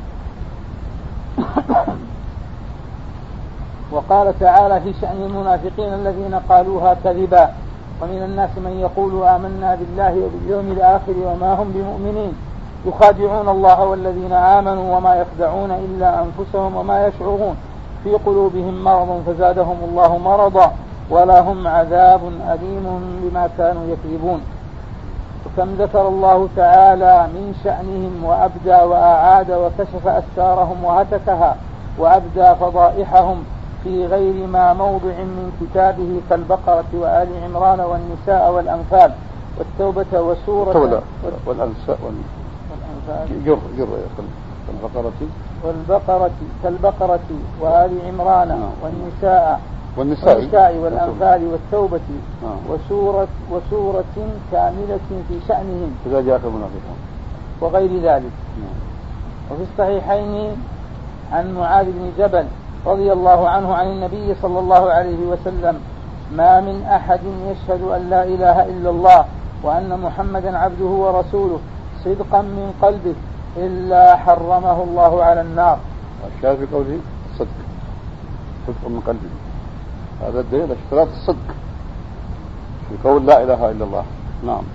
وقال تعالى في شأن المنافقين الذين قالوها كذبا: ومن الناس من يقول آمنا بالله وباليوم الآخر وما هم بمؤمنين يخادعون الله والذين آمنوا وما يخدعون إلا أنفسهم وما يشعرون في قلوبهم مرض فزادهم الله مرضا ولهم عذاب أليم بما كانوا يكذبون. وكم ذكر الله تعالى من شأنهم وأبدى وأعاد وكشف أستارهم وهتكها وأبدى فضائحهم في غير ما موضع من كتابه كالبقرة وآل عمران والنساء والأنفال والتوبة وسورة والأنساء جر جر كالبقرة والبقرة كالبقرة وآل عمران والنساء والنساء, والنساء والأنفال والتوبة وسورة وسورة كاملة في شأنهم إذا جاءك المنافقون وغير ذلك. وفي الصحيحين عن معاذ بن جبل رضي الله عنه عن النبي صلى الله عليه وسلم: ما من أحد يشهد أن لا إله إلا الله وأن محمدا عبده ورسوله صدقا من قلبه إلا حرمه الله على النار. الشاهد في قوله صدق صدق من قلبه، هذا الدليل اشتراط الصدق في قول لا إله إلا الله. نعم.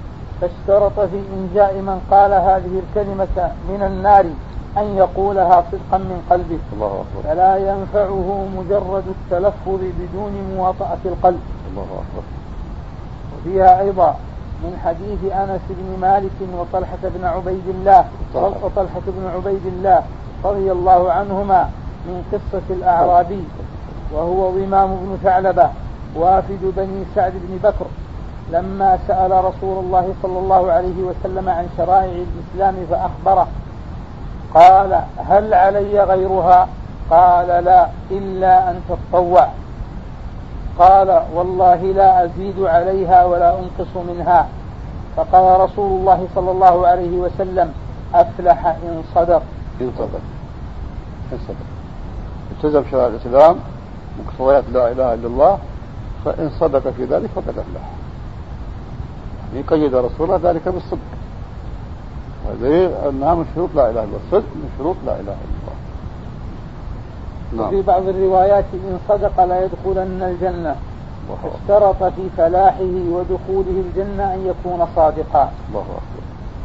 فاشترط في إنجاء من قال هذه الكلمة من النار أن يقولها صدقا من قلبه، الله أكبر. فلا ينفعه مجرد التلفظ بدون مواطأة القلب. الله أكبر. وفيها أيضا من حديث أنس بن مالك وطلحة بن عبيد الله وطلحة بن عبيد الله رضي الله عنهما من قصة الأعرابي وهو ضمام بن ثعلبة وافد بني سعد بن بكر لما سأل رسول الله صلى الله عليه وسلم عن شرائع الإسلام فأخبره قال هل علي غيرها؟ قال لا إلا أن تتطوع. قال والله لا أزيد عليها ولا أنقص منها. فقال رسول الله صلى الله عليه وسلم أفلح إن صدق. إن صدق إن صدق التزم شرائع الإسلام مقتضيات لا إله إلا الله، فإن صدق في ذلك فقد أفلح. يعني قيد رسول الله ذلك بالصدق، وهذه أنها من شروط لا إله إلا الله، الصدق من شروط لا إله إلا الله. نعم. وفي بعض الروايات إن صدق لا يدخلن الجنة، اشترط في فلاحه ودخوله الجنة أن يكون صادقا. الله أكبر.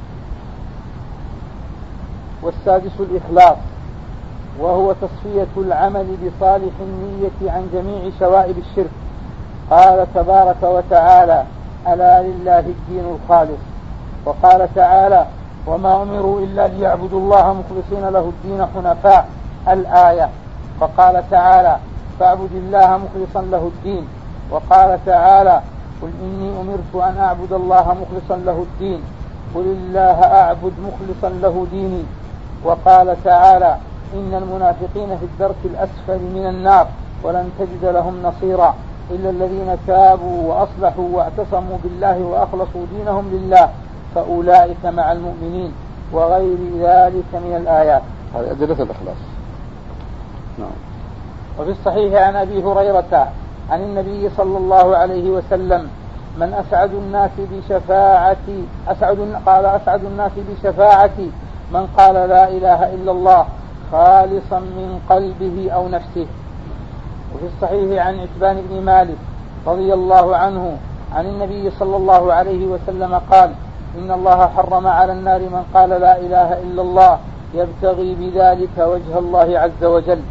والسادس الإخلاص، وهو تصفية العمل بصالح النية عن جميع شوائب الشرك. قال تبارك وتعالى ألا لله الدين الخالص. وقال تعالى وما أمروا إلا ليعبدوا الله مخلصين له الدين حنفاء الآية. وقال تعالى فاعبد الله مخلصا له الدين. وقال تعالى قل إني أمرت أن أعبد الله مخلصا له الدين قل الله أعبد مخلصا له ديني. وقال تعالى إن المنافقين في الدرك الأسفل من النار ولن تجد لهم نصيرا إلا الذين تابوا وأصلحوا واعتصموا بالله وأخلصوا دينهم لله فأولئك مع المؤمنين وغير ذلك من الآيات. هذه أدلة الإخلاص. نعم. وفي الصحيح عن أبي هريرة عن النبي صلى الله عليه وسلم من أسعد الناس بشفاعتي أسعد قال أسعد الناس بشفاعتي من قال لا إله إلا الله خالصا من قلبه أو نفسه. وفي الصحيح عن عتبان بن مالك رضي الله عنه عن النبي صلى الله عليه وسلم قال إن الله حرم على النار من قال لا إله إلا الله يبتغي بذلك وجه الله عز وجل.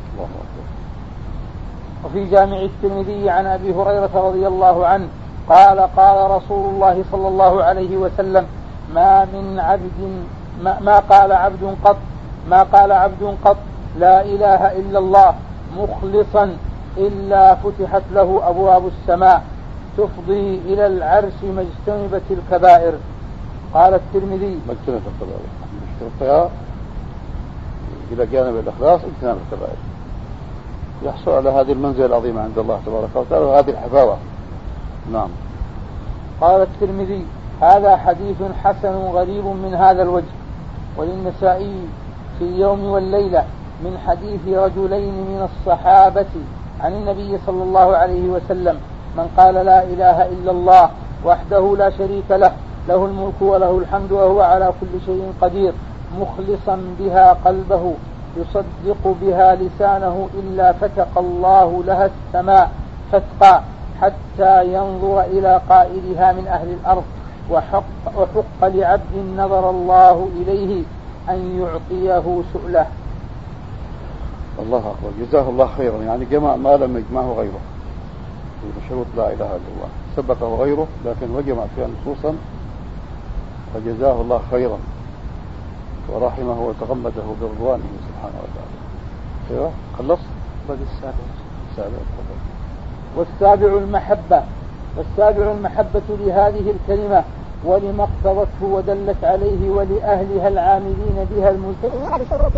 وفي جامع الترمذي عن أبي هريرة رضي الله عنه قال قال رسول الله صلى الله عليه وسلم ما من عبد ما, ما قال عبد قط ما قال عبد قط لا إله إلا الله مخلصا إلا فتحت له أبواب السماء تفضي إلى العرش ما اجتنبت الكبائر. قال الترمذي ما اجتنبت الكبائر اشترطها إلى جانب الإخلاص اجتناب الكبائر يحصل على هذه المنزلة العظيمة عند الله تبارك وتعالى وهذه الحفاوة. نعم. قال الترمذي هذا حديث حسن غريب من هذا الوجه. وللنسائي في اليوم والليلة من حديث رجلين من الصحابة عن النبي صلى الله عليه وسلم من قال لا إله إلا الله وحده لا شريك له له الملك وله الحمد وهو على كل شيء قدير مخلصا بها قلبه يصدق بها لسانه إلا فتق الله لها السماء فتقا حتى ينظر إلى قائلها من أهل الأرض وحق, وحق لعبد نظر الله إليه أن يعطيه سؤله. الله أكبر. جزاه الله خيرا. يعني جمع ما لم يجمعه غيره في شروط لا إله إلا الله سبقه غيره لكن وجمع فيها نصوصا فجزاه الله خيرا ورحمه وتغمده برضوانه سبحانه وتعالى. ايوه خلص. بدي السابع. السابع. والسابع المحبة. والسابع المحبة لهذه الكلمة ولما اقتضته ودلت عليه ولأهلها العاملين بها الملتزمين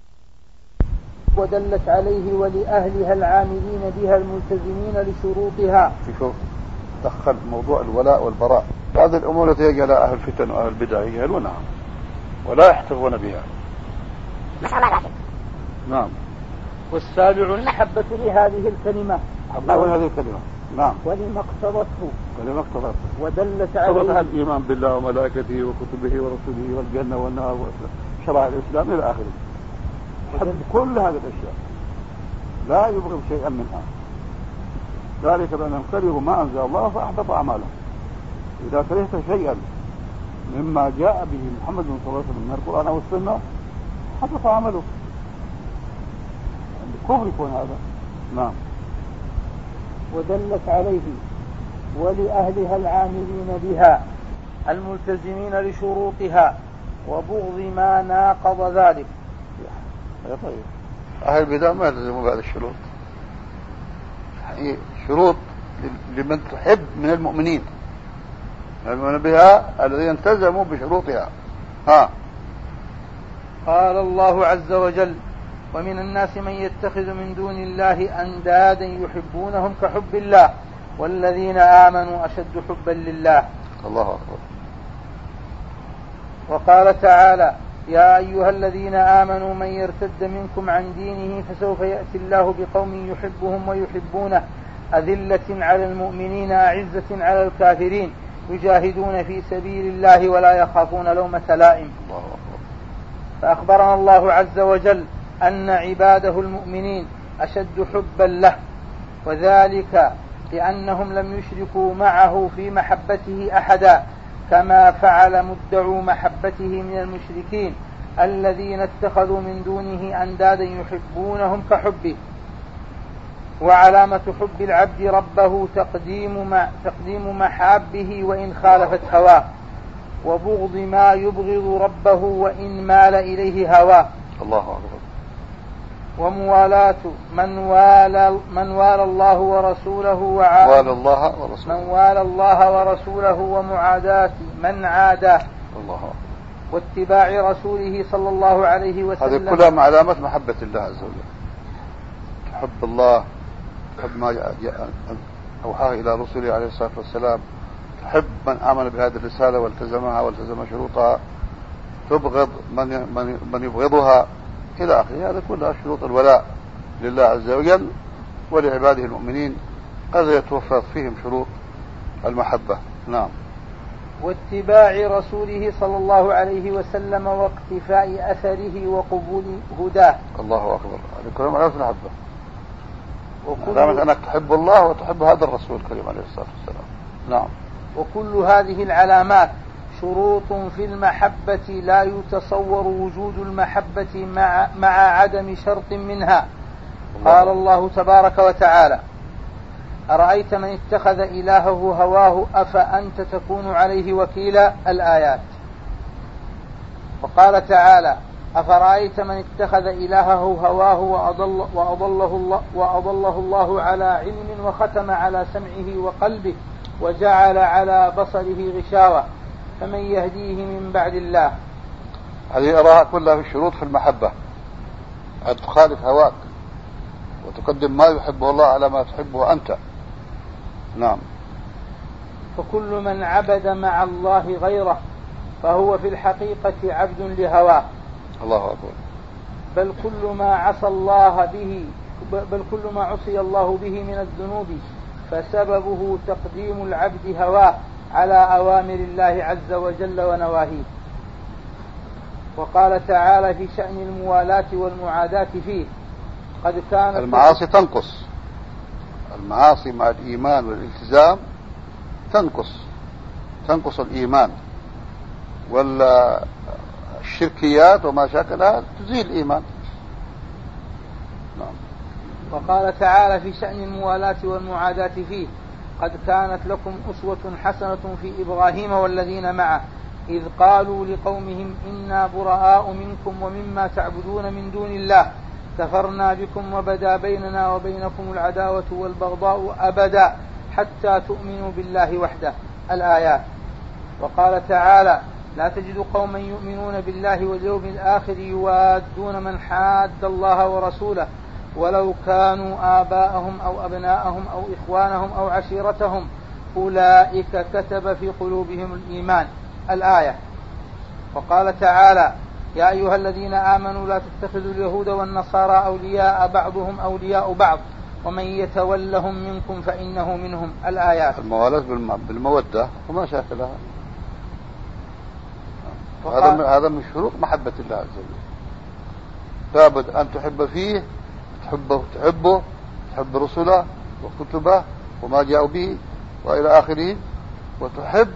ودلت عليه ولأهلها العاملين بها الملتزمين لشروطها. شوف دخل موضوع الولاء والبراء. بعض الأمور التي يجعل أهل الفتن وأهل البدع يجهلونها ولا يحتفون بها. نعم. والسابع المحبة لهذه الكلمة. محبة لهذه الكلمة. نعم. ولما اقتضته. ولما اقتضته. ودلت عليه. اقتضتها الإيمان بالله وملائكته وكتبه ورسله والجنة والنار وشرائع الإسلام إلى آخره. حب كل هذه الأشياء لا يبغض شيئا منها. ذلك بأنهم كرهوا ما أنزل الله فأحبط أعمالهم. إذا كرهت شيئا مما جاء به محمد صلى الله عليه وسلم من القرآن أو السنة حبط عمله. الكفر يكون هذا. نعم. ودلت عليه ولأهلها العاملين بها الملتزمين لشروطها وبغض ما ناقض ذلك. يا طيب أهل البدع ما يلزموا بهذه الشروط. هي شروط لمن تحب من المؤمنين المؤمنين بها الذين التزموا بشروطها. ها. قال الله عز وجل: ومن الناس من يتخذ من دون الله أندادا يحبونهم كحب الله والذين آمنوا أشد حبا لله. الله أكبر. وقال تعالى: يا أيها الذين آمنوا من يرتد منكم عن دينه فسوف يأتي الله بقوم يحبهم ويحبونه أذلة على المؤمنين أعزة على الكافرين يجاهدون في سبيل الله ولا يخافون لومة لائم. فأخبرنا الله عز وجل أن عباده المؤمنين أشد حبا له، وذلك لأنهم لم يشركوا معه في محبته أحدا كما فعل مدعو محبته من المشركين الذين اتخذوا من دونه أندادا يحبونهم كحبه. وعلامة حب العبد ربه تقديم ما تقديم محابه وإن خالفت هواه، وبغض ما يبغض ربه وإن مال إليه هواه. الله أكبر. وموالاة من والى من والى الله ورسوله وعاد الله ورسوله من والى الله ورسوله ومعاداة من عاداه. الله أكبر. واتباع رسوله صلى الله عليه وسلم. هذه كلها علامات محبة الله عز وجل. تحب الله، تحب ما أوحاه إلى رسوله عليه الصلاة والسلام، تحب من آمن بهذه الرسالة والتزمها والتزم شروطها، تبغض من من من يبغضها إلى آخره. هذا كلها شروط الولاء لله عز وجل ولعباده المؤمنين قد يتوفر فيهم شروط المحبة. نعم. واتباع رسوله صلى الله عليه وسلم واقتفاء أثره وقبول هداه. الله أكبر. هذه كلها علامات المحبة. علامة أنك تحب الله وتحب هذا الرسول الكريم عليه الصلاة والسلام. نعم. وكل هذه العلامات شروط في المحبة لا يتصور وجود المحبة مع, مع عدم شرط منها. الله. قال الله تبارك وتعالى: أرأيت من اتخذ إلهه هواه أفأنت تكون عليه وكيلا. الآيات. وقال تعالى: أفرأيت من اتخذ إلهه هواه وأضل وأضله الله, وأضله الله على علم وختم على سمعه وقلبه وجعل على بصره غشاوة فمن يهديه من بعد الله. هذه أراها كلها في الشروط في المحبة، أن تخالف هواك وتقدم ما يحبه الله على ما تحبه أنت. نعم. فكل من عبد مع الله غيره فهو في الحقيقة عبد لهواه. الله أكبر. بل كل ما عصى الله به بل كل ما عصي الله به من الذنوب فسببه تقديم العبد هواه على أوامر الله عز وجل ونواهيه. وقال تعالى في شأن الموالاة والمعاداة فيه: قد كانت المعاصي تنقص، المعاصي مع الإيمان والالتزام تنقص تنقص الإيمان، والشركيات وما شاكلها تزيل الإيمان. نعم. وقال تعالى في شأن الموالاة والمعاداة فيه: قد كانت لكم أسوة حسنة في إبراهيم والذين معه إذ قالوا لقومهم إنا براء منكم ومما تعبدون من دون الله كفرنا بكم وبدا بيننا وبينكم العداوة والبغضاء أبدا حتى تؤمنوا بالله وحده. الآيات. وقال تعالى: لا تجد قوما يؤمنون بالله واليوم الآخر يوادون من حاد الله ورسوله ولو كانوا آباءهم أو أبناءهم أو إخوانهم أو عشيرتهم أولئك كتب في قلوبهم الإيمان. الآية. وقال تعالى: يا أيها الذين آمنوا لا تتخذوا اليهود والنصارى أولياء بعضهم أولياء بعض ومن يتولهم منكم فإنه منهم. الآيات. الموالاة بالمودة وما شاكلها. هذا هذا من شروط محبة الله عز وجل. لابد أن تحب فيه، تحبه تحبه تحب رسله وكتبه وما جاءوا به وإلى آخره، وتحب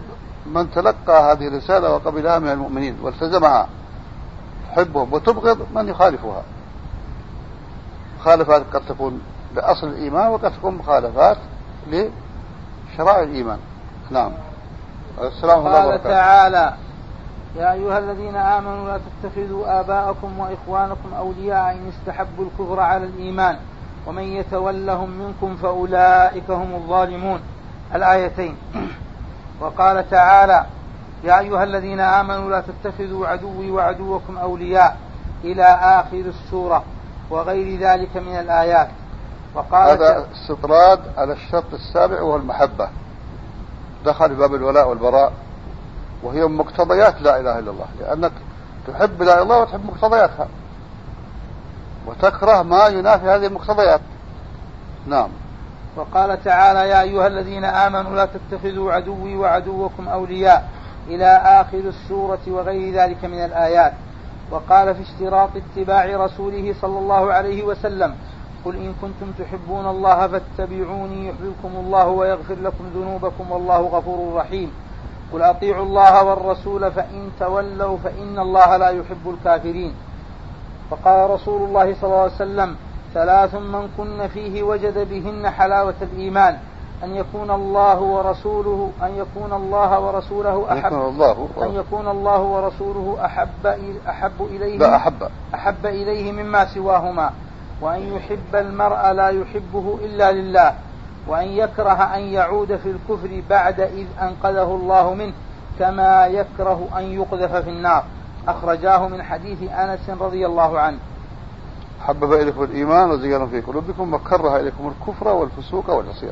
من تلقى هذه الرسالة وقبلها من المؤمنين والتزمها، تحبهم وتبغض من يخالفها. مخالفات قد تكون لأصل الإيمان وقد تكون مخالفات لشرائع الإيمان. نعم. السلام عليكم. قال تعالى: يا أيها الذين آمنوا لا تتخذوا آباءكم وإخوانكم أولياء إن استحبوا الكفر على الإيمان ومن يتولهم منكم فأولئك هم الظالمون. الآيتين. وقال تعالى: يا أيها الذين آمنوا لا تتخذوا عدوي وعدوكم أولياء إلى آخر السورة وغير ذلك من الآيات. وقال هذا استطراد على الشرط السابع وهو المحبة، دخل باب الولاء والبراء، وهي مقتضيات لا إله إلا الله، لأنك تحب لا إله إلا الله وتحب مقتضياتها وتكره ما ينافي هذه المقتضيات. نعم. وقال تعالى: يا أيها الذين آمنوا لا تتخذوا عدوي وعدوكم أولياء إلى آخر السورة وغير ذلك من الآيات. وقال في اشتراط اتباع رسوله صلى الله عليه وسلم: قل إن كنتم تحبون الله فاتبعوني يحببكم الله ويغفر لكم ذنوبكم والله غفور رحيم. قل أطيعوا الله والرسول فإن تولوا فإن الله لا يحب الكافرين. فقال رسول الله صلى الله عليه وسلم: ثلاث من كن فيه وجد بهن حلاوة الإيمان: أن يكون الله ورسوله أن يكون الله ورسوله أحب أن يكون الله ورسوله أحب أحب إليه لا أحب أحب إليه مما سواهما، وأن يحب المرء لا يحبه إلا لله، وأن يكره أن يعود في الكفر بعد إذ أنقذه الله منه، كما يكره أن يقذف في النار. أخرجاه من حديث أنس رضي الله عنه. حبب إليكم الإيمان وزينه في قلوبكم وكره إليكم الكفر والفسوق والعصيان.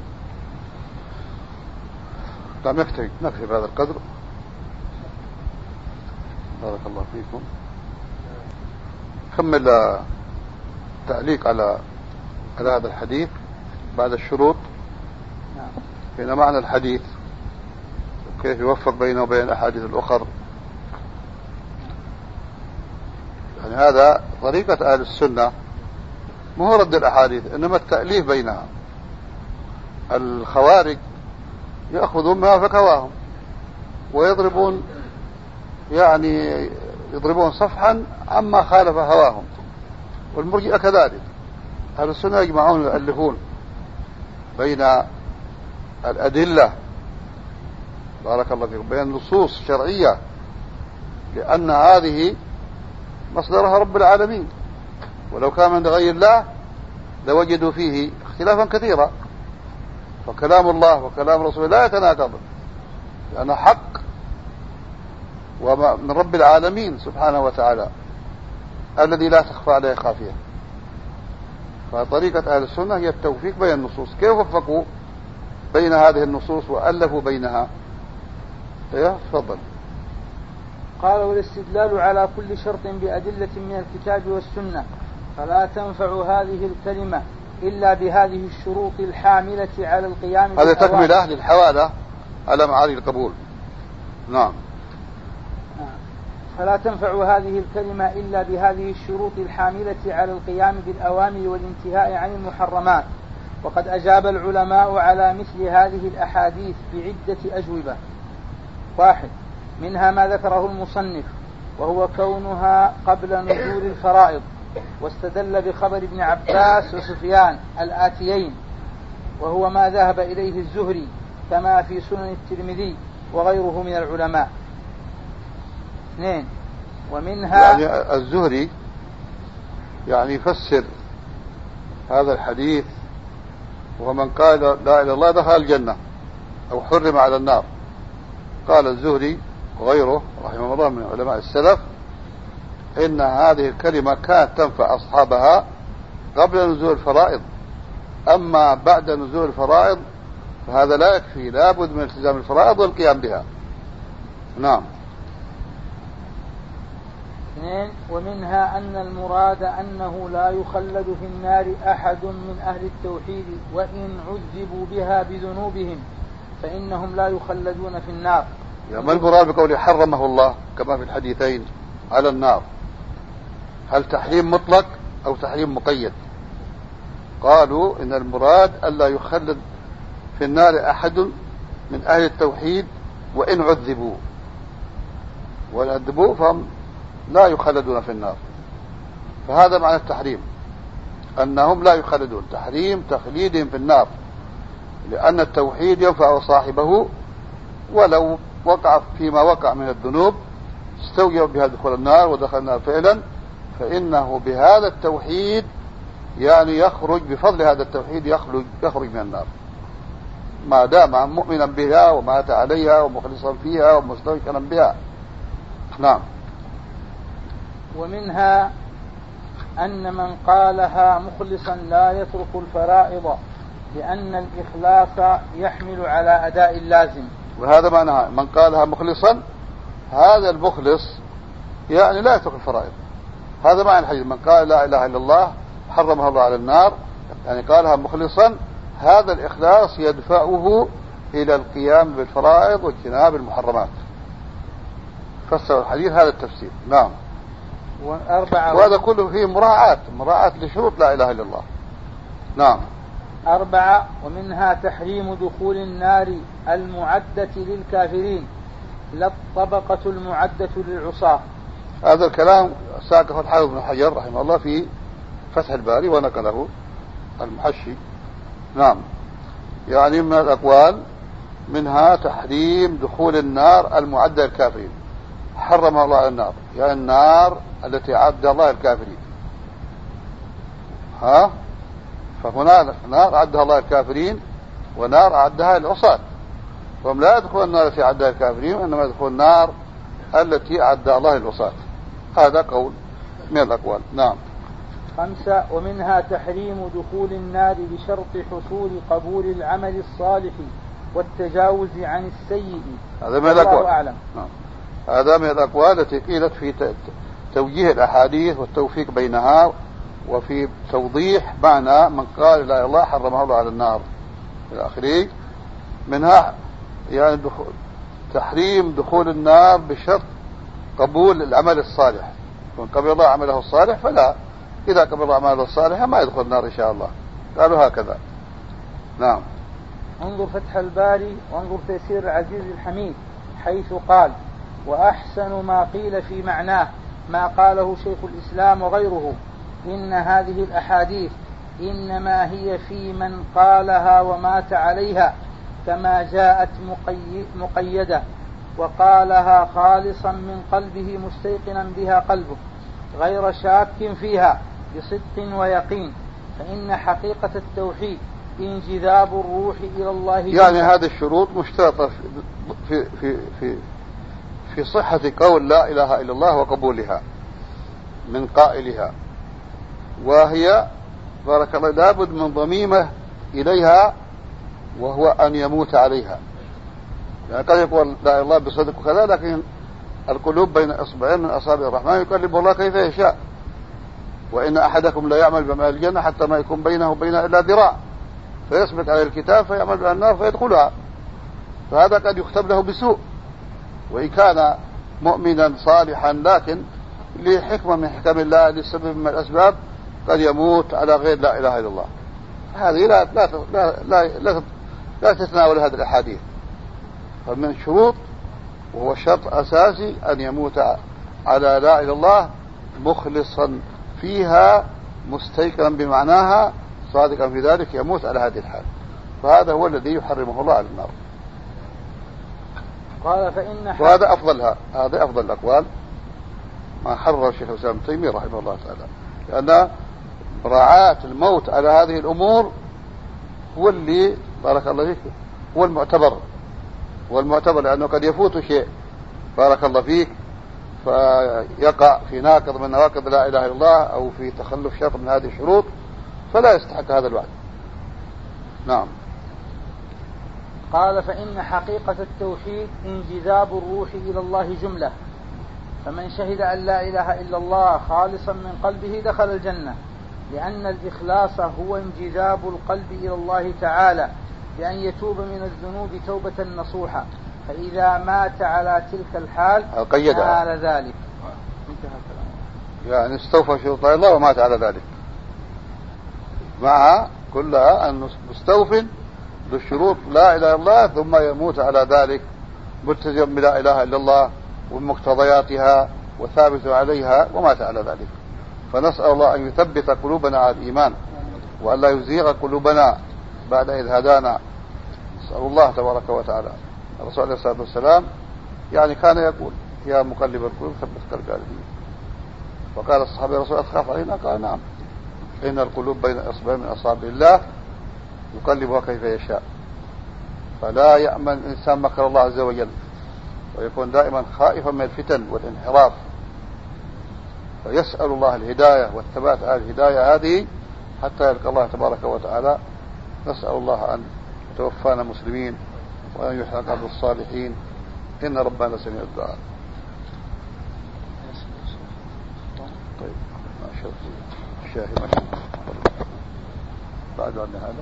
طيب نكتفي نكتفي بهذا القدر. بارك الله فيكم. كمل تعليق على على هذا الحديث بعد الشروط. هنا معنى الحديث وكيف يوفق بينه وبين الأحاديث الأخر. يعني هذا طريقة أهل السنة، ما هو رد الأحاديث إنما التأليف بينها. الخوارج يأخذون ما فكواهم ويضربون يعني يضربون صفحا عما خالف هواهم، والمرجئة كذلك. أهل السنة يجمعون ويؤلفون بين الأدلة، بارك الله فيكم، بين النصوص الشرعية، لأن هذه مصدرها رب العالمين، ولو كان من غير الله لوجدوا فيه اختلافا كثيرا. فكلام الله وكلام رسوله لا يتناقض، لأنه حق ومن رب العالمين سبحانه وتعالى الذي لا تخفى عليه خافية. فطريقة أهل السنة هي التوفيق بين النصوص. كيف وفقوا بين هذه النصوص وألفوا بينها؟ تفضل. قال: والاستدلال على كل شرط بأدلة من الكتاب والسنة، فلا تنفع هذه الكلمة إلا بهذه الشروط الحاملة على القيام. هذا تكمل أهل الحوالة على معاني القبول. نعم. فلا تنفع هذه الكلمة إلا بهذه الشروط الحاملة على القيام بالأوامر والانتهاء عن المحرمات. وقد أجاب العلماء على مثل هذه الأحاديث بعدة أجوبة. واحد منها ما ذكره المصنف، وهو كونها قبل نزول الفرائض، واستدل بخبر ابن عباس وسفيان الآتيين، وهو ما ذهب إليه الزهري كما في سنن الترمذي وغيره من العلماء. اثنين ومنها يعني الزهري يعني يفسر هذا الحديث، ومن قال لا إله إلا الله دخل الجنة أو حرم على النار. قال الزهري وغيره رحمه الله من علماء السلف إن هذه الكلمة كانت تنفع أصحابها قبل نزول الفرائض، أما بعد نزول الفرائض فهذا لا يكفي، لا بد من التزام الفرائض والقيام بها. نعم. اثنين ومنها أن المراد أنه لا يخلد في النار أحد من أهل التوحيد وإن عذبوا بها بذنوبهم فإنهم لا يخلدون في النار. يعني ما المراد بقوله حرمه الله كما في الحديثين على النار؟ هل تحريم مطلق أو تحريم مقيد؟ قالوا إن المراد ألا يخلد في النار أحد من أهل التوحيد وإن عذبوا، وإن عذبوا فهم لا يخلدون في النار. فهذا معنى التحريم، أنهم لا يخلدون، تحريم تخليدهم في النار، لأن التوحيد ينفع صاحبه ولو وقع فيما وقع من الذنوب استوجب بها دخول النار ودخل النار فعلا، فإنه بهذا التوحيد يعني يخرج بفضل هذا التوحيد يخرج, يخرج من النار ما دام مؤمنا بها ومات عليها ومخلصا فيها ومستوكلا بها. نعم. ومنها أن من قالها مخلصا لا يترك الفرائض، لأن الإخلاص يحمل على أداء اللازم. وهذا معناها من قالها مخلصا، هذا المخلص يعني لا يترك الفرائض. هذا معنى الحديث، من قال لا إله إلا الله حرمها الله على النار، يعني قالها مخلصا، هذا الإخلاص يدفعه إلى القيام بالفرائض واجتناب المحرمات. فسر الحديث هذا التفسير. نعم. وهذا كله فيه مراعاة مراعاة لشروط لا إله إلا الله. نعم. أربعة. ومنها تحريم دخول النار المعدة للكافرين، لا الطبقة المعدة للعصاة. هذا الكلام ساقه الحافظ بن حجر رحمه الله في فتح الباري ونقله المحشي. نعم. يعني من الأقوال منها تحريم دخول النار المعدة للكافرين، حرم الله على النار، يعني النار التي عد الله الكافرين. ها فهنا نار عدها الله الكافرين ونار عدها للعصاة، فهم لا يدخلون النار التي عدها الكافرين، وإنما يدخلون النار التي عدها الله للعصاة. هذا قول من الأقوال. نعم. خمسة. ومنها تحريم دخول النار بشرط حصول قبول العمل الصالح والتجاوز عن السيء. هذا من الأقوال. أعلم. نعم. هذا من الأقوال التي قيلت في توجيه الأحاديث والتوفيق بينها، وفي توضيح معنى من قال لا إله إلا الله حرمه الله على النار إلى آخره. منها يعني دخول تحريم دخول النار بشرط قبول العمل الصالح، وإن قبل الله عمله الصالح فلا، إذا قبل الله عمله الصالح ما يدخل النار إن شاء الله. قالوا هكذا. نعم. انظر فتح الباري وانظر تيسير العزيز الحميد، حيث قال: وأحسن ما قيل في معناه ما قاله شيخ الإسلام وغيره، إن هذه الأحاديث إنما هي في من قالها ومات عليها، كما جاءت مقيدة، وقالها خالصا من قلبه مستيقنا بها قلبه غير شاك فيها بصدق ويقين، فإن حقيقة التوحيد انجذاب الروح إلى الله. يعني هذه الشروط مشترطة في, في, في, في صحة قول لا إله إلا الله وقبولها من قائلها، وهي بارك الله لابد من ضميمة إليها، وهو أن يموت عليها. يعني قد يقول لا إله إلا الله بصدق وكذا، لكن القلوب بين إصبعين من أصابع الرحمن يقلب الله كيف يشاء، وإن أحدكم لا يعمل بعمل الجنة حتى ما يكون بينه وبينها إلا ذراع، فيسبق عليه الكتاب فيعمل بها النار فيدخلها. فهذا قد يختم له بسوء، وإن كان مؤمنا صالحا، لكن لحكمة من حكم الله، لسبب من الأسباب قد يموت على غير لا إله إلا الله. هذه لا لا لا لا, لا, لا تتناول هذه الأحاديث. فمن شروط وهو شرط أساسي أن يموت على لا إله إلا الله مخلصا فيها مستيقنا بمعناها صادقا في ذلك، يموت على هذه الحال، فهذا هو الذي يحرمه الله على النار. قال فإن وهذا أفضلها، هذا أفضل الأقوال ما حرر الشيخ الإسلام ابن تيمية رحمه الله تعالى، لأن مراعاة الموت على هذه الأمور هو اللي بارك الله فيك هو المعتبر، هو المعتبر، لأنه قد يفوت شيء بارك الله فيك فيقع في ناقض من نواقض لا إله إلا الله، أو في تخلف شرط من هذه الشروط، فلا يستحق هذا الوعد. نعم. قال فإن حقيقة التوحيد انجذاب الروح إلى الله جملة، فمن شهد أن لا إله إلا الله خالصا من قلبه دخل الجنة، لأن الإخلاص هو انجذاب القلب إلى الله تعالى بأن يتوب من الذنوب توبة نصوحة، فإذا مات على تلك الحال نال ذلك. يعني استوفى شروط الله ومات على ذلك، مع كلها أن مستوف بالشروط لا إله إلا الله ثم يموت على ذلك ملتزم بلا إله إلا الله ومقتضياتها وثابت عليها ومات على ذلك. فنسأل الله أن يثبت قلوبنا على الإيمان وأن لا يزيغ قلوبنا بعد إذ هدانا. نسأل الله تبارك وتعالى. الرسول عليه الصلاة والسلام يعني كان يقول يا مقلب القلوب ثبت قلبي على دينك. فقال الصحابة يا رسول الله أتخاف علينا؟ قال نعم، إن القلوب بين إصبعين من أصابع الله يقلبها كيف يشاء. فلا يأمن الإنسان مكر الله عز وجل ويكون دائما خائفا من الفتن والانحراف، فيسأل الله الهداية والثبات على الهداية هذه حتى يلقى الله تبارك وتعالى. نسأل الله أن يتوفانا مسلمين وأن يحرق عبد الصالحين، إن ربنا سميع الدعاء. طيب ما شاء الله الشاهي ما شاء الله بعد عنا هذا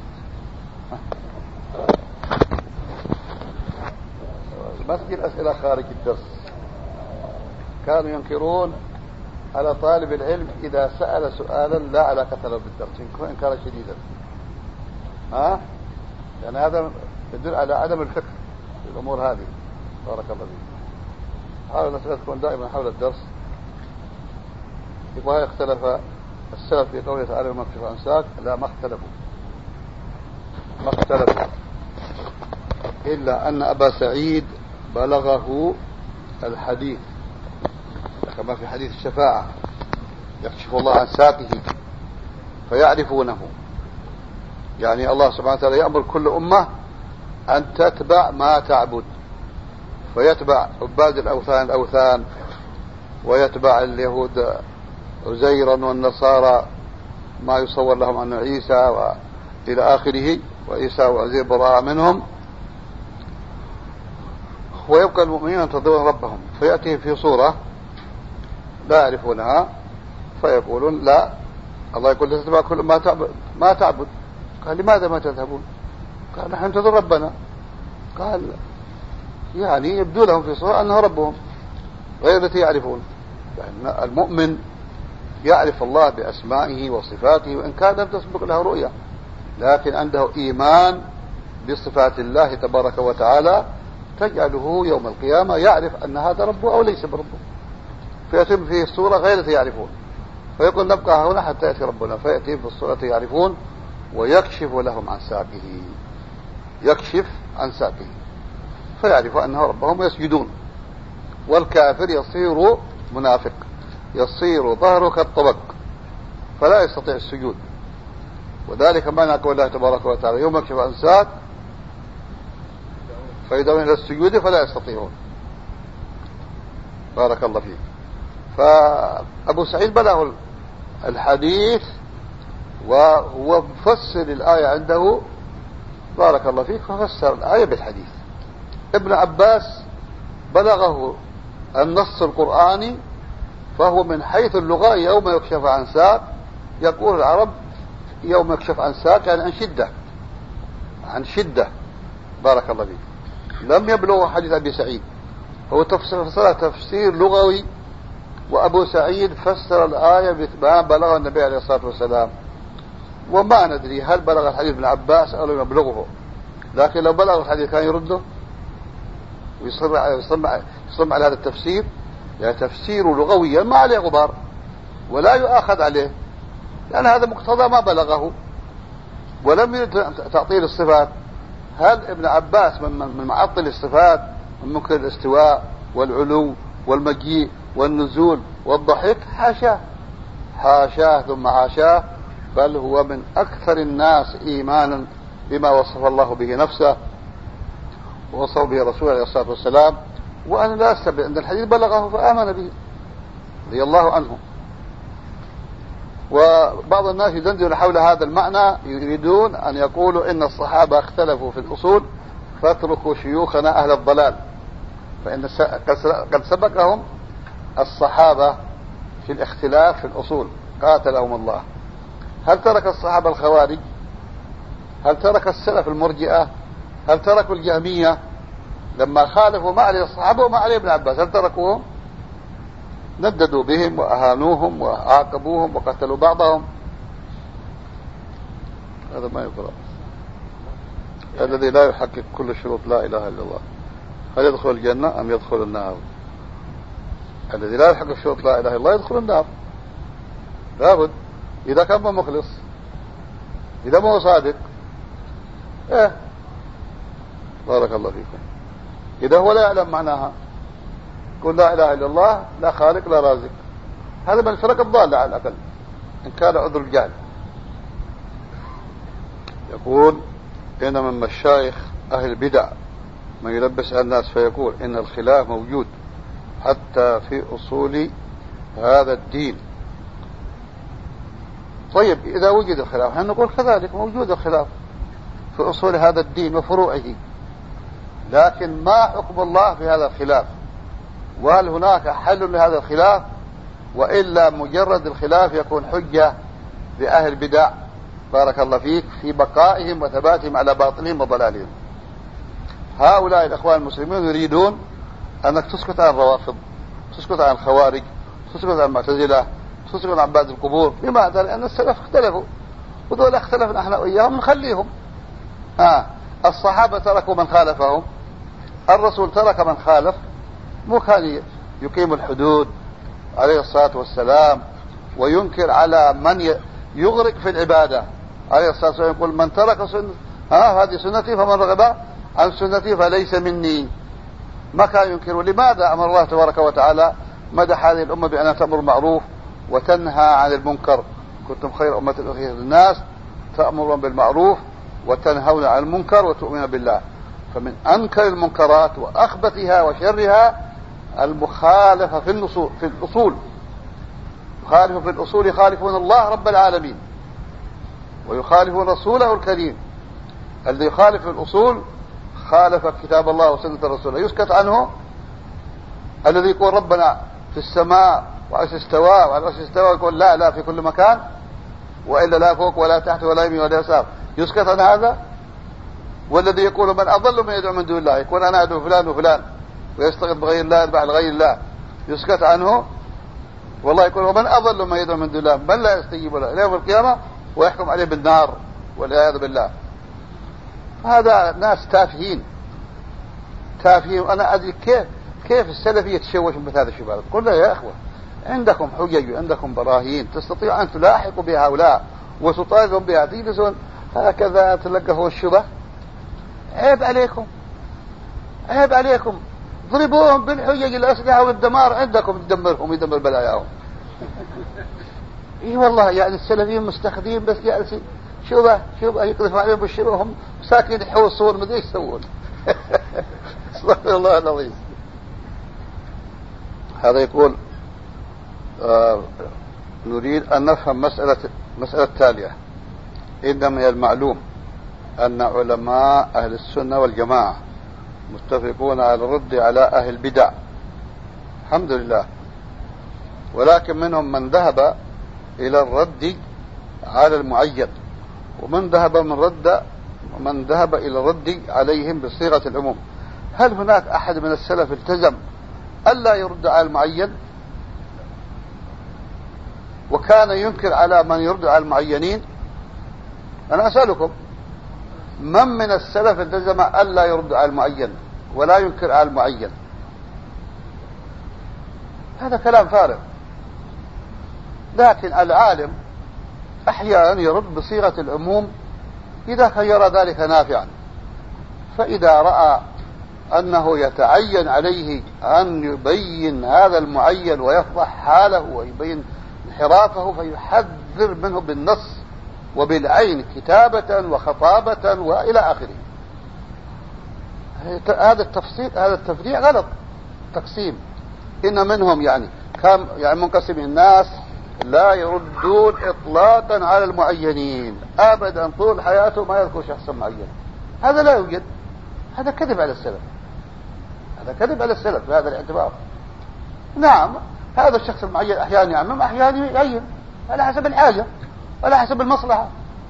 ما تجي الأسئلة خارج الدرس. كانوا ينكرون على طالب العلم إذا سأل سؤالا لا علاقة له بالدرس إنكارا شديدا، ها؟ يعني هذا يدل على عدم الفقه في الأمور هذه. بارك الله فيك. حاول الأسئلة تكون دائما حول الدرس. يقول هل اختلف السلف في قوله تعالى وما اكتفى أنساك؟ لا، ما اختلفوا ما اختلفوا إلا أن أبا سعيد بلغه الحديث كما في حديث الشفاعة يكشف الله عن ساقه فيعرفونه. يعني الله سبحانه وتعالى يأمر كل أمة أن تتبع ما تعبد، فيتبع عباد الأوثان الأوثان، ويتبع اليهود عزيرا والنصارى ما يصور لهم أن عيسى وإلى آخره، وعيسى وعزير براء منهم، ويبقى المؤمنين ينتظرون ربهم فيأتيهم في صورة لا يعرفونها فيقولون لا. الله يقول تتبع كل ما تعبد ما تعبد. قال لماذا ما تذهبون؟ قال نحن ننتظر ربنا. قال يعني يبدو لهم في صورة أنه ربهم غير التي يعرفون. يعني المؤمن يعرف الله بأسمائه وصفاته وإن كان لم تسبق له رؤية، لكن عنده إيمان بصفات الله تبارك وتعالى تجعله يوم القيامة يعرف أن هذا ربه أو ليس بربه، فيتم فيه الصورة غير التي يعرفون، فيقول نبقى هنا حتى يأتي ربنا، فيأتي في الصورة التي يعرفون ويكشف لهم عن ساقه، يكشف عن ساقه فيعرفوا أنه ربهم ويسجدون. والكافر يصير منافق، يصير ظهره كالطبق فلا يستطيع السجود. وذلك معنى قول الله تبارك وتعالى يوم يكشف عن ساق فيدعون إلى السجود فلا يستطيعون. بارك الله فيك. فأبو سعيد بلغ الحديث وهو مفسر الآية عنده، بارك الله فيك، ففسر الآية بالحديث. ابن عباس بلغه النص القرآني فهو من حيث اللغة يوم يكشف عن ساق، يقول العرب يوم يكشف عن ساق يعني عن شدة، عن شدة. بارك الله فيك. لم يبلغ حديث أبي سعيد، هو تفسير تفسير لغوي، وأبو سعيد فسر الآية بما بلغ النبي عليه الصلاة والسلام. وما ندري هل بلغ الحديث ابن عباس أو لم يبلغه، لكن لو بلغ الحديث كان يرده ويصر يصر على هذا التفسير، يعني تفسير لغويا ما عليه غبار ولا يؤاخذ عليه، لأن هذا مقتضى ما بلغه. ولم يرد تعطيل الصفات. هل ابن عباس من معطل الصفات، من منكر الاستواء والعلو والمجيء والنزول والضحك؟ حاشاه حاشاه ثم حاشاه، بل هو من أكثر الناس إيمانا بما وصف الله به نفسه ووصف به رسوله عليه الصلاة والسلام. وأنا لا أستبعد أن الحديث بلغه فآمن به رضي الله عنه. وبعض الناس يدندن حول هذا المعنى، يريدون أن يقولوا إن الصحابة اختلفوا في الأصول فاتركوا شيوخنا أهل الضلال، فإن قد سبقهم الصحابة في الاختلاف في الأصول قاتلهم الله. هل ترك الصحابة الخوارج؟ هل ترك السلف المرجئة؟ هل تركوا الجهمية لما خالفوا ما عليه الصحابة وما عليه ابن عباس؟ هل تركوهم؟ نددوا بهم وأهانوهم وعاقبوهم وقتلوا بعضهم. هذا ما يقرأ الذي لا يحقق كل شروط لا إله إلا الله. هل يدخل الجنة أم يدخل النار؟ الذي لا يلحق الشروط لا إله إلا الله يدخل النار لابد، إذا كان مخلص، إذا ما هو صادق. إيه بارك الله فيكم. إذا هو لا يعلم معناها، يقول لا إله إلا الله، لا خالق لا رازق، هذا من الفرق الضالة على الأقل إن كان عذر الجهل. يقول إن من مشايخ أهل البدع من يلبس الناس فيقول إن الخلاف موجود حتى في أصول هذا الدين. طيب إذا وجد الخلاف نحن نقول كذلك موجود الخلاف في أصول هذا الدين وفروعه، لكن ما حكم الله في هذا الخلاف؟ وهل هناك حل لهذا الخلاف؟ وإلا مجرد الخلاف يكون حجة لأهل البدع بارك الله فيك في بقائهم وثباتهم على باطلهم وضلالهم. هؤلاء الأخوان المسلمين يريدون أنك تسكت عن الروافض، تسكت عن الخوارج، تسكت عن المعتزلة، تسكت عن عباد القبور. لماذا؟ لأن السلف اختلفوا، ودول اختلفنا احنا وإياهم نخليهم. آه. الصحابة تركوا من خالفهم، الرسول ترك من خالف، مو كان يقيم الحدود عليه الصلاة والسلام وينكر على من يغرق في العبادة عليه الصلاة والسلام، يقول من ترك سنة ها هذه سنتي فمن رغب عن سنتي فليس مني. ما كان ينكر. لماذا أمر الله تبارك وتعالى مدح هذه الأمة بأنها تأمر بالمعروف وتنهى عن المنكر؟ كنتم خير أمة أخرجت للناس تأمرون بالمعروف وتنهون عن المنكر وتؤمنون بالله. فمن أنكر المنكرات وأخبثها وشرها المخالفة في النصول في الأصول. يخالفون في الأصول يخالفون الله رب العالمين ويخالفون رسوله الكريم. الذي يخالف في الأصول خالف كتاب الله وسنة الرسول يسكت عنه. الذي يقول ربنا في السماء وعرش استوى وعلى عرش استوى يقول لا لا في كل مكان وإلا لا فوق ولا تحت ولا يمين ولا يسار، يسكت عن هذا. والذي يقول من أضل من يدعو من دون الله، يقول أنا أدعو فلان وفلان ويستغيث بغير الله يذبح لغير الله، يسكت عنه. والله يقول ومن أضل من يدعو من دون الله من لا يستجيب له إلى يوم القيامة ويحكم عليه بالنار والعياذ بالله. هذا ناس تافهين تافهين. أنا أدري كيف كيف السلفي يتشوش مثل هذا الشباب. قلنا يا أخوة عندكم حجج وعندكم براهين تستطيع أن تلاحقوا بهؤلاء وتطالبوا بها، تجلسون هكذا تلقفوا الشبه. عيب عليكم عيب عليكم. ضربوهم بالحجج الأسلحة والدمار عندكم تدمرهم ويدمر بلاياهم. اي والله يعني السلفيين مستخدمين بس جالسين شبه شبه يقذف عليهم بالشبه وهم ساكنين يحوصون ما ادري ايش يسوون. استغفر الله العظيم. هذا يقول آه نريد أن نفهم مسألة مسألة التالية. إن من المعلوم أن علماء أهل السنة والجماعة متفقون على الرد على أهل البدع الحمد لله، ولكن منهم من ذهب إلى الرد على المعين ومن ذهب من رد ومن ذهب إلى الرد عليهم بصيغة العموم. هل هناك أحد من السلف التزم ألا يرد على المعين وكان ينكر على من يرد على المعينين؟ أنا أسألكم من من السلف التزم ألا يرد على المعين ولا ينكر على المعين؟ هذا كلام فارغ. لكن العالم أحيانا يرد بصيغة العموم إذا كان يرى ذلك نافعا. فإذا رأى أنه يتعين عليه أن يبين هذا المعين ويفضح حاله ويبين انحرافه فيحذر منه بالنص وبالعين كتابة وخطابة وإلى آخره. هذا التفصيل هذا التفريع غلط تقسيم. إن منهم يعني كم يعني منقسم الناس لا يردون إطلاقا على المعينين أبدا طول حياته ما يذكر شخصا معين. هذا لا يوجد. هذا كذب على السلف. هذا كذب على السلف بهذا الاعتبار. نعم هذا الشخص المعين أحيانا يعمم أحيانا يعين على حسب الحاجة على حسب المصلحة.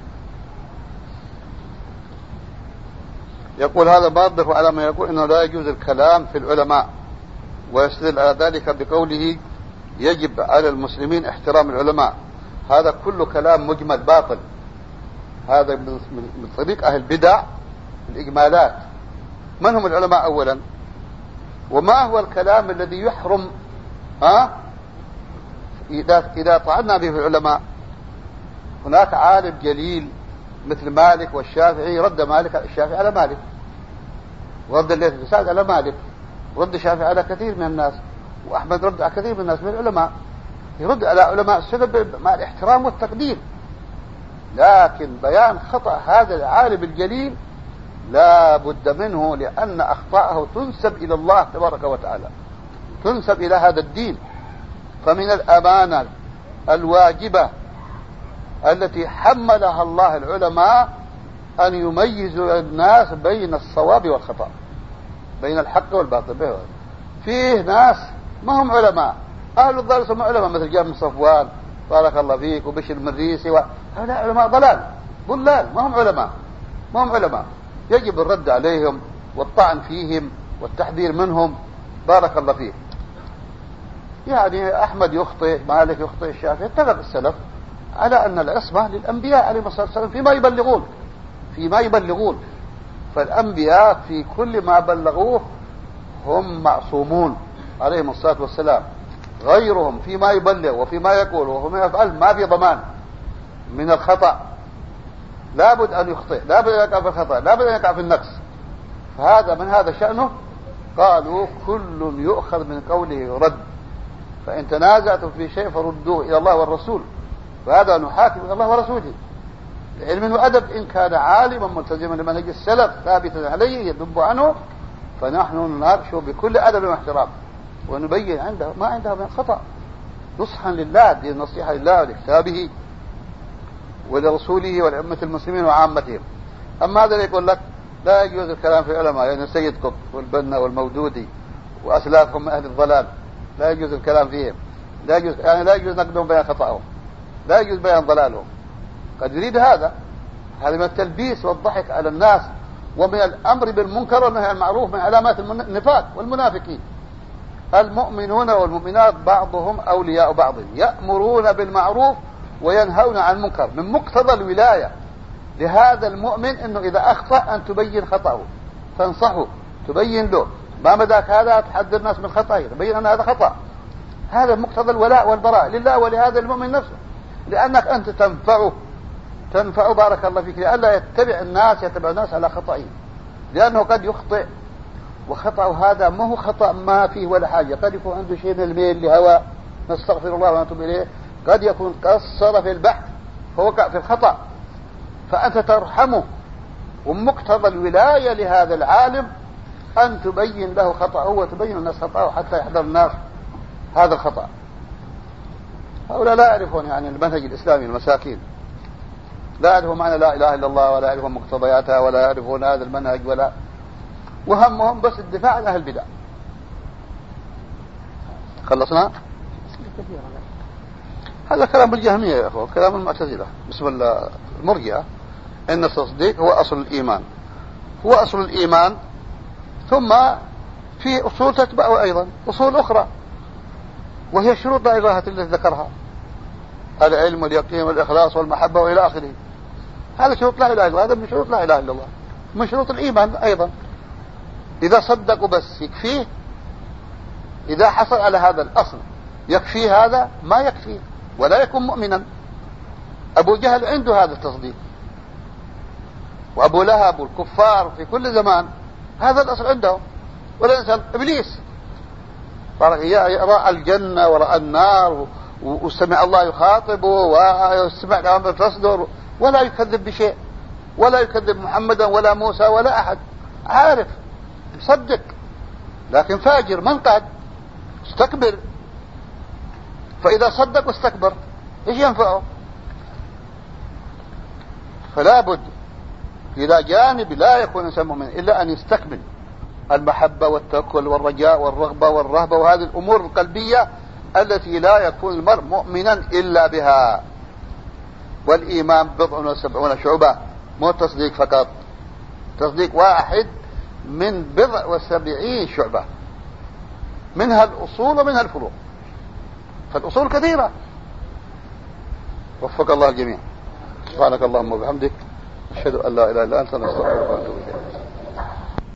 يقول هذا بارضف على ما يقول إنه لا يجوز الكلام في العلماء ويستدل على ذلك بقوله يجب على المسلمين احترام العلماء. هذا كله كلام مجمل باطل. هذا من طريق أهل البدع الإجمالات. من هم العلماء أولا؟ وما هو الكلام الذي يحرم ها إذا إذا طعنا به في العلماء؟ هناك عالم جليل مثل مالك والشافعي، رد مالك الشافعي على مالك، ورد الليث بن سعد على مالك، رد الشافعي على كثير من الناس، وأحمد رد على كثير من الناس من العلماء، يرد على علماء السنة مع الاحترام والتقدير. لكن بيان خطأ هذا العالم الجليل لا بد منه، لأن أخطاءه تنسب إلى الله تبارك وتعالى، تنسب إلى هذا الدين. فمن الأمانة الواجبة التي حملها الله العلماء أن يميزوا الناس بين الصواب والخطأ، بين الحق والباطل. فيه ناس ما هم علماء، أهل الضلال هم علماء، مثل جابر بن صفوان بارك الله فيك وبشر المريسي، هؤلاء علماء ضلال ضلال، ما هم علماء، ما هم علماء. يجب الرد عليهم والطعن فيهم والتحذير منهم بارك الله فيه. يعني أحمد يخطئ، مالك يخطئ، الشافعي، اتفق السلف على أن العصمة للأنبياء عليهم الصلاة والسلام فيما يبلغون فيما يبلغون فالأنبياء في كل ما بلغوه هم معصومون عليهم الصلاة والسلام. غيرهم فيما يبلغ وفيما يقول وفيما يفعل ما في ضمان من الخطأ، لابد أن يخطئ، لابد أن يقع في الخطأ، لابد أن يقع في النقص. فهذا من هذا شأنه. قالوا كل يؤخذ من قوله رد، فإن تنازعتم في شيء فردوه إلى الله والرسول، وهذا نحاكم إلى الله ورسوله علم وأدب. إن كان عالما ملتزما لمنهج السلف ثابتا عليه يذب عنه، فنحن نناقشه بكل أدب واحترام ونبين عنده ما عنده من خطأ، نصحا لله، دي النصيحة لله ولكتابه ولرسوله ولأمة المسلمين وعامتهم. أما هذا يقول لك لا يجوز الكلام في العلماء، يعني سيد قطب والبنا والمودودي وأسلافهم من أهل الضلال لا يجوز الكلام فيهم، لا يجوز، يعني لا يجوز نقدهم بيان خطأهم، لا يجوز بيان ضلالهم. قد يريد هذا هذا من التلبيس والضحك على الناس، ومن الأمر بالمنكر والنهي عن المعروف، من علامات النفاق والمنافقين. المؤمنون والمؤمنات بعضهم أولياء بعض، يأمرون بالمعروف وينهون عن المنكر. من مقتضى الولاية لهذا المؤمن أنه إذا أخطأ أن تبين خطأه، تنصحه، تبين له ما مداك هذا، تحذر الناس من خطأه، تبين أن هذا خطأ. هذا مقتضى الولاء والبراء لله ولهذا المؤمن نفسه، لأنك أنت تنفعه تنفع بارك الله فيك، لألا يتبع الناس يتبع الناس على خطئه، لأنه قد يخطئ، وخطأه هذا ما هو خطأ ما فيه ولا حاجة، قد يكون عنده شيء من الميل لهوى، نستغفر الله ونتوب إليه، قد يكون قصر في البحث فوقع في الخطأ، فأنت ترحمه. ومقتضى الولاية لهذا العالم أن تبين له خطأه وتبين الناس خطأه حتى يحذر الناس هذا الخطأ. هؤلاء لا يعرفون يعني المنهج الإسلامي، المساكين لا يعرفون معنى لا إله إلا الله، ولا يعرفون مقتضياتها، ولا يعرفون هذا المنهج، ولا وهمهم بس الدفاع عن أهل البدع. خلصنا؟ هذا كلام الجهمية يا أخوة، كلام المعتزلة بسم الله المرجئة. إن التصديق هو أصل الإيمان، هو أصل الإيمان، ثم في أصول تتبعه أيضا أصول أخرى، وهي شروط لا إله التي ذكرها، العلم واليقين والإخلاص والمحبة وإلى آخره. هذا شروط لا إله إلا الله، هذا من شروط لا إله إلا الله، من شروط الإيمان أيضا. إذا صدقوا بس يكفيه، إذا حصل على هذا الأصل يكفيه، هذا ما يكفيه ولا يكون مؤمنا. أبو جهل عنده هذا التصديق، وأبو لهب والكفار في كل زمان هذا الأصل عندهم. ولا إنسان إبليس رأى الجنة ورأى النار وسمع الله يخاطبه وسمع الأمر تصدر، ولا يكذب بشيء، ولا يكذب محمدا ولا موسى ولا أحد، عارف مصدق، لكن فاجر منقد استكبر. فإذا صدق واستكبر إيش ينفعه؟ فلا بد إلى جانب لا يكون إنسان مؤمن إلا أن يستكمل المحبة والتوكل والرجاء والرغبة والرهبة، وهذه الأمور القلبية التي لا يكون المرء مؤمنا إلا بها. والإيمان بضع وسبعون شعبة، مو تصديق فقط، تصديق واحد من بضع وسبعين شعبة، منها الأصول ومنها الفروع، فالأصول كثيرة. وفق الله الجميع. سبحانك اللهم وبحمدك، أشهد أن لا إله إلا أنت، نستغفرك ونتوب إليك.